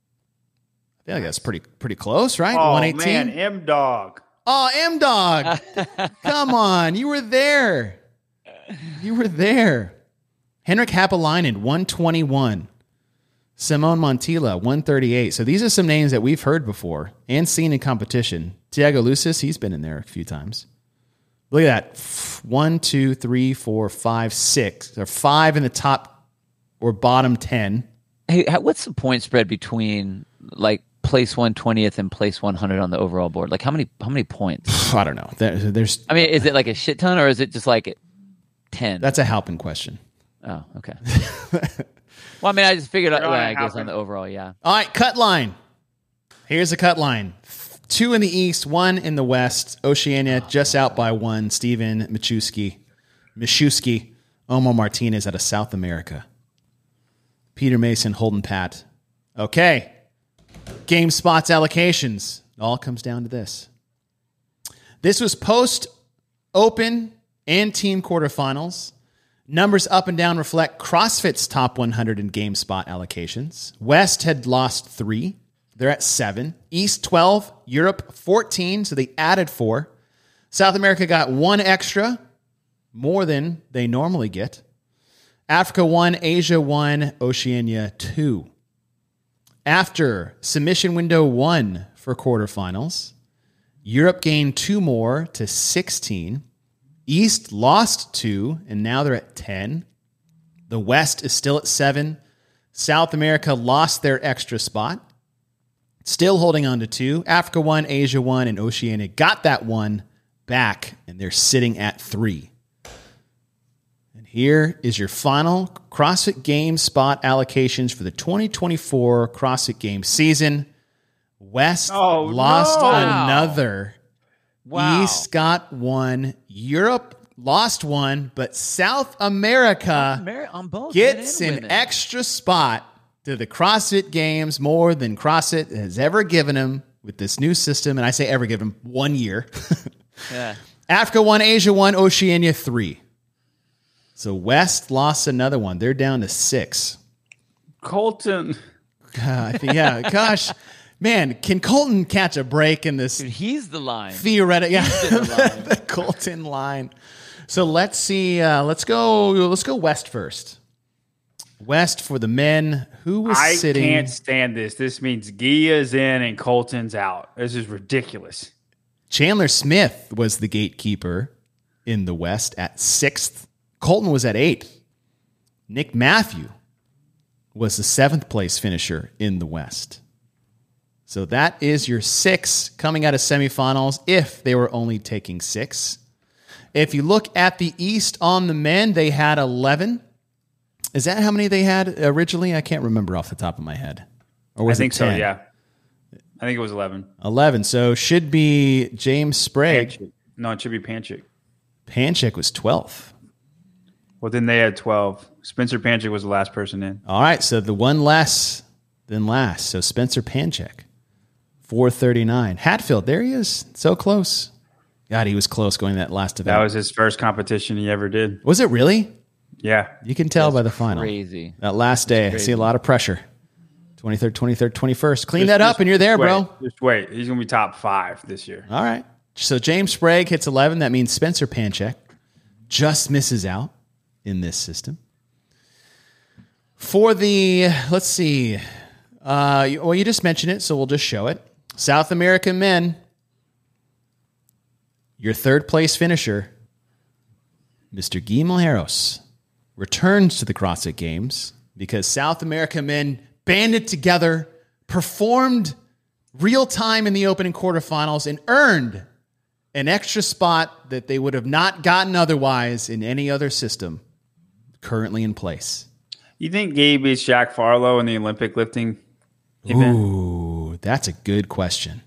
[SPEAKER 1] I feel like that's pretty pretty close, right?
[SPEAKER 3] Oh,
[SPEAKER 1] one eighteen.
[SPEAKER 3] man, M-Dog.
[SPEAKER 1] Oh, M-Dog. Come on. You were there. You were there. Henrik Happalainen, one twenty-one. Simone Montilla, one thirty-eight. So these are some names that we've heard before and seen in competition. Tiago Lucis, he's been in there a few times. Look at that. One, two, three, four, five, six. There are five in the top or bottom ten.
[SPEAKER 5] Hey, how- what's the point spread between like place one twentieth and place one hundred on the overall board? Like how many how many points?
[SPEAKER 1] I don't know. There, there's
[SPEAKER 5] I mean, is it like a shit ton or is it just like ten?
[SPEAKER 1] That's a Halpin question.
[SPEAKER 5] Oh, okay. Well, I mean, I just figured out.
[SPEAKER 3] You're
[SPEAKER 5] Well,
[SPEAKER 3] on
[SPEAKER 5] I
[SPEAKER 3] it,
[SPEAKER 5] guess
[SPEAKER 3] Halpin.
[SPEAKER 5] on the overall, yeah.
[SPEAKER 1] All right, cut line. Here's a cut line. Two in the East, one in the West. Oceania just out by one. Steven Michewski. Michewski. Omo Martinez out of South America. Peter Mason, Holden Pat. Okay. Game spots allocations. It all comes down to this. This was post-open and team quarterfinals. Numbers up and down reflect CrossFit's top one hundred in game spot allocations. West had lost three. They're at seven. East, twelve. Europe, fourteen. So they added four. South America got one extra, more than they normally get. Africa, one. Asia, one. Oceania, two. After submission window one for quarterfinals, Europe gained two more to sixteen. East lost two, and now they're at ten. The West is still at seven. South America lost their extra spot. Still holding on to two. Africa one, Asia one, and Oceania got that one back, and they're sitting at three. And here is your final CrossFit Games spot allocations for the twenty twenty-four CrossFit Games season. West
[SPEAKER 3] Oh,
[SPEAKER 1] lost
[SPEAKER 3] no.
[SPEAKER 1] another.
[SPEAKER 5] Wow.
[SPEAKER 1] East got one. Europe lost one, but South America
[SPEAKER 5] Mary on both
[SPEAKER 1] gets
[SPEAKER 5] men and
[SPEAKER 1] an
[SPEAKER 5] women.
[SPEAKER 1] extra spot to the CrossFit Games, more than CrossFit has ever given him with this new system. And I say ever given him one year.
[SPEAKER 5] Yeah.
[SPEAKER 1] Africa one, Asia one, Oceania three. So West lost another one. They're down to six.
[SPEAKER 3] Colton.
[SPEAKER 1] God, I think- yeah, gosh. Man, can Colton catch a break in this
[SPEAKER 5] Dude, he's the line.
[SPEAKER 1] theoretic? Yeah,
[SPEAKER 5] the line.
[SPEAKER 1] the Colton line. So let's see. Uh, let's go. Let's go West first. West for the men. Who was
[SPEAKER 3] I
[SPEAKER 1] sitting?
[SPEAKER 3] can't stand this. This means Gia's in and Colton's out. This is ridiculous.
[SPEAKER 1] Chandler Smith was the gatekeeper in the West at sixth. Colton was at eighth. Nick Matthew was the seventh place finisher in the West. So that is your six coming out of semifinals if they were only taking six. If you look at the East on the men, they had eleven. Is that how many they had originally? I can't remember off the top of my head. Or
[SPEAKER 3] I
[SPEAKER 1] was
[SPEAKER 3] think
[SPEAKER 1] it
[SPEAKER 3] so,
[SPEAKER 1] ten?
[SPEAKER 3] yeah. I think it was eleven.
[SPEAKER 1] eleven. So should be James Sprague.
[SPEAKER 3] Panchik. No, it should be Panchik.
[SPEAKER 1] Panchik was twelfth.
[SPEAKER 3] Well, then they had twelve. Spencer Panchik was the last person in.
[SPEAKER 1] All right, so the one less than last. So Spencer Panchik, four thirty-nine. Hatfield, there he is. So close. God, he was close going that last event.
[SPEAKER 3] That was his first competition he ever did.
[SPEAKER 1] Was it really?
[SPEAKER 3] Yeah.
[SPEAKER 1] You can tell by the final.
[SPEAKER 5] Crazy.
[SPEAKER 1] That last day, I
[SPEAKER 5] crazy.
[SPEAKER 1] see a lot of pressure. twenty-third, twenty-third, twenty-first. Clean
[SPEAKER 3] Just-
[SPEAKER 1] that up
[SPEAKER 3] just
[SPEAKER 1] and you're there,
[SPEAKER 3] wait,
[SPEAKER 1] bro.
[SPEAKER 3] Just wait. He's going to be top five this year.
[SPEAKER 1] All right. So James Sprague hits eleven. That means Spencer Panchek just misses out in this system. For the, let's see. Uh, well, you just mentioned it, so we'll just show it. South American men, your third place finisher, Mister Guy Malheiros, returns to the CrossFit Games because South American men banded together, performed real time in the opening quarterfinals, and earned an extra spot that they would have not gotten otherwise in any other system currently in place.
[SPEAKER 3] You think Gabe beats Jack Farlow in the Olympic lifting event?
[SPEAKER 1] Ooh, that's a good question.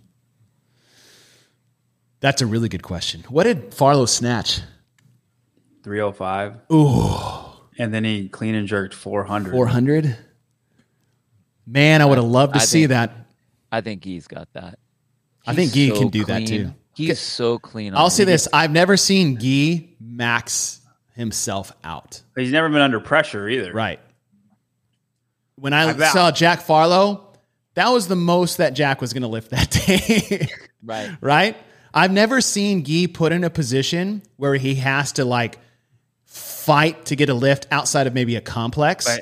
[SPEAKER 1] That's a really good question. What did Farlow snatch?
[SPEAKER 3] three oh five.
[SPEAKER 1] Ooh,
[SPEAKER 3] And then he clean and jerked four hundred.
[SPEAKER 1] four hundred? Man, I would have loved to
[SPEAKER 5] I
[SPEAKER 1] see
[SPEAKER 5] think-
[SPEAKER 1] that.
[SPEAKER 5] I think he's got that.
[SPEAKER 1] I think
[SPEAKER 5] He's
[SPEAKER 1] Guy
[SPEAKER 5] so
[SPEAKER 1] can do that
[SPEAKER 5] clean.
[SPEAKER 1] too.
[SPEAKER 5] He's so clean. on
[SPEAKER 1] I'll
[SPEAKER 5] it.
[SPEAKER 1] say
[SPEAKER 5] He
[SPEAKER 1] this.
[SPEAKER 5] gets-
[SPEAKER 1] I've never seen Guy max himself out.
[SPEAKER 3] He's never been under pressure either.
[SPEAKER 1] Right. When I,
[SPEAKER 3] I bet.
[SPEAKER 1] saw Jack Farlow, that was the most that Jack was going to lift that day.
[SPEAKER 5] Right.
[SPEAKER 1] Right? I've never seen Guy put in a position where he has to like fight to get a lift outside of maybe a complex.
[SPEAKER 3] But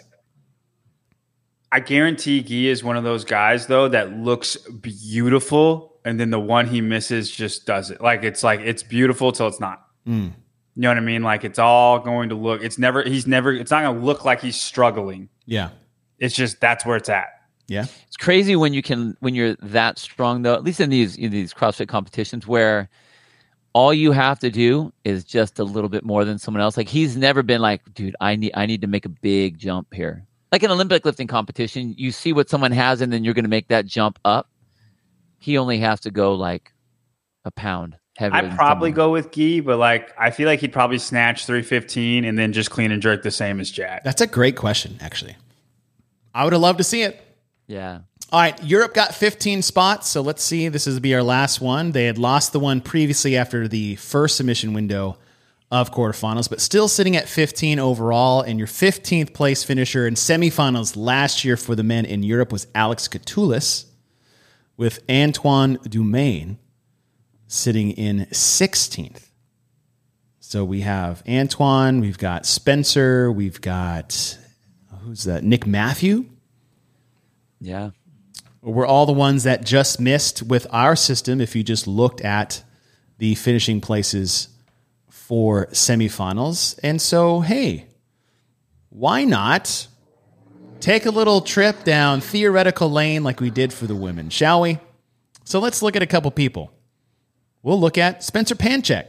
[SPEAKER 3] I guarantee Guy is one of those guys though that looks beautiful, and then the one he misses just does it. Like it's like it's beautiful till it's not.
[SPEAKER 1] Mm.
[SPEAKER 3] You know what I mean? Like it's all going to look. It's never. He's never. It's not going to look like he's struggling.
[SPEAKER 1] Yeah.
[SPEAKER 3] It's just that's where it's at.
[SPEAKER 1] Yeah.
[SPEAKER 5] It's crazy when you can when you're that strong though. At least in these in these CrossFit competitions where all you have to do is just a little bit more than someone else. Like he's never been like, dude, I need I need to make a big jump here. Like an Olympic lifting competition, you see what someone has and then you're going to make that jump up. He only has to go like a pound heavier.
[SPEAKER 3] I'd
[SPEAKER 5] than
[SPEAKER 3] probably
[SPEAKER 5] someone.
[SPEAKER 3] go with Guy, but like I feel like he'd probably snatch three fifteen and then just clean and jerk the same as Jack.
[SPEAKER 1] That's a great question, actually. I would have loved to see it.
[SPEAKER 5] Yeah.
[SPEAKER 1] All right, Europe got fifteen spots, so let's see. This is be our last one. They had lost the one previously after the first submission window of quarterfinals, but still sitting at fifteen overall. And your fifteenth place finisher in semifinals last year for the men in Europe was Alex Catoulis, with Antoine Dumaine sitting in sixteenth. So we have Antoine, we've got Spencer, we've got, who's that? Nick Matthew.
[SPEAKER 5] Yeah.
[SPEAKER 1] We're all the ones that just missed with our system if you just looked at the finishing places for semifinals. And so, hey, why not take a little trip down theoretical lane like we did for the women, shall we? So let's look at a couple people. We'll look at Spencer Panchek.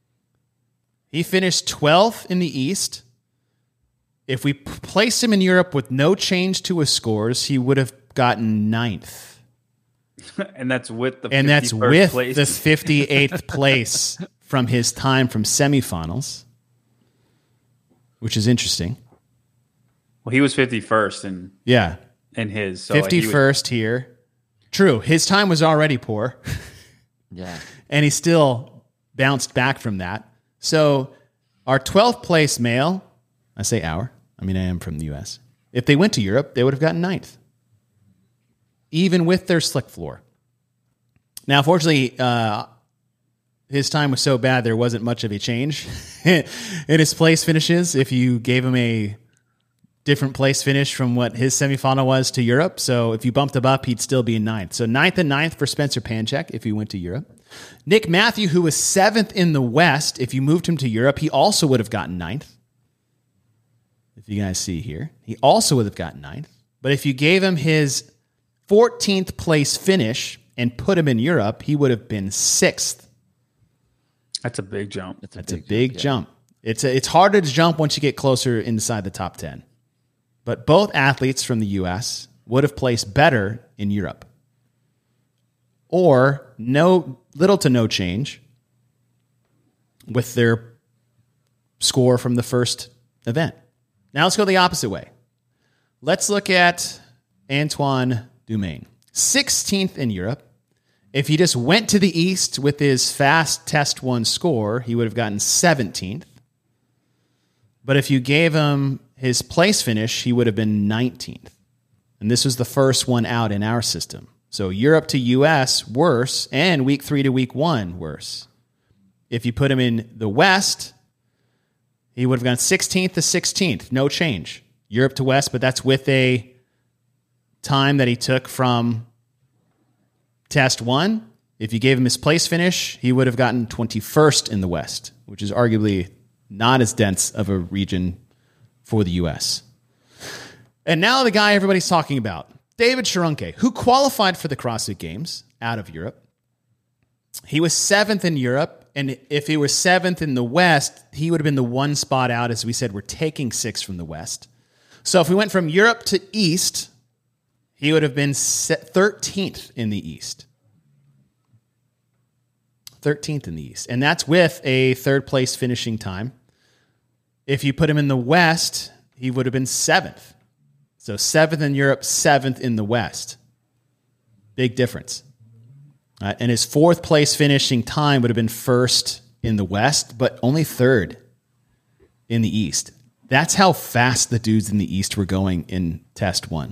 [SPEAKER 1] He finished twelfth in the East. If we p- placed him in Europe with no change to his scores, he would have gotten ninth.
[SPEAKER 3] and that's with the
[SPEAKER 1] And that's
[SPEAKER 3] fifty-first
[SPEAKER 1] with
[SPEAKER 3] place.
[SPEAKER 1] the fifty-eighth place from his time from semifinals, which is interesting.
[SPEAKER 3] Well, he was fifty-first in
[SPEAKER 1] Yeah.
[SPEAKER 3] in his so like, he was-
[SPEAKER 1] fifty-first here. True. His time was already poor,
[SPEAKER 5] Yeah.
[SPEAKER 1] and he still bounced back from that. So our twelfth place male, I say our, I mean, I am from the U S. If they went to Europe, they would have gotten ninth, even with their slick floor. Now, fortunately, uh, his time was so bad, there wasn't much of a change in his place finishes. If you gave him a different place finish from what his semifinal was to Europe. So if you bumped him up, he'd still be in ninth. So ninth and ninth for Spencer Panchek if he went to Europe. Nick Matthew, who was seventh in the West, if you moved him to Europe, he also would have gotten ninth. If you guys see here, he also would have gotten ninth. But if you gave him his fourteenth place finish and put him in Europe, he would have been sixth.
[SPEAKER 3] That's a big jump.
[SPEAKER 5] That's a
[SPEAKER 1] That's a
[SPEAKER 5] big,
[SPEAKER 1] big
[SPEAKER 5] jump,
[SPEAKER 1] jump. It's a, it's harder to jump once you get closer inside the top ten. But both athletes from the U S would have placed better in Europe. Or no little to no change with their score from the first event. Now let's go the opposite way. Let's look at Antoine Dumaine. sixteenth in Europe. If he just went to the East with his fast test one score, he would have gotten seventeenth. But if you gave him his place finish, he would have been nineteenth. And this was the first one out in our system. So Europe to U S, worse, and week three to week one, worse. If you put him in the West, he would have gone sixteenth to sixteenth. No change. Europe to West, but that's with a time that he took from test one. If you gave him his place finish, he would have gotten twenty-first in the West, which is arguably not as dense of a region for the U S. And now the guy everybody's talking about, David Sharonke, who qualified for the CrossFit Games out of Europe. He was seventh in Europe, and if he was seventh in the West, he would have been the one spot out. As we said, we're taking six from the West. So if we went from Europe to East, he would have been thirteenth in the East. thirteenth in the East. And that's with a third place finishing time. If you put him in the West, he would have been seventh. So seventh in Europe, seventh in the West. Big difference. Uh, and his fourth place finishing time would have been first in the West, but only third in the East. That's how fast the dudes in the East were going in test one.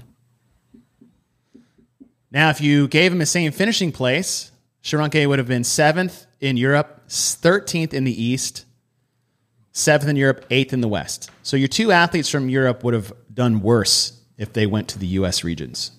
[SPEAKER 1] Now, if you gave him the same finishing place, Sharonke would have been seventh in Europe, thirteenth in the East, seventh in Europe, eighth in the West. So your two athletes from Europe would have done worse if they went to the U S regions.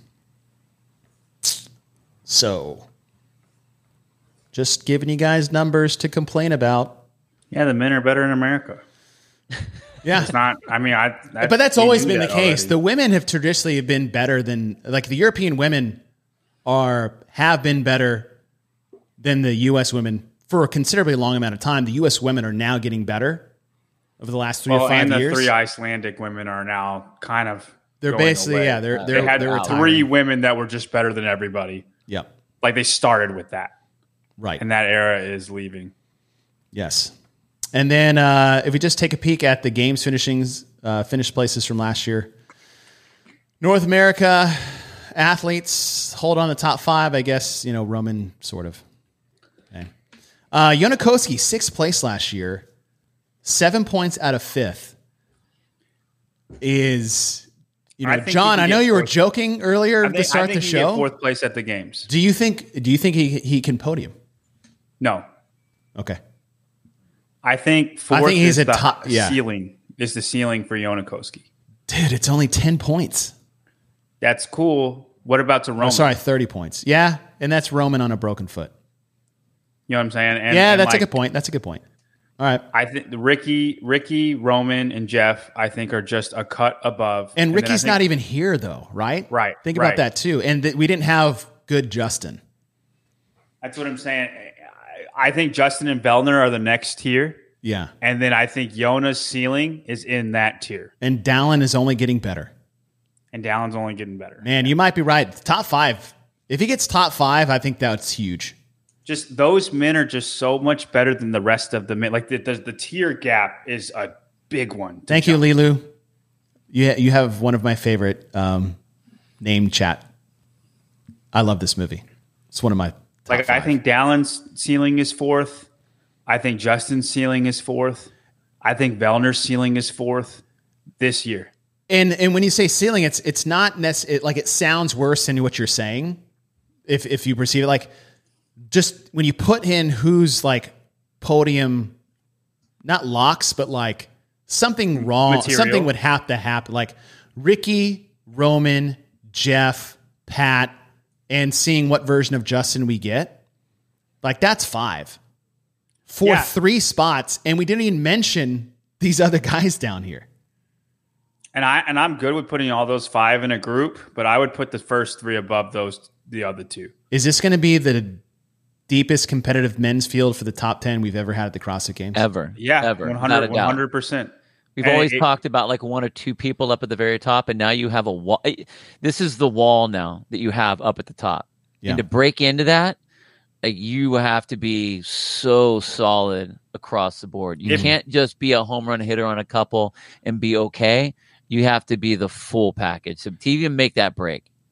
[SPEAKER 1] So, just giving you guys numbers to complain about.
[SPEAKER 3] Yeah, the men are better in America.
[SPEAKER 1] Yeah.
[SPEAKER 3] It's not, I mean, I,
[SPEAKER 1] but that's
[SPEAKER 3] we
[SPEAKER 1] always
[SPEAKER 3] knew
[SPEAKER 1] been the
[SPEAKER 3] that
[SPEAKER 1] case.
[SPEAKER 3] already.
[SPEAKER 1] The women have traditionally been better than, like the European women are, have been better than the U S women for a considerably long amount of time. The U S women are now getting better over the last three
[SPEAKER 3] well,
[SPEAKER 1] or five
[SPEAKER 3] and the
[SPEAKER 1] years.
[SPEAKER 3] three Icelandic women are now kind of
[SPEAKER 1] They're
[SPEAKER 3] going
[SPEAKER 1] basically,
[SPEAKER 3] away.
[SPEAKER 1] yeah, they're,
[SPEAKER 3] They
[SPEAKER 1] they're,
[SPEAKER 3] had
[SPEAKER 1] they're retiring.
[SPEAKER 3] three women that were just better than everybody.
[SPEAKER 1] Yep.
[SPEAKER 3] Like they started with that.
[SPEAKER 1] Right.
[SPEAKER 3] And that era is leaving.
[SPEAKER 1] Yes. And then uh, if we just take a peek at the games finishings, uh, finished places from last year, North America athletes hold on the top five, I guess, you know, Roman sort of. Okay. Uh, Yonakoski, sixth place last year, seven points out of fifth is, you know,
[SPEAKER 3] I think
[SPEAKER 1] John,
[SPEAKER 3] he
[SPEAKER 1] I
[SPEAKER 3] can
[SPEAKER 1] know
[SPEAKER 3] get
[SPEAKER 1] you were
[SPEAKER 3] fourth.
[SPEAKER 1] joking earlier
[SPEAKER 3] I
[SPEAKER 1] to
[SPEAKER 3] think,
[SPEAKER 1] start
[SPEAKER 3] I think
[SPEAKER 1] the
[SPEAKER 3] he can get
[SPEAKER 1] show.
[SPEAKER 3] fourth place at the games.
[SPEAKER 1] Do you think, do you think he, he can podium?
[SPEAKER 3] No.
[SPEAKER 1] Okay.
[SPEAKER 3] I think fourth
[SPEAKER 1] I think he's
[SPEAKER 3] is
[SPEAKER 1] a
[SPEAKER 3] the
[SPEAKER 1] top- yeah.
[SPEAKER 3] ceiling, is the ceiling for Yonakoski.
[SPEAKER 1] Dude, it's only ten points.
[SPEAKER 3] That's cool. What about to Roman?
[SPEAKER 1] Oh, sorry, thirty points. Yeah, and that's Roman on a broken foot.
[SPEAKER 3] You know what I'm saying? And,
[SPEAKER 1] yeah,
[SPEAKER 3] and
[SPEAKER 1] that's
[SPEAKER 3] like,
[SPEAKER 1] a good point. That's a good point. All right.
[SPEAKER 3] I think Ricky, Ricky, Roman, and Jeff, I think, are just a cut above.
[SPEAKER 1] And
[SPEAKER 3] then I
[SPEAKER 1] Ricky's
[SPEAKER 3] think-
[SPEAKER 1] not even here, though, right?
[SPEAKER 3] Right,
[SPEAKER 1] Think
[SPEAKER 3] right.
[SPEAKER 1] about that, too. And th- we didn't have good Justin.
[SPEAKER 3] That's what I'm saying. I I think Justin and Vellner are the next tier.
[SPEAKER 1] Yeah.
[SPEAKER 3] And then I think Yona's ceiling is in that tier.
[SPEAKER 1] And Dallin is only getting better.
[SPEAKER 3] And Dallin's only getting better.
[SPEAKER 1] Man, you might be right. Top five. If he gets top five, I think that's huge.
[SPEAKER 3] Just those men are just so much better than the rest of the men. Like the, the, the tier gap is a big one.
[SPEAKER 1] Thank you, Lilu. You, you have one of my favorite um, name chat. I love this movie. It's one of my top
[SPEAKER 3] Like
[SPEAKER 1] five.
[SPEAKER 3] I think Dallin's ceiling is fourth. I think Justin's ceiling is fourth. I think Vellner's ceiling is fourth this year.
[SPEAKER 1] And and when you say ceiling, it's it's not necessarily like it sounds worse than what you're saying. If if you perceive it like just when you put in who's like podium, not locks, but like something wrong,
[SPEAKER 3] Material.
[SPEAKER 1] something would have to happen. Like Ricky, Roman, Jeff, Pat, and seeing what version of Justin we get. Like that's five. For
[SPEAKER 3] Yeah.
[SPEAKER 1] three spots, and we didn't even mention these other guys down here.
[SPEAKER 3] And I and I'm good with putting all those five in a group, but I would put the first three above those the other two.
[SPEAKER 1] Is this going to be the deepest competitive men's field for the top ten we've ever had at the CrossFit Games?
[SPEAKER 5] Ever.
[SPEAKER 3] Yeah,
[SPEAKER 5] Ever.
[SPEAKER 3] one
[SPEAKER 5] Not a
[SPEAKER 3] hundred,
[SPEAKER 5] doubt.
[SPEAKER 3] one hundred percent.
[SPEAKER 5] We've
[SPEAKER 3] And
[SPEAKER 5] always
[SPEAKER 3] it-
[SPEAKER 5] talked about like one or two people up at the very top, and now you have a wall. This is the wall now that you have up at the top.
[SPEAKER 1] Yeah.
[SPEAKER 5] And to break into that, like, you have to be so solid across the board. You
[SPEAKER 3] If-
[SPEAKER 5] can't just be a home run hitter on a couple and be okay. You have to be the full package. So to even make that break,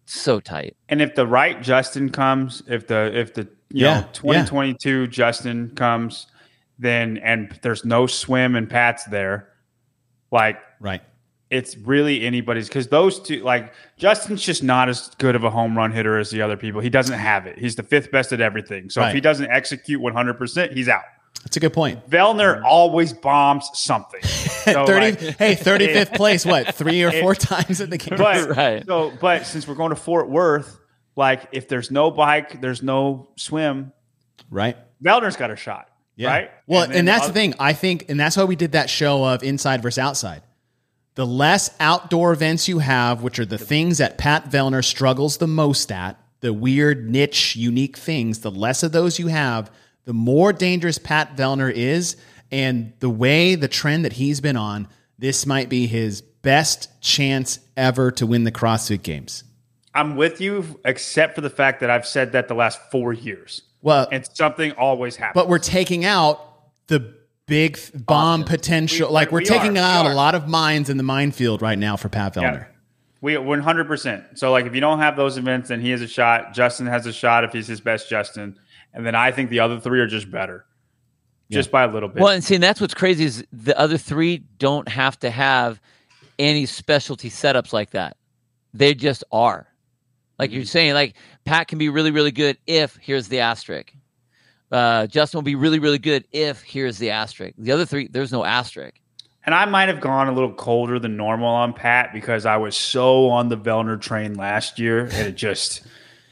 [SPEAKER 5] so tight.
[SPEAKER 3] And if the right Justin comes, if the if the you
[SPEAKER 1] Yeah,
[SPEAKER 3] know twenty twenty-two yeah. Justin comes, then and there's no swim and Pat's there, like
[SPEAKER 1] right.
[SPEAKER 3] It's really anybody's, because those two, like Justin's just not as good of a home run hitter as the other people. He doesn't have it. He's the fifth best at everything. So
[SPEAKER 1] right.
[SPEAKER 3] if he doesn't execute one hundred percent, he's out.
[SPEAKER 1] That's a good point.
[SPEAKER 3] Vellner always bombs something. So
[SPEAKER 1] thirty,
[SPEAKER 3] like,
[SPEAKER 1] hey, thirty-fifth place, what, three or four it, times in the game?
[SPEAKER 3] But,
[SPEAKER 5] right.
[SPEAKER 3] So, but since we're going to Fort Worth, like if there's no bike, there's no swim.
[SPEAKER 1] Right.
[SPEAKER 3] Vellner's got a shot.
[SPEAKER 1] Yeah.
[SPEAKER 3] Right.
[SPEAKER 1] Well, and, and that's
[SPEAKER 3] other,
[SPEAKER 1] the thing. I think, and that's why we did that show of inside versus outside. The less outdoor events you have, which are the things that Pat Vellner struggles the most at, the weird, niche, unique things, the less of those you have, the more dangerous Pat Vellner is. And the way, the trend that he's been on, this might be his best chance ever to win the CrossFit Games.
[SPEAKER 3] I'm with you, except for the fact that I've said that the last four years.
[SPEAKER 1] Well,
[SPEAKER 3] and something always happens.
[SPEAKER 1] But we're taking out the big bomb Often. potential. We, like we're we taking are, out we a lot of mines in the minefield right now for Pat Vellner.
[SPEAKER 3] Yeah. We one hundred percent. So like if you don't have those events, then he has a shot. Justin has a shot if he's his best Justin. And then I think the other three are just better. Yeah. Just by a little bit.
[SPEAKER 5] Well, and see, and that's what's crazy is the other three don't have to have any specialty setups like that. They just are. Like mm-hmm. you're saying, like Pat can be really, really good if here's the asterisk. Uh, Justin will be really, really good if here's the asterisk. The other three, there's no asterisk.
[SPEAKER 3] And I might have gone a little colder than normal on Pat because I was so on the Vellner train last year, and it just,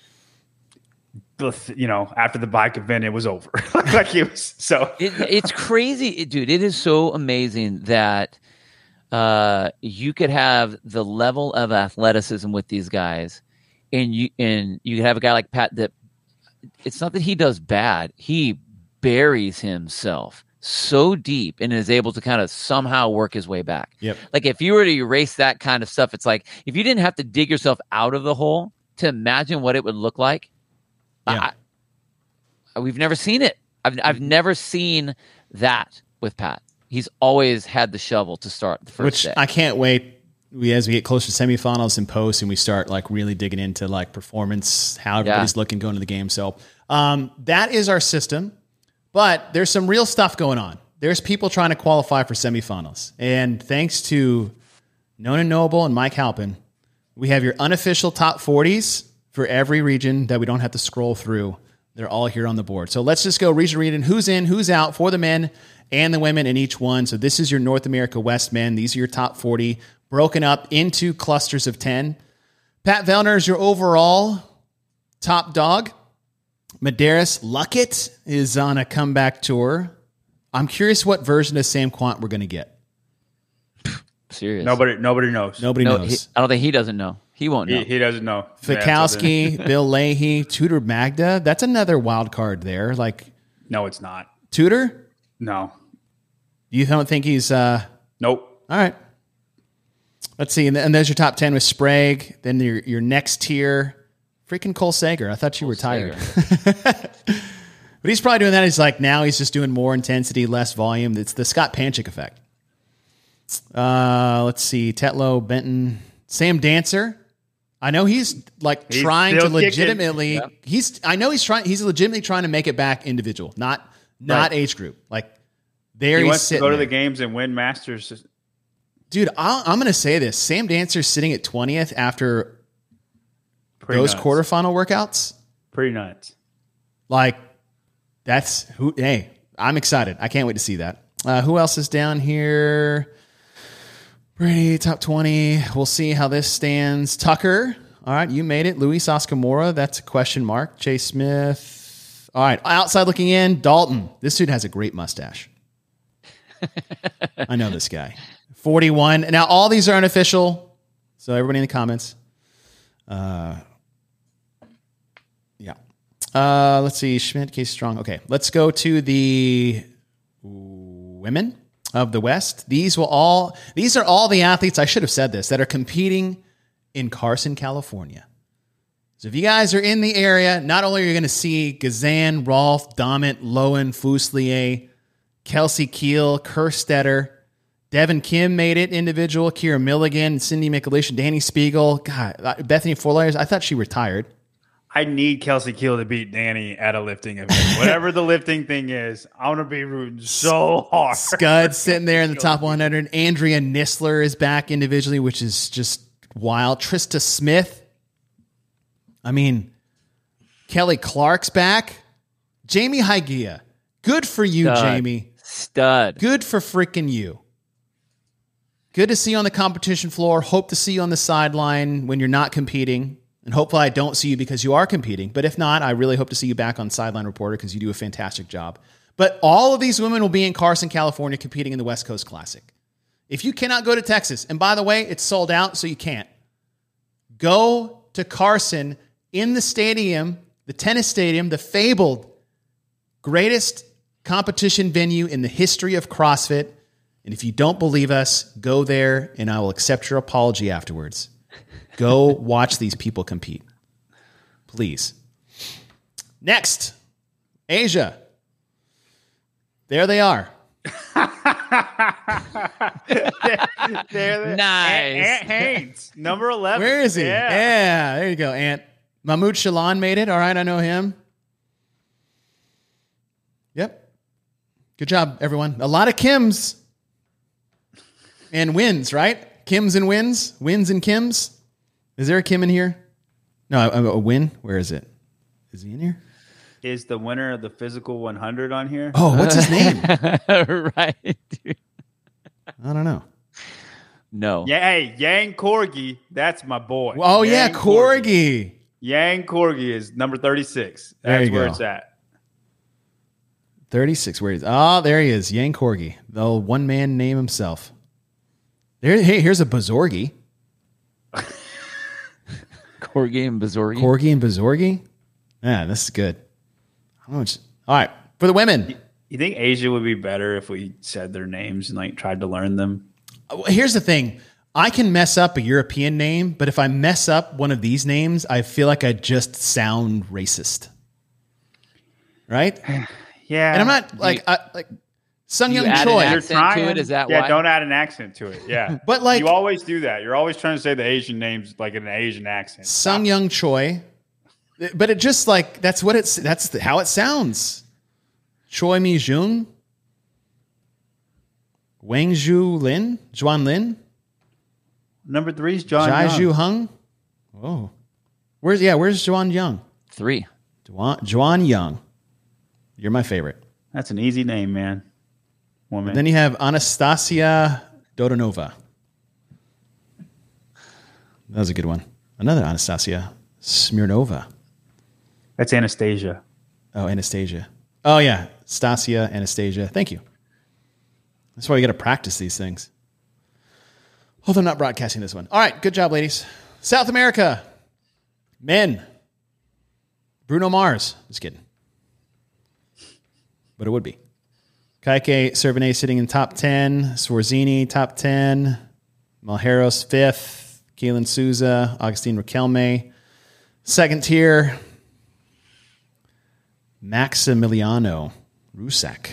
[SPEAKER 3] you know, after the bike event, it was over. Like it was so.
[SPEAKER 5] It, it's crazy, it, dude. It is so amazing that uh, you could have the level of athleticism with these guys, and you and you could have a guy like Pat that. It's not that he does bad. He buries himself so deep and is able to kind of somehow work his way back.
[SPEAKER 1] Yep.
[SPEAKER 5] Like if you were to erase that kind of stuff, it's like if you didn't have to dig yourself out of the hole to imagine what it would look like. Yeah. I, we've never seen it. I've I've never seen that with Pat. He's always had the shovel to start the first
[SPEAKER 1] Which
[SPEAKER 5] day.
[SPEAKER 1] I can't wait. We as we get closer to semifinals and post, and we start like really digging into like performance, how everybody's yeah. looking going to the game. So um, that is our system, but there's some real stuff going on. There's people trying to qualify for semifinals, and thanks to Nona Noble and Mike Halpin, we have your unofficial top forties for every region that we don't have to scroll through. They're all here on the board. So let's just go region region. Who's in, who's out for the men and the women in each one. So this is your North America West men. These are your top forty. Broken up into clusters of ten. Pat Vellner is your overall top dog. Medeiros Luckett is on a comeback tour. I'm curious what version of Sam Quant we're going to get.
[SPEAKER 5] Serious.
[SPEAKER 3] Nobody nobody knows.
[SPEAKER 1] Nobody
[SPEAKER 5] no,
[SPEAKER 1] knows.
[SPEAKER 5] He, I don't think he doesn't know. He won't know.
[SPEAKER 3] He, he doesn't know.
[SPEAKER 1] Fikowski, yeah, Bill Leahy, Tudor Magda. That's another wild card there. Like,
[SPEAKER 3] no, it's not.
[SPEAKER 1] Tudor?
[SPEAKER 3] No.
[SPEAKER 1] You don't think he's... Uh,
[SPEAKER 3] nope.
[SPEAKER 1] All right. Let's see, and, and there's your top ten with Sprague. Then your your next tier, freaking Cole Sager. I thought you Cole retired, but he's probably doing that. He's like now he's just doing more intensity, less volume. It's the Scott Panchik effect. Uh, let's see, Tetlow, Benton, Sam Dancer. I know he's like
[SPEAKER 3] he's
[SPEAKER 1] trying to legitimately.
[SPEAKER 5] Yep.
[SPEAKER 1] He's I know he's trying. He's legitimately trying to make it back individual, not not right. age group. Like there
[SPEAKER 3] he
[SPEAKER 1] he's
[SPEAKER 3] wants to go to
[SPEAKER 1] there.
[SPEAKER 3] the games and win Masters.
[SPEAKER 1] Dude, I'll, I'm going to say this. Sam Dancer's sitting at twentieth after Pretty those nuts. quarterfinal workouts.
[SPEAKER 3] Pretty nuts.
[SPEAKER 1] Like, that's who. Hey, I'm excited. I can't wait to see that. Uh, who else is down here? Brady, top twenty. We'll see how this stands. Tucker. All right, you made it. Luis Oscamora. That's a question mark. Chase Smith. All right, outside looking in. Dalton. This dude has a great mustache. I know this guy. forty-one. Now, all these are unofficial. So everybody in the comments. Uh, yeah. Uh, let's see. Schmidt, Case Strong. Okay. Let's go to the women of the West. These will all, these are all the athletes, I should have said this, that are competing in Carson, California. So if you guys are in the area, not only are you going to see Gazan, Rolf, Domit, Lowen, Fuselier, Kelsey Keel, Kerstetter, Devin Kim made it individual. Kira Milligan, Cindy McAleish, Danny Spiegel. God, Bethany Forlayers. I thought she retired.
[SPEAKER 3] I need Kelsey Keel to beat Danny at a lifting event. Whatever the lifting thing is, I'm going to be rooting so hard.
[SPEAKER 1] Scud sitting there in the top one hundred. Andrea Nisler is back individually, which is just wild. Trista Smith. I mean, Kelly Clark's back. Jamie Hygia. Good for you,
[SPEAKER 5] Stud.
[SPEAKER 1] Jamie.
[SPEAKER 5] Stud.
[SPEAKER 1] Good for freaking you. Good to see you on the competition floor. Hope to see you on the sideline when you're not competing. And hopefully I don't see you because you are competing. But if not, I really hope to see you back on Sideline Reporter because you do a fantastic job. But all of these women will be in Carson, California, competing in the West Coast Classic. If you cannot go to Texas, and by the way, it's sold out, so you can't, go to Carson in the stadium, the tennis stadium, the fabled greatest competition venue in the history of CrossFit. And if you don't believe us, go there and I will accept your apology afterwards. Go watch these people compete. Please. Next, Asia. There they are.
[SPEAKER 3] there, there.
[SPEAKER 5] Nice.
[SPEAKER 3] Ant, Ant Haynes, number eleven.
[SPEAKER 1] Where is he?
[SPEAKER 3] Yeah.
[SPEAKER 1] yeah, there you go, Ant. Mahmoud Shalan made it. All right, I know him. Yep. Good job, everyone. A lot of Kims and wins, right? Kims and wins? Wins and Kims? Is there a Kim in here? No, a, a win? Where is it? Is he in here?
[SPEAKER 3] Is the winner of the physical one hundred on here?
[SPEAKER 1] Oh, what's his name?
[SPEAKER 5] Right, dude.
[SPEAKER 1] I don't know.
[SPEAKER 5] No.
[SPEAKER 3] Yeah, hey, Yang Corgi, that's my boy.
[SPEAKER 1] Oh, yeah,
[SPEAKER 3] Yang
[SPEAKER 1] Corgi.
[SPEAKER 3] Yang Corgi is number thirty-six.
[SPEAKER 1] There
[SPEAKER 3] That's
[SPEAKER 1] you
[SPEAKER 3] where
[SPEAKER 1] go.
[SPEAKER 3] it's at.
[SPEAKER 1] thirty-six. Where is? Oh, there he is. Yang Corgi. The one man name himself. There. Hey, here's a Bazorgi.
[SPEAKER 5] Corgi and Bazorgi.
[SPEAKER 1] Corgi and Bazorgi. Yeah, this is good. How much? All right, for the women.
[SPEAKER 3] You think Asia would be better if we said their names and like tried to learn them?
[SPEAKER 1] Here's the thing. I can mess up a European name, but if I mess up one of these names, I feel like I just sound racist. Right?
[SPEAKER 3] Yeah,
[SPEAKER 1] And I'm not like I, like Sung
[SPEAKER 5] You
[SPEAKER 1] Young
[SPEAKER 5] add an
[SPEAKER 1] Choi.
[SPEAKER 5] accent to it? Is that
[SPEAKER 3] yeah,
[SPEAKER 5] why?
[SPEAKER 3] don't add an accent to it. Yeah,
[SPEAKER 1] But, like-
[SPEAKER 3] you always do that. You're always trying to say the Asian names like in an Asian accent.
[SPEAKER 1] Sung Young Choi. But it just like that's what it's that's the, how it sounds. Choi Mi Jung. Wang Zhu Lin, Juan Lin,
[SPEAKER 3] Number three is John
[SPEAKER 1] Jai
[SPEAKER 3] Young.
[SPEAKER 1] Zhu Hung. Oh, where's yeah? Where's Juan Young?
[SPEAKER 5] Three.
[SPEAKER 1] Juan, Juan Young. You're my favorite.
[SPEAKER 3] That's an easy name, man. Woman.
[SPEAKER 1] Then you have Anastasia Dodonova. That was a good one. Another Anastasia Smirnova.
[SPEAKER 3] That's Anastasia.
[SPEAKER 1] Oh, Anastasia. Oh yeah, Stasia Anastasia. Thank you. That's why you got to practice these things. Although I'm not broadcasting this one. All right, good job, ladies. South America. Men. Bruno Mars. Just kidding. But it would be. Kaike Cervine sitting in top ten. Swarzini, top ten. Malheros, fifth. Keelan Souza. Augustine Riquelme. Second tier. Maximiliano Rusak.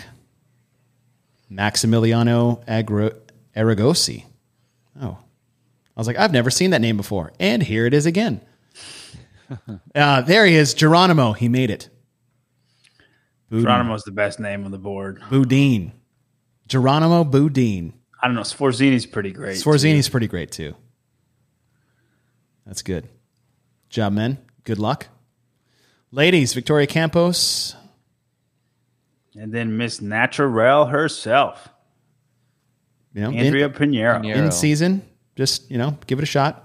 [SPEAKER 1] Maximiliano Agro- Aragosi. Oh. I was like, I've never seen that name before. And here it is again. uh, there he is. Geronimo. He made it. Boudin.
[SPEAKER 3] Geronimo's the best name on the board.
[SPEAKER 1] Boudin. Geronimo Boudin.
[SPEAKER 3] I don't know. Sforzini's pretty great.
[SPEAKER 1] Sforzini's pretty great too. That's good. Job, men. Good luck. Ladies, Victoria Campos.
[SPEAKER 3] And then Miss Naturel herself,
[SPEAKER 1] You know,
[SPEAKER 3] Andrea
[SPEAKER 1] in,
[SPEAKER 3] Pinheiro.
[SPEAKER 5] Pinheiro.
[SPEAKER 1] in season. Just, you know, give it a shot.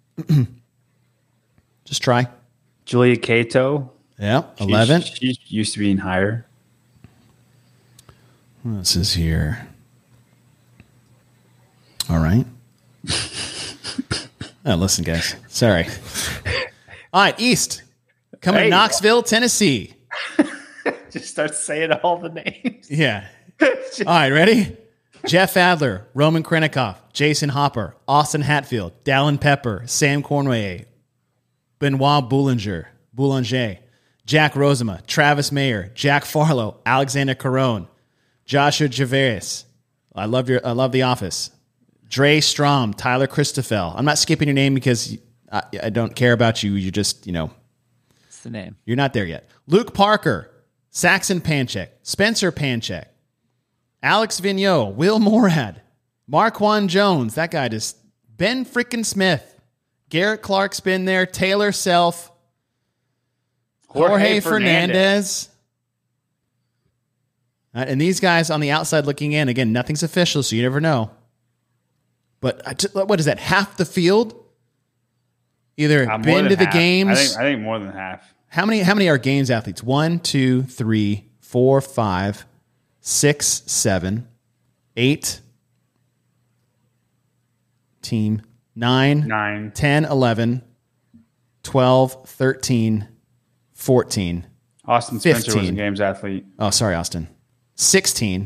[SPEAKER 1] Just try.
[SPEAKER 3] Julia Cato.
[SPEAKER 1] Yeah.
[SPEAKER 3] She's-
[SPEAKER 1] eleven.
[SPEAKER 3] She used to be in higher.
[SPEAKER 1] This is here. All right. Oh, listen, guys. Sorry. All right, East. Coming
[SPEAKER 3] Hey.
[SPEAKER 1] to Knoxville, Tennessee.
[SPEAKER 3] Just start saying all the names.
[SPEAKER 1] Yeah. All right, ready? Jeff Adler, Roman Krennikov, Jason Hopper, Austin Hatfield, Dallin Pepper, Sam Cornway, Benoit Boulanger, Boulanger, Jack Rosema, Travis Mayer, Jack Farlow, Alexander Caron, Joshua Javeris, I love your. I love The Office. Dre Strom, Tyler Christophel. I'm not skipping your name because I, I don't care about you. You just, you know,
[SPEAKER 5] It's the name.
[SPEAKER 1] you're not there yet. Luke Parker, Saxon Panchek, Spencer Panchek, Alex Vigneault, Will Morad, Marquand Jones. That guy just Ben frickin' Smith, Garrett Clark's been there. Taylor Self, Jorge,
[SPEAKER 3] Jorge
[SPEAKER 1] Fernandez. Uh, and these guys on the outside looking in, again, nothing's official, so you never know. But I just, what is that? Half the field either
[SPEAKER 3] Uh, more
[SPEAKER 1] been
[SPEAKER 3] than
[SPEAKER 1] to the
[SPEAKER 3] half.
[SPEAKER 1] games.
[SPEAKER 3] I think, I think more than half.
[SPEAKER 1] How many? How many are games athletes? One, two, three, four, five, six, seven, eight. Team nine,
[SPEAKER 3] Nine.
[SPEAKER 1] ten, eleven, twelve, thirteen, fourteen.
[SPEAKER 3] Austin Spencer was a
[SPEAKER 1] fifteen.
[SPEAKER 3] games athlete.
[SPEAKER 1] Oh, sorry, Austin. sixteen.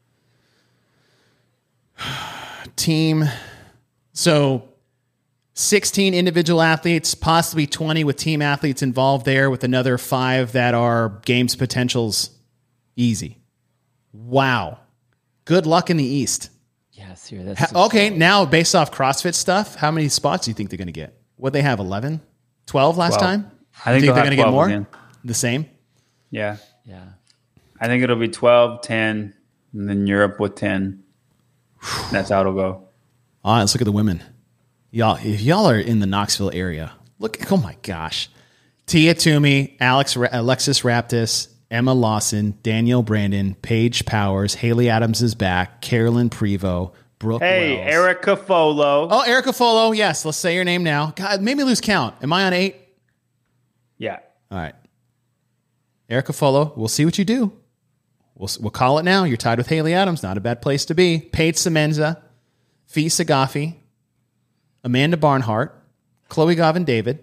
[SPEAKER 1] Team. So sixteen individual athletes, possibly twenty with team athletes involved there, with another five that are games potentials. Easy. Wow. Good luck in the East.
[SPEAKER 5] Yeah, Sierra, that's
[SPEAKER 1] Ha-
[SPEAKER 5] so
[SPEAKER 1] okay,
[SPEAKER 5] solid.
[SPEAKER 1] now based off CrossFit stuff, how many spots do you think they're going to get? What they have, eleven? twelve last
[SPEAKER 3] twelve.
[SPEAKER 1] time?
[SPEAKER 3] I think
[SPEAKER 1] you
[SPEAKER 3] they'll
[SPEAKER 1] think they're
[SPEAKER 3] have
[SPEAKER 1] going to get
[SPEAKER 3] twelve
[SPEAKER 1] more?
[SPEAKER 3] again.
[SPEAKER 1] The same?
[SPEAKER 3] Yeah.
[SPEAKER 5] Yeah.
[SPEAKER 3] I think it'll be twelve, ten, and then Europe with ten. That's how it'll go.
[SPEAKER 1] All right, let's look at the women. Y'all, if y'all are in the Knoxville area, look, oh my gosh. Tia Toomey, Alex, Alexis Raptis, Emma Lawson, Danielle Brandon, Paige Powers, Haley Adams is back, Carolyn Prevost, Brooke
[SPEAKER 3] Hey,
[SPEAKER 1] Wells.
[SPEAKER 3] Erica Folo.
[SPEAKER 1] Oh, Erica Folo. Yes, let's say your name now. God, made me lose count. Am I on eight?
[SPEAKER 3] Yeah.
[SPEAKER 1] All right. Erica Folo, we'll see what you do. We'll, we'll call it now. You're tied with Haley Adams. Not a bad place to be. Paige Semenza, Fee Sagafi, Amanda Barnhart, Chloe Govin David,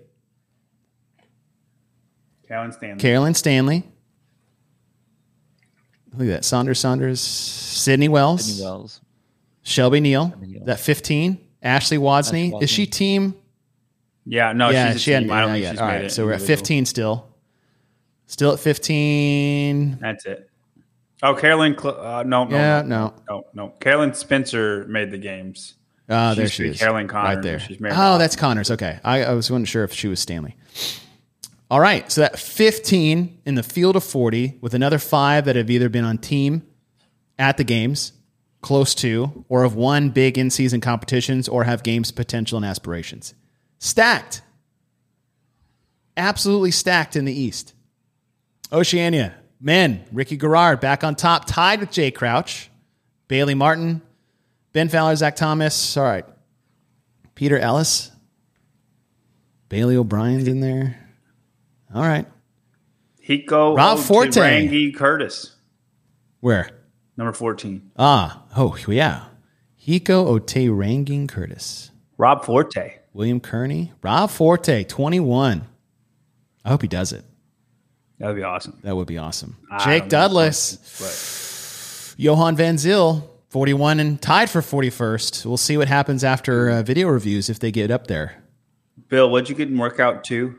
[SPEAKER 3] Callan Stanley.
[SPEAKER 1] Carolyn Stanley. Look at that. Saunders Saunders, Sydney Wells,
[SPEAKER 5] Sydney Wells.
[SPEAKER 1] Shelby Neal.
[SPEAKER 5] Neal.
[SPEAKER 1] That fifteen. Ashley Wodsney.
[SPEAKER 5] Ashley
[SPEAKER 1] Is she
[SPEAKER 5] Wodsney.
[SPEAKER 1] team?
[SPEAKER 3] yeah, no,
[SPEAKER 1] yeah,
[SPEAKER 3] she's a
[SPEAKER 1] she hadn't.
[SPEAKER 3] team. I don't
[SPEAKER 1] not
[SPEAKER 3] think
[SPEAKER 1] yet.
[SPEAKER 3] she's
[SPEAKER 1] All
[SPEAKER 3] made
[SPEAKER 1] right,
[SPEAKER 3] it
[SPEAKER 1] so we're at
[SPEAKER 3] individual.
[SPEAKER 1] fifteen still. Still at fifteen.
[SPEAKER 3] That's it. Oh, Carolyn. Cl- uh, no, no,
[SPEAKER 1] Yeah,
[SPEAKER 3] no,
[SPEAKER 1] no.
[SPEAKER 3] no, no. Carolyn Spencer made the games.
[SPEAKER 1] Oh, there
[SPEAKER 3] She used
[SPEAKER 1] she
[SPEAKER 3] to be
[SPEAKER 1] is.
[SPEAKER 3] Carolyn Connors,
[SPEAKER 1] right there.
[SPEAKER 3] and she's married
[SPEAKER 1] Oh,
[SPEAKER 3] to
[SPEAKER 1] that's Connors. Okay. I, I was wasn't sure if she was Stanley. All right. So that fifteen in the field of forty with another five that have either been on team at the games, close to, or have won big in-season competitions or have games potential and aspirations. Stacked. Absolutely stacked in the East. Oceania. Men. Ricky Garrard back on top, tied with Jay Crouch. Bailey Martin. Ben Fowler, Zach Thomas. All right. Peter Ellis. Bailey O'Brien's in there. All right.
[SPEAKER 3] Hiko
[SPEAKER 1] Rob Forte.
[SPEAKER 3] Rangi Curtis,
[SPEAKER 1] Where?
[SPEAKER 3] number fourteen.
[SPEAKER 1] Ah, oh, yeah. Hiko Ote Ranging Curtis.
[SPEAKER 3] Rob Forte.
[SPEAKER 1] William Kearney. Rob Forte, twenty-one. I hope he does it.
[SPEAKER 3] That would be awesome.
[SPEAKER 1] That would be awesome.
[SPEAKER 3] I
[SPEAKER 1] Jake
[SPEAKER 3] don't know if
[SPEAKER 1] Douglas.
[SPEAKER 3] it's
[SPEAKER 1] Johan Van Zyl, forty-one and tied for forty-first. We'll see what happens after uh, video reviews if they get up there.
[SPEAKER 3] but- Bill, what'd you get in workout two?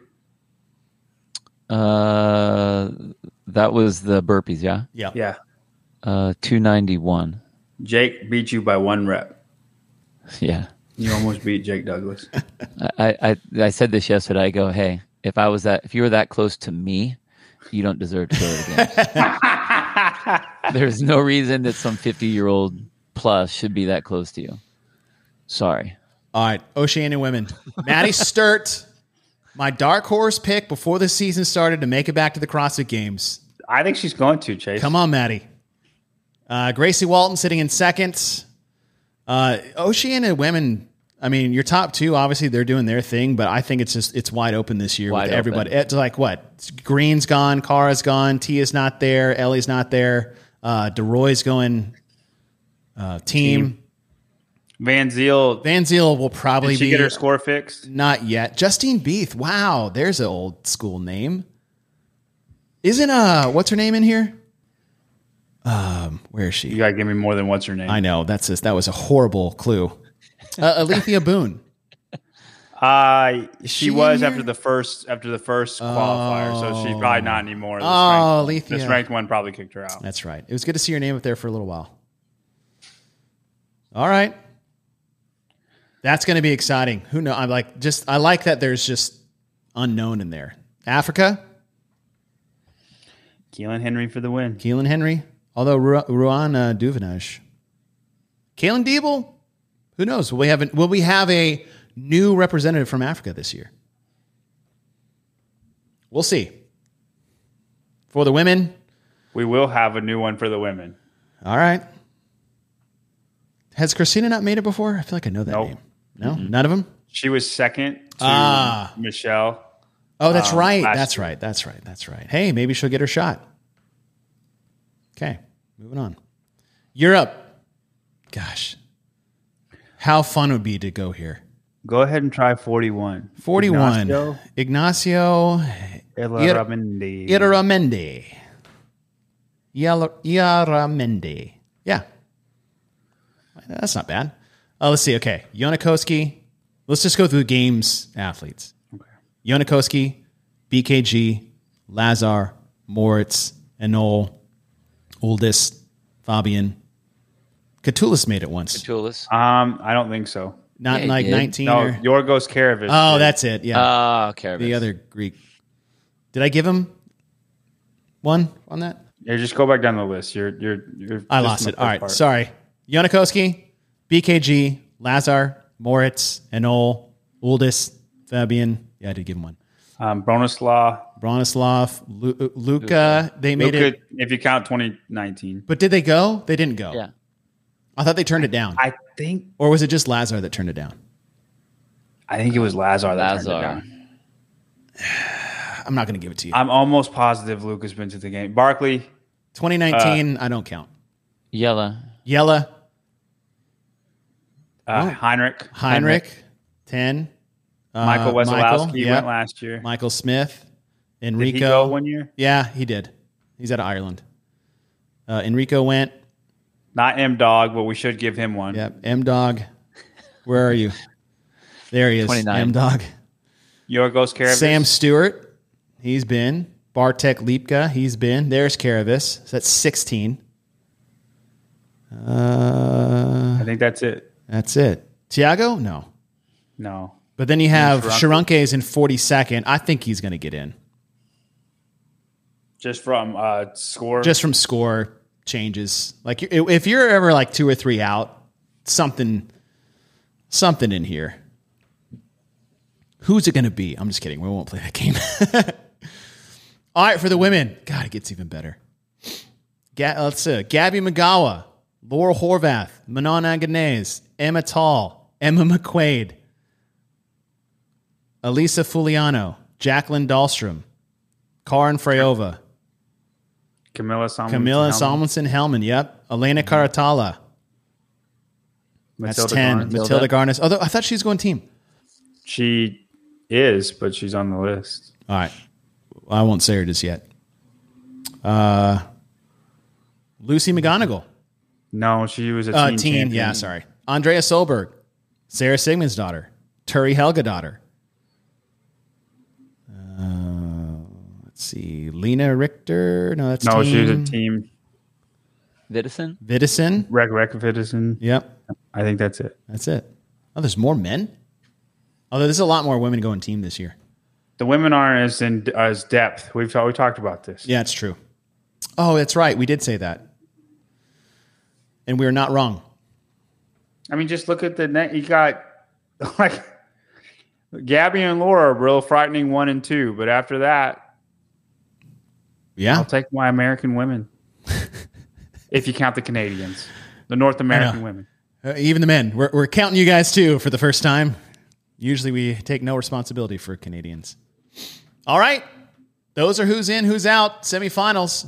[SPEAKER 5] Uh, that was the burpees, yeah.
[SPEAKER 1] Yeah.
[SPEAKER 3] Yeah.
[SPEAKER 5] Uh, two ninety one.
[SPEAKER 3] Jake beat you by one rep.
[SPEAKER 5] Yeah.
[SPEAKER 3] You almost beat Jake Douglas.
[SPEAKER 5] I, I I said this yesterday. I go, hey, if I was that, if you were that close to me, you don't deserve to go to the game. There's no reason that some fifty year old plus should be that close to you. Sorry.
[SPEAKER 1] All right, Oceania women. Maddie Sturt, my dark horse pick before the season started to make it back to the CrossFit Games.
[SPEAKER 3] I think she's going to, Chase.
[SPEAKER 1] Come on, Maddie. Uh, Gracie Walton sitting in second. Uh, Oceania women, I mean, your top two, obviously they're doing their thing, but I think it's just it's wide open this year
[SPEAKER 5] Wide
[SPEAKER 1] with
[SPEAKER 5] open.
[SPEAKER 1] everybody. It's like what? Green's gone, Kara's gone, Tia's not there, Ellie's not there, uh, DeRoy's going uh, team.
[SPEAKER 3] Team. Van Zyl.
[SPEAKER 1] Van Zyl will probably
[SPEAKER 3] Did she
[SPEAKER 1] be
[SPEAKER 3] get her score fixed?
[SPEAKER 1] not yet. Justine Beath, wow, there's an old school name. Isn't uh what's her name in here? Um, where is
[SPEAKER 3] You
[SPEAKER 1] she?
[SPEAKER 3] gotta give me more than what's her name.
[SPEAKER 1] I know that's just, that was a horrible clue. Uh, Alethea Boone.
[SPEAKER 3] Uh, she,
[SPEAKER 1] she in
[SPEAKER 3] was
[SPEAKER 1] here?
[SPEAKER 3] after the first after the first qualifier, so she's probably not anymore. The
[SPEAKER 1] Oh,
[SPEAKER 3] strength,
[SPEAKER 1] Alethea.
[SPEAKER 3] the strength one probably kicked her out.
[SPEAKER 1] That's right. It was good to see your name up there for a little while. All right. That's going to be exciting. Who knows? I like just I like that there's just unknown in there. Africa,
[SPEAKER 3] Keelan Henry for the win.
[SPEAKER 1] Keelan Henry. Although Ru- Ruan uh, Duvenage. Kalen Diebel, who knows? Will we have a, will we have a new representative from Africa this year? We'll see. For the women,
[SPEAKER 3] We will have a new one for the women.
[SPEAKER 1] all right. Has Christina not made it before? I feel like I know that
[SPEAKER 3] Nope.
[SPEAKER 1] name. No, none of them.
[SPEAKER 3] She was second to
[SPEAKER 1] Ah.
[SPEAKER 3] Michelle.
[SPEAKER 1] Oh, that's
[SPEAKER 3] Um,
[SPEAKER 1] right.
[SPEAKER 3] last
[SPEAKER 1] That's
[SPEAKER 3] year.
[SPEAKER 1] right. That's right. That's right. Hey, maybe she'll get her shot. Okay, moving on. Europe. Gosh, how fun it would be to go here.
[SPEAKER 3] Go ahead and try forty-one.
[SPEAKER 1] forty-one.
[SPEAKER 3] Ignacio
[SPEAKER 1] Ignacio
[SPEAKER 3] Ilarramendi.
[SPEAKER 1] Iaramendi. Iar- Iaramendi. Yeah. That's not bad. Uh, let's see. Okay. Yonakoski. Let's just go through the games athletes.
[SPEAKER 3] Okay.
[SPEAKER 1] Yonakoski, B K G, Lazar, Moritz, Enol, Uldis, Fabian. Catullus made it once.
[SPEAKER 5] Catullus.
[SPEAKER 3] Um, I don't think so.
[SPEAKER 1] Not
[SPEAKER 5] Yeah, he
[SPEAKER 1] like
[SPEAKER 5] did.
[SPEAKER 1] nineteen
[SPEAKER 3] No,
[SPEAKER 1] or...
[SPEAKER 3] Yorgos Karavich.
[SPEAKER 1] Oh,
[SPEAKER 3] did.
[SPEAKER 1] that's it. Yeah.
[SPEAKER 5] Ah, Karavich.
[SPEAKER 1] the other Greek. Did I give him one on that?
[SPEAKER 3] Yeah, just go back down the list. You're, you're, you're.
[SPEAKER 1] I
[SPEAKER 3] just
[SPEAKER 1] lost
[SPEAKER 3] in
[SPEAKER 1] it.
[SPEAKER 3] the
[SPEAKER 1] All
[SPEAKER 3] first
[SPEAKER 1] right.
[SPEAKER 3] part.
[SPEAKER 1] Sorry. Yonakoski, B K G, Lazar, Moritz, Enol, Uldis, Fabian. Yeah, I did give him one.
[SPEAKER 3] Um, Bronislaw.
[SPEAKER 1] Bronislav, Lu- Luca. They made
[SPEAKER 3] Luka,
[SPEAKER 1] it.
[SPEAKER 3] if you count twenty nineteen.
[SPEAKER 1] But did they go? They didn't go.
[SPEAKER 5] Yeah.
[SPEAKER 1] I thought they turned it down.
[SPEAKER 3] I think
[SPEAKER 1] Or was it just Lazar that turned it down?
[SPEAKER 3] I think it was Lazar that turned it
[SPEAKER 5] Lazar.
[SPEAKER 3] down.
[SPEAKER 1] I'm not going to give it to you.
[SPEAKER 3] I'm almost positive Luca's been to the game. Barkley.
[SPEAKER 1] twenty nineteen, I don't count.
[SPEAKER 5] Yella.
[SPEAKER 1] Yella,
[SPEAKER 3] Uh,
[SPEAKER 1] Oh.
[SPEAKER 3] Heinrich.
[SPEAKER 1] Heinrich, ten. Uh,
[SPEAKER 3] Michael Wesolowski
[SPEAKER 1] Michael, yep.
[SPEAKER 3] went last year.
[SPEAKER 1] Michael Smith,
[SPEAKER 3] Did
[SPEAKER 1] Enrico.
[SPEAKER 3] he go one year?
[SPEAKER 1] Yeah, he did. He's out of Ireland. Uh, Enrico went.
[SPEAKER 3] Not M Dog, but we should give him one.
[SPEAKER 1] Yep. M Dog. Where are you? There he is.
[SPEAKER 5] twenty-nine.
[SPEAKER 1] M Dog.
[SPEAKER 3] Yorgos Karavich.
[SPEAKER 1] Sam Stewart. He's been. Bartek Lipka. He's been. There's Karavis. So that's sixteen. Uh,
[SPEAKER 3] I think that's it.
[SPEAKER 1] that's it. Tiago? No.
[SPEAKER 3] No.
[SPEAKER 1] But then you have
[SPEAKER 3] Sharonke.
[SPEAKER 1] Sharonke is in forty-second. I think he's going to get in.
[SPEAKER 3] Just from uh, score.
[SPEAKER 1] Just from score changes. Like if you're ever like two or three out, something, something in here. Who's it going to be? I'm just kidding. We won't play that game. All right, for the women. God, it gets even better. Ga- let's see. Gabby Magawa, Laurel Horvath, Manon Aganez, Emma Tall, Emma McQuaid, Elisa Fuliano, Jacqueline Dahlstrom, Karin Freyova,
[SPEAKER 3] Camilla Salmonson.
[SPEAKER 1] Camilla
[SPEAKER 3] Hellman,
[SPEAKER 1] Salmonson Hellman. Yep. Elena Caratala. That's
[SPEAKER 3] Matilda
[SPEAKER 1] ten.
[SPEAKER 3] Garnes.
[SPEAKER 1] Matilda Garnes. Although I thought she was going team.
[SPEAKER 3] She is, but she's on the list.
[SPEAKER 1] All right. I won't say her just yet. Uh, Lucy McGonigal.
[SPEAKER 3] No, she was a
[SPEAKER 1] Uh,
[SPEAKER 3] teen.
[SPEAKER 1] teen.
[SPEAKER 3] champion.
[SPEAKER 1] Yeah, sorry. Andrea Solberg. Sarah Sigmund's daughter. Turi Helga daughter. Uh, let's see. Lena Richter. No, that's
[SPEAKER 3] No,
[SPEAKER 1] team.
[SPEAKER 3] she was a team.
[SPEAKER 5] Vidison.
[SPEAKER 1] Vidison.
[SPEAKER 3] Rec Recovitison.
[SPEAKER 1] Yep.
[SPEAKER 3] I think that's it.
[SPEAKER 1] That's it. Oh, there's more men? Although there's a lot more women going team this year.
[SPEAKER 3] The women aren't as in as depth. We've talked, we talked about this.
[SPEAKER 1] Yeah, it's true. Oh, that's right. We did say that. And we are not wrong.
[SPEAKER 3] I mean, just look at the net. You got like Gabby and Laura are real frightening one and two, but after that,
[SPEAKER 1] Yeah.
[SPEAKER 3] I'll take my American women. If you count the Canadians, the North American women.
[SPEAKER 1] Uh, even the men. We're, we're counting you guys too for the first time. Usually we take no responsibility for Canadians. All right. Those are who's in, who's out, semifinals.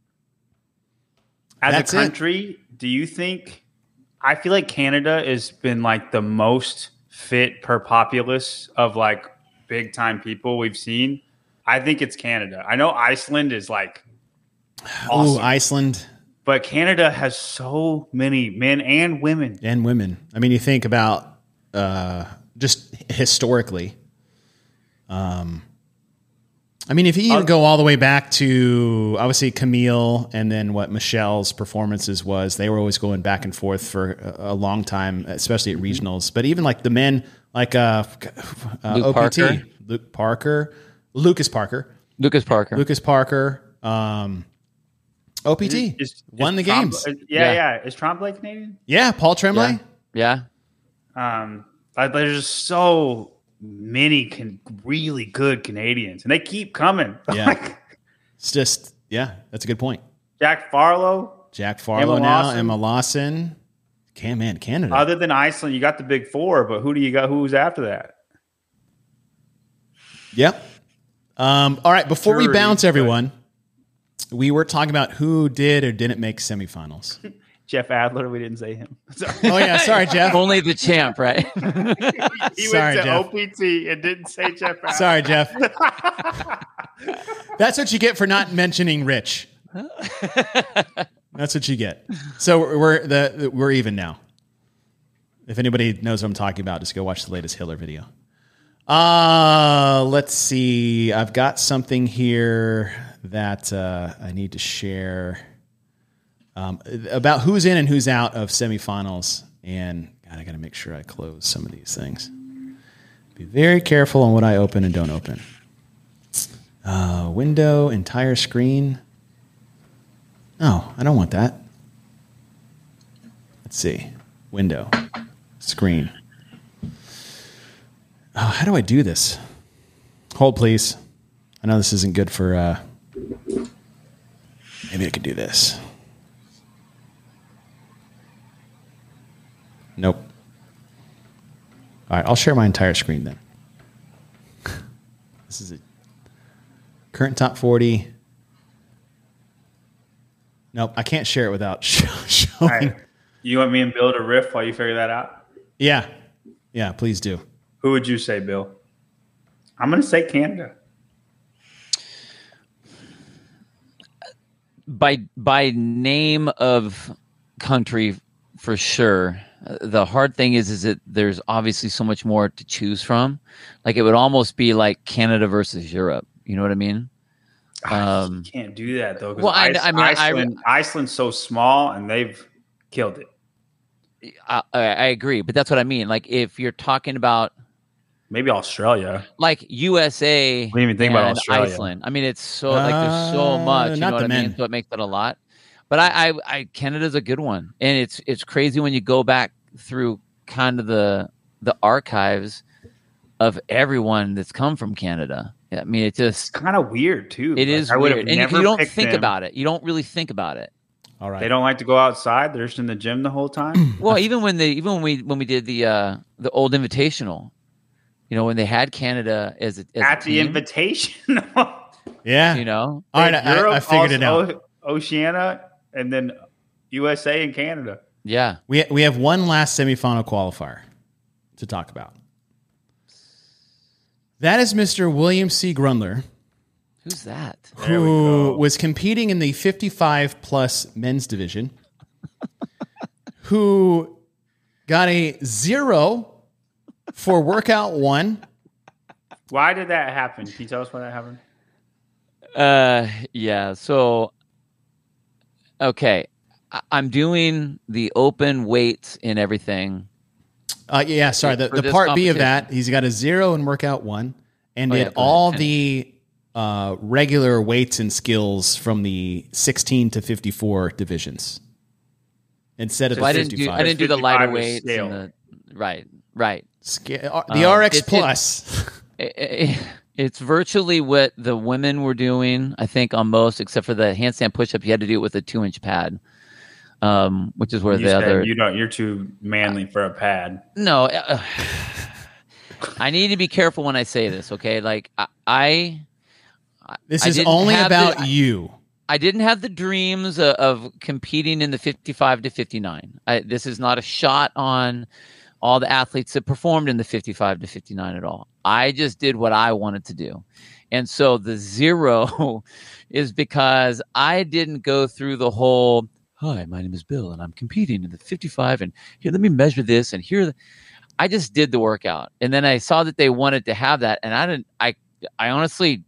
[SPEAKER 3] As
[SPEAKER 1] That's
[SPEAKER 3] a
[SPEAKER 1] it.
[SPEAKER 3] country, do you think? I feel like Canada has been like the most fit per populace of like big time people we've seen. I think it's Canada. I know Iceland is like awesome,
[SPEAKER 1] Ooh, Iceland
[SPEAKER 3] but Canada has so many men and women.
[SPEAKER 1] and women. I mean, you think about uh, just historically. Um, I mean, if you even go all the way back to obviously Camille and then what Michelle's performances was, they were always going back and forth for a, a long time, especially at regionals. But even like the men, like uh, uh,
[SPEAKER 5] Luke
[SPEAKER 1] O P T,
[SPEAKER 5] Parker.
[SPEAKER 1] Luke Parker, Lucas Parker,
[SPEAKER 5] Lucas Parker.
[SPEAKER 1] Lucas Parker, um, O P T
[SPEAKER 3] Is- is-
[SPEAKER 1] won the
[SPEAKER 3] is Tromb-
[SPEAKER 1] games.
[SPEAKER 3] Yeah,
[SPEAKER 5] Yeah.
[SPEAKER 3] yeah. Is Tremblay Canadian?
[SPEAKER 1] Yeah, Paul Tremblay.
[SPEAKER 5] Yeah.
[SPEAKER 3] Um, like, there's just so many can, really good Canadians, and they keep coming.
[SPEAKER 1] Yeah.
[SPEAKER 3] Like,
[SPEAKER 1] It's just yeah, that's a good point.
[SPEAKER 3] Jack Farlow.
[SPEAKER 1] Jack Farlow
[SPEAKER 3] Emma
[SPEAKER 1] now,
[SPEAKER 3] Lawson.
[SPEAKER 1] Emma Lawson. Can man, Canada.
[SPEAKER 3] Other than Iceland, you got the big four, but who do you got? Who's after that?
[SPEAKER 1] Yep. Um, all right. Before we
[SPEAKER 3] Jury,
[SPEAKER 1] bounce,
[SPEAKER 3] but-
[SPEAKER 1] everyone, we were talking about who did or didn't make semifinals.
[SPEAKER 3] Jeff Adler. We didn't say him. Sorry.
[SPEAKER 1] Oh yeah, sorry, Jeff.
[SPEAKER 5] Only the champ, right?
[SPEAKER 3] He
[SPEAKER 1] Sorry,
[SPEAKER 3] went to
[SPEAKER 1] Jeff.
[SPEAKER 3] O P T and didn't say Jeff Adler.
[SPEAKER 1] Sorry, Jeff. That's what you get for not mentioning Rich. That's what you get. So we're we're the, the we're even now. If anybody knows what I'm talking about, just go watch the latest Hiller video. Uh, let's see. I've got something here that uh, I need to share um, about who's in and who's out of semifinals. And God, I got to make sure I close some of these things. Be very careful on what I open and don't open. Uh, window, entire screen. No, I don't want that. Let's see. Window, screen. Oh, how do I do this? Hold, please. I know this isn't good for... Uh, maybe I could do this. Nope. All right, I'll share my entire screen then. This is it. Current top forty. Nope, I can't share it without sh- showing.
[SPEAKER 3] All right. You want me and Bill to riff while you figure that out?
[SPEAKER 1] Yeah. Yeah, please do.
[SPEAKER 3] Who would you say, Bill? I'm going to say Canada.
[SPEAKER 5] by by name of country for sure. The hard thing is is that there's obviously so much more to choose from. Like it would almost be like Canada versus Europe. You know what I mean? Um,
[SPEAKER 3] you can't do that, though. 'cause
[SPEAKER 5] well, I-
[SPEAKER 3] Ice-
[SPEAKER 5] I mean, I-
[SPEAKER 3] Iceland, Iceland's so small, and they've killed it.
[SPEAKER 5] I, I I agree, but that's what I mean. Like if you're talking about
[SPEAKER 3] Maybe Australia.
[SPEAKER 5] like U S A
[SPEAKER 3] What do you even think about
[SPEAKER 5] and
[SPEAKER 3] Australia?
[SPEAKER 5] Iceland. I mean, it's so like there's so
[SPEAKER 1] Uh,
[SPEAKER 5] much. You
[SPEAKER 1] not
[SPEAKER 5] know what
[SPEAKER 1] the
[SPEAKER 5] I mean?
[SPEAKER 1] men.
[SPEAKER 5] So it makes it a lot. But I, I, I Canada's a good one, and it's it's crazy when you go back through kind of the the archives of everyone that's come from Canada. I mean, it just
[SPEAKER 3] Kind of weird, too.
[SPEAKER 5] it
[SPEAKER 3] Like,
[SPEAKER 5] is
[SPEAKER 3] I would
[SPEAKER 5] weird,
[SPEAKER 3] have
[SPEAKER 5] and you,
[SPEAKER 3] never
[SPEAKER 5] you don't
[SPEAKER 3] picked
[SPEAKER 5] think
[SPEAKER 3] them.
[SPEAKER 5] about it. You don't really think about it.
[SPEAKER 1] All right.
[SPEAKER 3] They don't like to go outside. They're just in the gym the whole time.
[SPEAKER 5] Well, even when they even when we when we did the uh, the old Invitational, you know, when they had Canada as a, as
[SPEAKER 3] At
[SPEAKER 5] a
[SPEAKER 3] the
[SPEAKER 5] team,
[SPEAKER 3] invitation.
[SPEAKER 1] Yeah.
[SPEAKER 5] you know,
[SPEAKER 1] All right, I,
[SPEAKER 3] Europe,
[SPEAKER 1] I figured it out.
[SPEAKER 3] also Oceania, and then U S A and Canada.
[SPEAKER 5] yeah.
[SPEAKER 1] We we have one last semifinal qualifier to talk about. That is Mister William C. Grundler,
[SPEAKER 5] Who's that?
[SPEAKER 3] There we
[SPEAKER 1] who
[SPEAKER 3] go.
[SPEAKER 1] was competing in the fifty-five plus men's division, who got a zero for workout one.
[SPEAKER 3] Why did that happen? Can you tell us why that happened?
[SPEAKER 5] Uh, yeah. So, okay, I- I'm doing the open weights and everything.
[SPEAKER 1] Uh, yeah, sorry. The,
[SPEAKER 5] For
[SPEAKER 1] the
[SPEAKER 5] this
[SPEAKER 1] part B of
[SPEAKER 5] competition.
[SPEAKER 1] that, he's got a zero in workout one and
[SPEAKER 5] Oh, yeah,
[SPEAKER 1] did
[SPEAKER 5] go ahead,
[SPEAKER 1] all
[SPEAKER 5] finish.
[SPEAKER 1] the uh, regular weights and skills from the sixteen to fifty-four divisions instead of
[SPEAKER 5] So
[SPEAKER 1] the
[SPEAKER 5] I didn't do
[SPEAKER 1] fifty-five.
[SPEAKER 5] I didn't do the lighter
[SPEAKER 3] fifty-five is
[SPEAKER 5] weights.
[SPEAKER 3] scale.
[SPEAKER 5] And the, right, right.
[SPEAKER 1] Sca- uh, the
[SPEAKER 5] Um,
[SPEAKER 1] R X
[SPEAKER 5] it- it-
[SPEAKER 1] Plus.
[SPEAKER 5] It- it- it's virtually what the women were doing, I think, on most, except for the handstand push-up. You had to do it with a two-inch pad, um, which is where
[SPEAKER 3] You
[SPEAKER 5] the
[SPEAKER 3] said
[SPEAKER 5] other.
[SPEAKER 3] you don't. You're too manly for a pad.
[SPEAKER 5] No, uh, I need to be careful when I say this. Okay, like I, I
[SPEAKER 1] This
[SPEAKER 5] I
[SPEAKER 1] is
[SPEAKER 5] didn't
[SPEAKER 1] only
[SPEAKER 5] have
[SPEAKER 1] about
[SPEAKER 5] the-
[SPEAKER 1] you.
[SPEAKER 5] I didn't have the dreams of, of competing in the fifty-five to fifty-nine. I, this is not a shot on all the athletes that performed in the fifty-five to fifty-nine at all. I just did what I wanted to do. And so the zero is because I didn't go through the whole, hi, my name is Bill and I'm competing in the fifty-five and here, let me measure this and here. I just did the workout. And then I saw that they wanted to have that. And I didn't, I, I honestly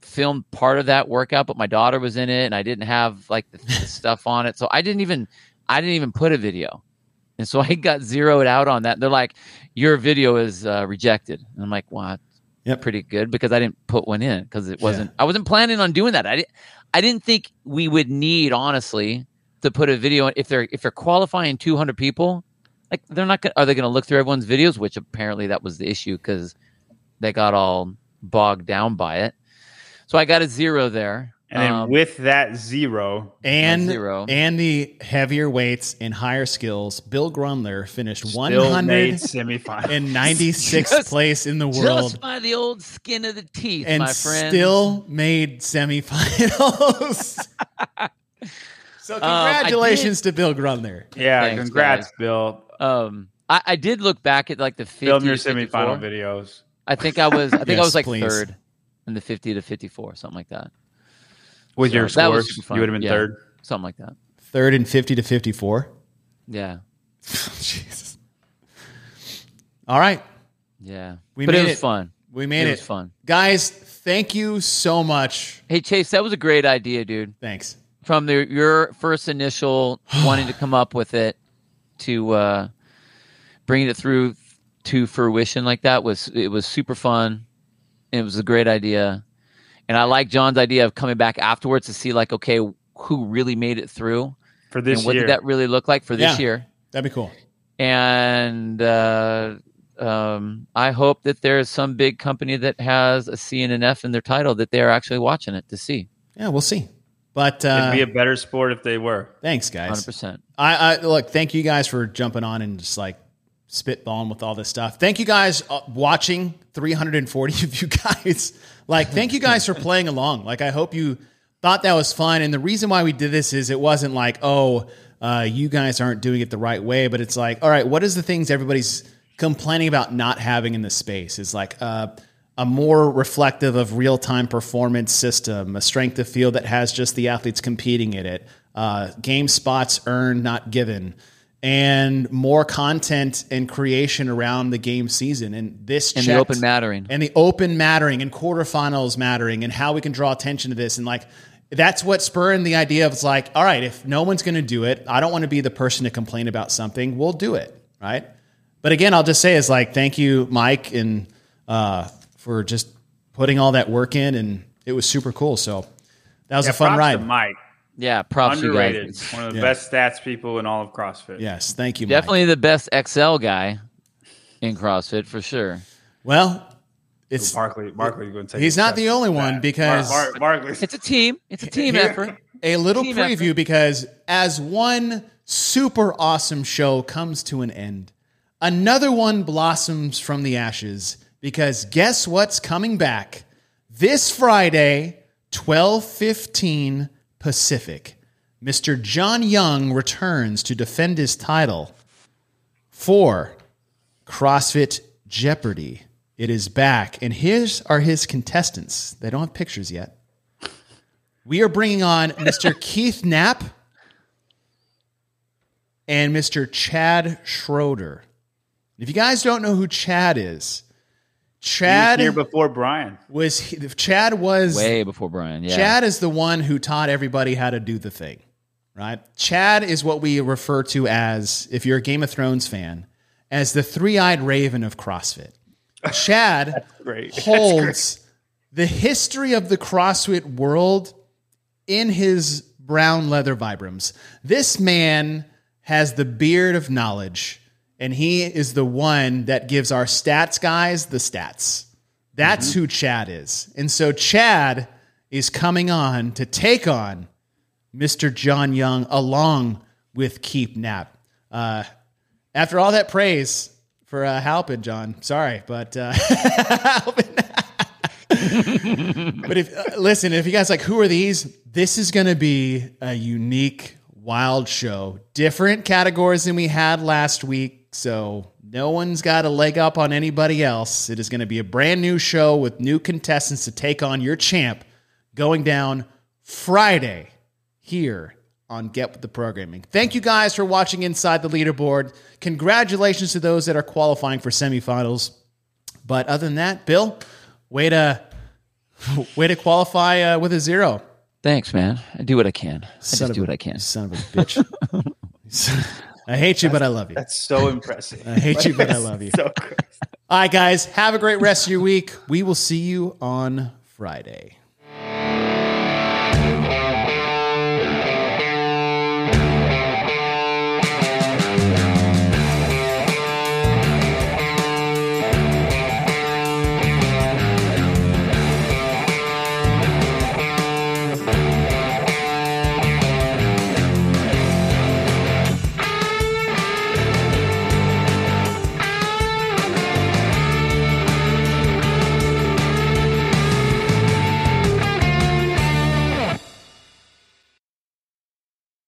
[SPEAKER 5] filmed part of that workout, but my daughter was in it, and I didn't have like the, the stuff on it, so I didn't even I didn't even put a video, and so I got zeroed out on that. They're like, "Your video is uh, rejected," and I'm like, "What?"
[SPEAKER 1] Yep.
[SPEAKER 5] Pretty good because I didn't put one in because it wasn't.
[SPEAKER 1] Yeah.
[SPEAKER 5] I wasn't planning on doing that. I didn't. I didn't think we would need, honestly, to put a video in. If they're if they're qualifying two hundred people, like they're not. Gonna, are they going to look through everyone's videos? Which apparently that was the issue because they got all bogged down by it. So I got a zero there.
[SPEAKER 3] And then
[SPEAKER 5] Um,
[SPEAKER 3] with that zero,
[SPEAKER 1] And
[SPEAKER 5] zero.
[SPEAKER 1] and the heavier weights and higher skills, Bill Grundler finished one
[SPEAKER 3] still made
[SPEAKER 1] hundred
[SPEAKER 3] semifinals.
[SPEAKER 1] ninety-sixth
[SPEAKER 5] Just-
[SPEAKER 1] place in the world,
[SPEAKER 5] just by the old skin of the teeth,
[SPEAKER 1] and
[SPEAKER 5] my friend.
[SPEAKER 1] still made semifinals. So congratulations to Bill Grundler.
[SPEAKER 3] Yeah,
[SPEAKER 5] Thanks,
[SPEAKER 3] congrats,
[SPEAKER 5] guys.
[SPEAKER 3] Bill.
[SPEAKER 5] Um, I, I did look back at like the fifty
[SPEAKER 3] Film your
[SPEAKER 5] to fifty-four.
[SPEAKER 3] semifinal videos.
[SPEAKER 5] I think I was. I think I
[SPEAKER 1] Yes,
[SPEAKER 5] was like
[SPEAKER 1] please.
[SPEAKER 5] third in the fifty to fifty-four, something like that.
[SPEAKER 3] With
[SPEAKER 5] So
[SPEAKER 3] your
[SPEAKER 5] that was
[SPEAKER 3] scores,
[SPEAKER 5] super fun.
[SPEAKER 3] you would have been
[SPEAKER 5] Yeah.
[SPEAKER 3] third.
[SPEAKER 5] Something like that.
[SPEAKER 1] Third and fifty to fifty-four.
[SPEAKER 5] Yeah,
[SPEAKER 1] Jesus. All right.
[SPEAKER 5] yeah.
[SPEAKER 1] We
[SPEAKER 5] but it
[SPEAKER 1] made
[SPEAKER 5] was
[SPEAKER 1] it.
[SPEAKER 5] fun.
[SPEAKER 1] We made
[SPEAKER 5] it
[SPEAKER 1] it.
[SPEAKER 5] was fun.
[SPEAKER 1] Guys, thank you so much.
[SPEAKER 5] Hey Chase, that was a great idea, dude.
[SPEAKER 1] Thanks.
[SPEAKER 5] From the, your first initial wanting to come up with it to uh, bringing it through to fruition like that was it was super fun. And it was a great idea, and I like John's idea of coming back afterwards to see like, okay, who really made it through
[SPEAKER 3] For this
[SPEAKER 5] and what
[SPEAKER 3] year.
[SPEAKER 5] did that really look like for this
[SPEAKER 1] Yeah.
[SPEAKER 5] year.
[SPEAKER 1] That'd be cool.
[SPEAKER 5] And uh, um, I hope that there's some big company that has a C and an F in their title that they're actually watching it to see.
[SPEAKER 1] Yeah, we'll see. But
[SPEAKER 3] It'd
[SPEAKER 1] uh,
[SPEAKER 3] be a better sport if they were.
[SPEAKER 1] thanks,
[SPEAKER 5] one hundred
[SPEAKER 1] guys.
[SPEAKER 5] percent.
[SPEAKER 1] I, I look. Thank you guys for jumping on and just like spitballing with all this stuff. Thank you guys uh, watching. three hundred forty of you guys. Like, thank you guys for playing along. Like, I hope you thought that was fun. And the reason why we did this is it wasn't like, oh, uh, you guys aren't doing it the right way. But it's like, all right, what is the things everybody's complaining about not having in the space? Is like uh, a more reflective of real time performance system, a strength of field that has just the athletes competing in it, uh, game spots earned, not given, and more content and creation around the game season. And this
[SPEAKER 5] And the
[SPEAKER 1] checked-
[SPEAKER 5] open mattering.
[SPEAKER 1] and the open mattering and quarterfinals mattering and how we can draw attention to this. And like, that's what spurred the idea of it's like, all right, if no one's going to do it, I don't want to be the person to complain about something. We'll do it. Right. But again, I'll just say is like, thank you, Mike, and uh, for just putting all that work in. And it was super cool. So that was
[SPEAKER 3] Yeah,
[SPEAKER 1] a fun
[SPEAKER 3] props
[SPEAKER 1] ride.
[SPEAKER 3] to Mike.
[SPEAKER 5] Yeah, props to you
[SPEAKER 3] Underrated.
[SPEAKER 5] guys.
[SPEAKER 3] One of the
[SPEAKER 1] Yeah.
[SPEAKER 3] best stats people in all of CrossFit.
[SPEAKER 1] Yes. Thank you, Mike.
[SPEAKER 5] Definitely the best X L guy in CrossFit for sure.
[SPEAKER 1] Well, it's,
[SPEAKER 3] Barkley, Barkley's going to take
[SPEAKER 1] he's
[SPEAKER 3] a
[SPEAKER 1] not
[SPEAKER 3] step
[SPEAKER 1] the only
[SPEAKER 3] back.
[SPEAKER 1] one because
[SPEAKER 3] Bar- Bar- Barkley's
[SPEAKER 5] It's a team. It's a team
[SPEAKER 1] Here-
[SPEAKER 5] effort.
[SPEAKER 1] a little
[SPEAKER 5] Team
[SPEAKER 1] preview
[SPEAKER 5] effort.
[SPEAKER 1] because as one super awesome show comes to an end, another one blossoms from the ashes because guess what's coming back this Friday, twelve fifteen Pacific. Mister John Young returns to defend his title for CrossFit Jeopardy. It is back, and here's are his contestants. They don't have pictures yet. We are bringing on Mister Keith Knapp and Mister Chad Schroeder. If you guys don't know who Chad is,
[SPEAKER 3] He was
[SPEAKER 1] Chad
[SPEAKER 3] here before Brian.
[SPEAKER 1] was Chad was
[SPEAKER 5] Way before Brian. Yeah.
[SPEAKER 1] Chad is the one who taught everybody how to do the thing, right? Chad is what we refer to as, if you're a Game of Thrones fan, as the three-eyed raven of CrossFit. Chad
[SPEAKER 3] Great. That's
[SPEAKER 1] holds the history of the CrossFit world in his brown leather Vibrams. This man has the beard of knowledge, and he is the one that gives our stats guys the stats. That's who Chad is. And so Chad is coming on to take on Mister John Young along with Keith Knapp. Uh, after all that praise for uh, Halpin, John, sorry, but uh, Halpin. But if uh, listen, if you guys like, who are these? This is going to be a unique, wild show. Different categories than we had last week, so no one's got a leg up on anybody else. It is going to be a brand new show with new contestants to take on your champ, going down Friday here on Get With The Programming. Thank you guys for watching Inside the Leaderboard. Congratulations to those that are qualifying for semifinals. But other than that, Bill, way to Way to qualify uh, with a zero.
[SPEAKER 5] Thanks, man. I do what I can. I
[SPEAKER 1] Son
[SPEAKER 5] just
[SPEAKER 1] of
[SPEAKER 5] do
[SPEAKER 1] a-
[SPEAKER 5] what I can.
[SPEAKER 1] Son of a bitch. I hate you, but I love you.
[SPEAKER 3] That's so impressive.
[SPEAKER 1] I hate you, but I love you.
[SPEAKER 3] So crazy.
[SPEAKER 1] All right, guys. Have a great rest of your week. We will see you on Friday.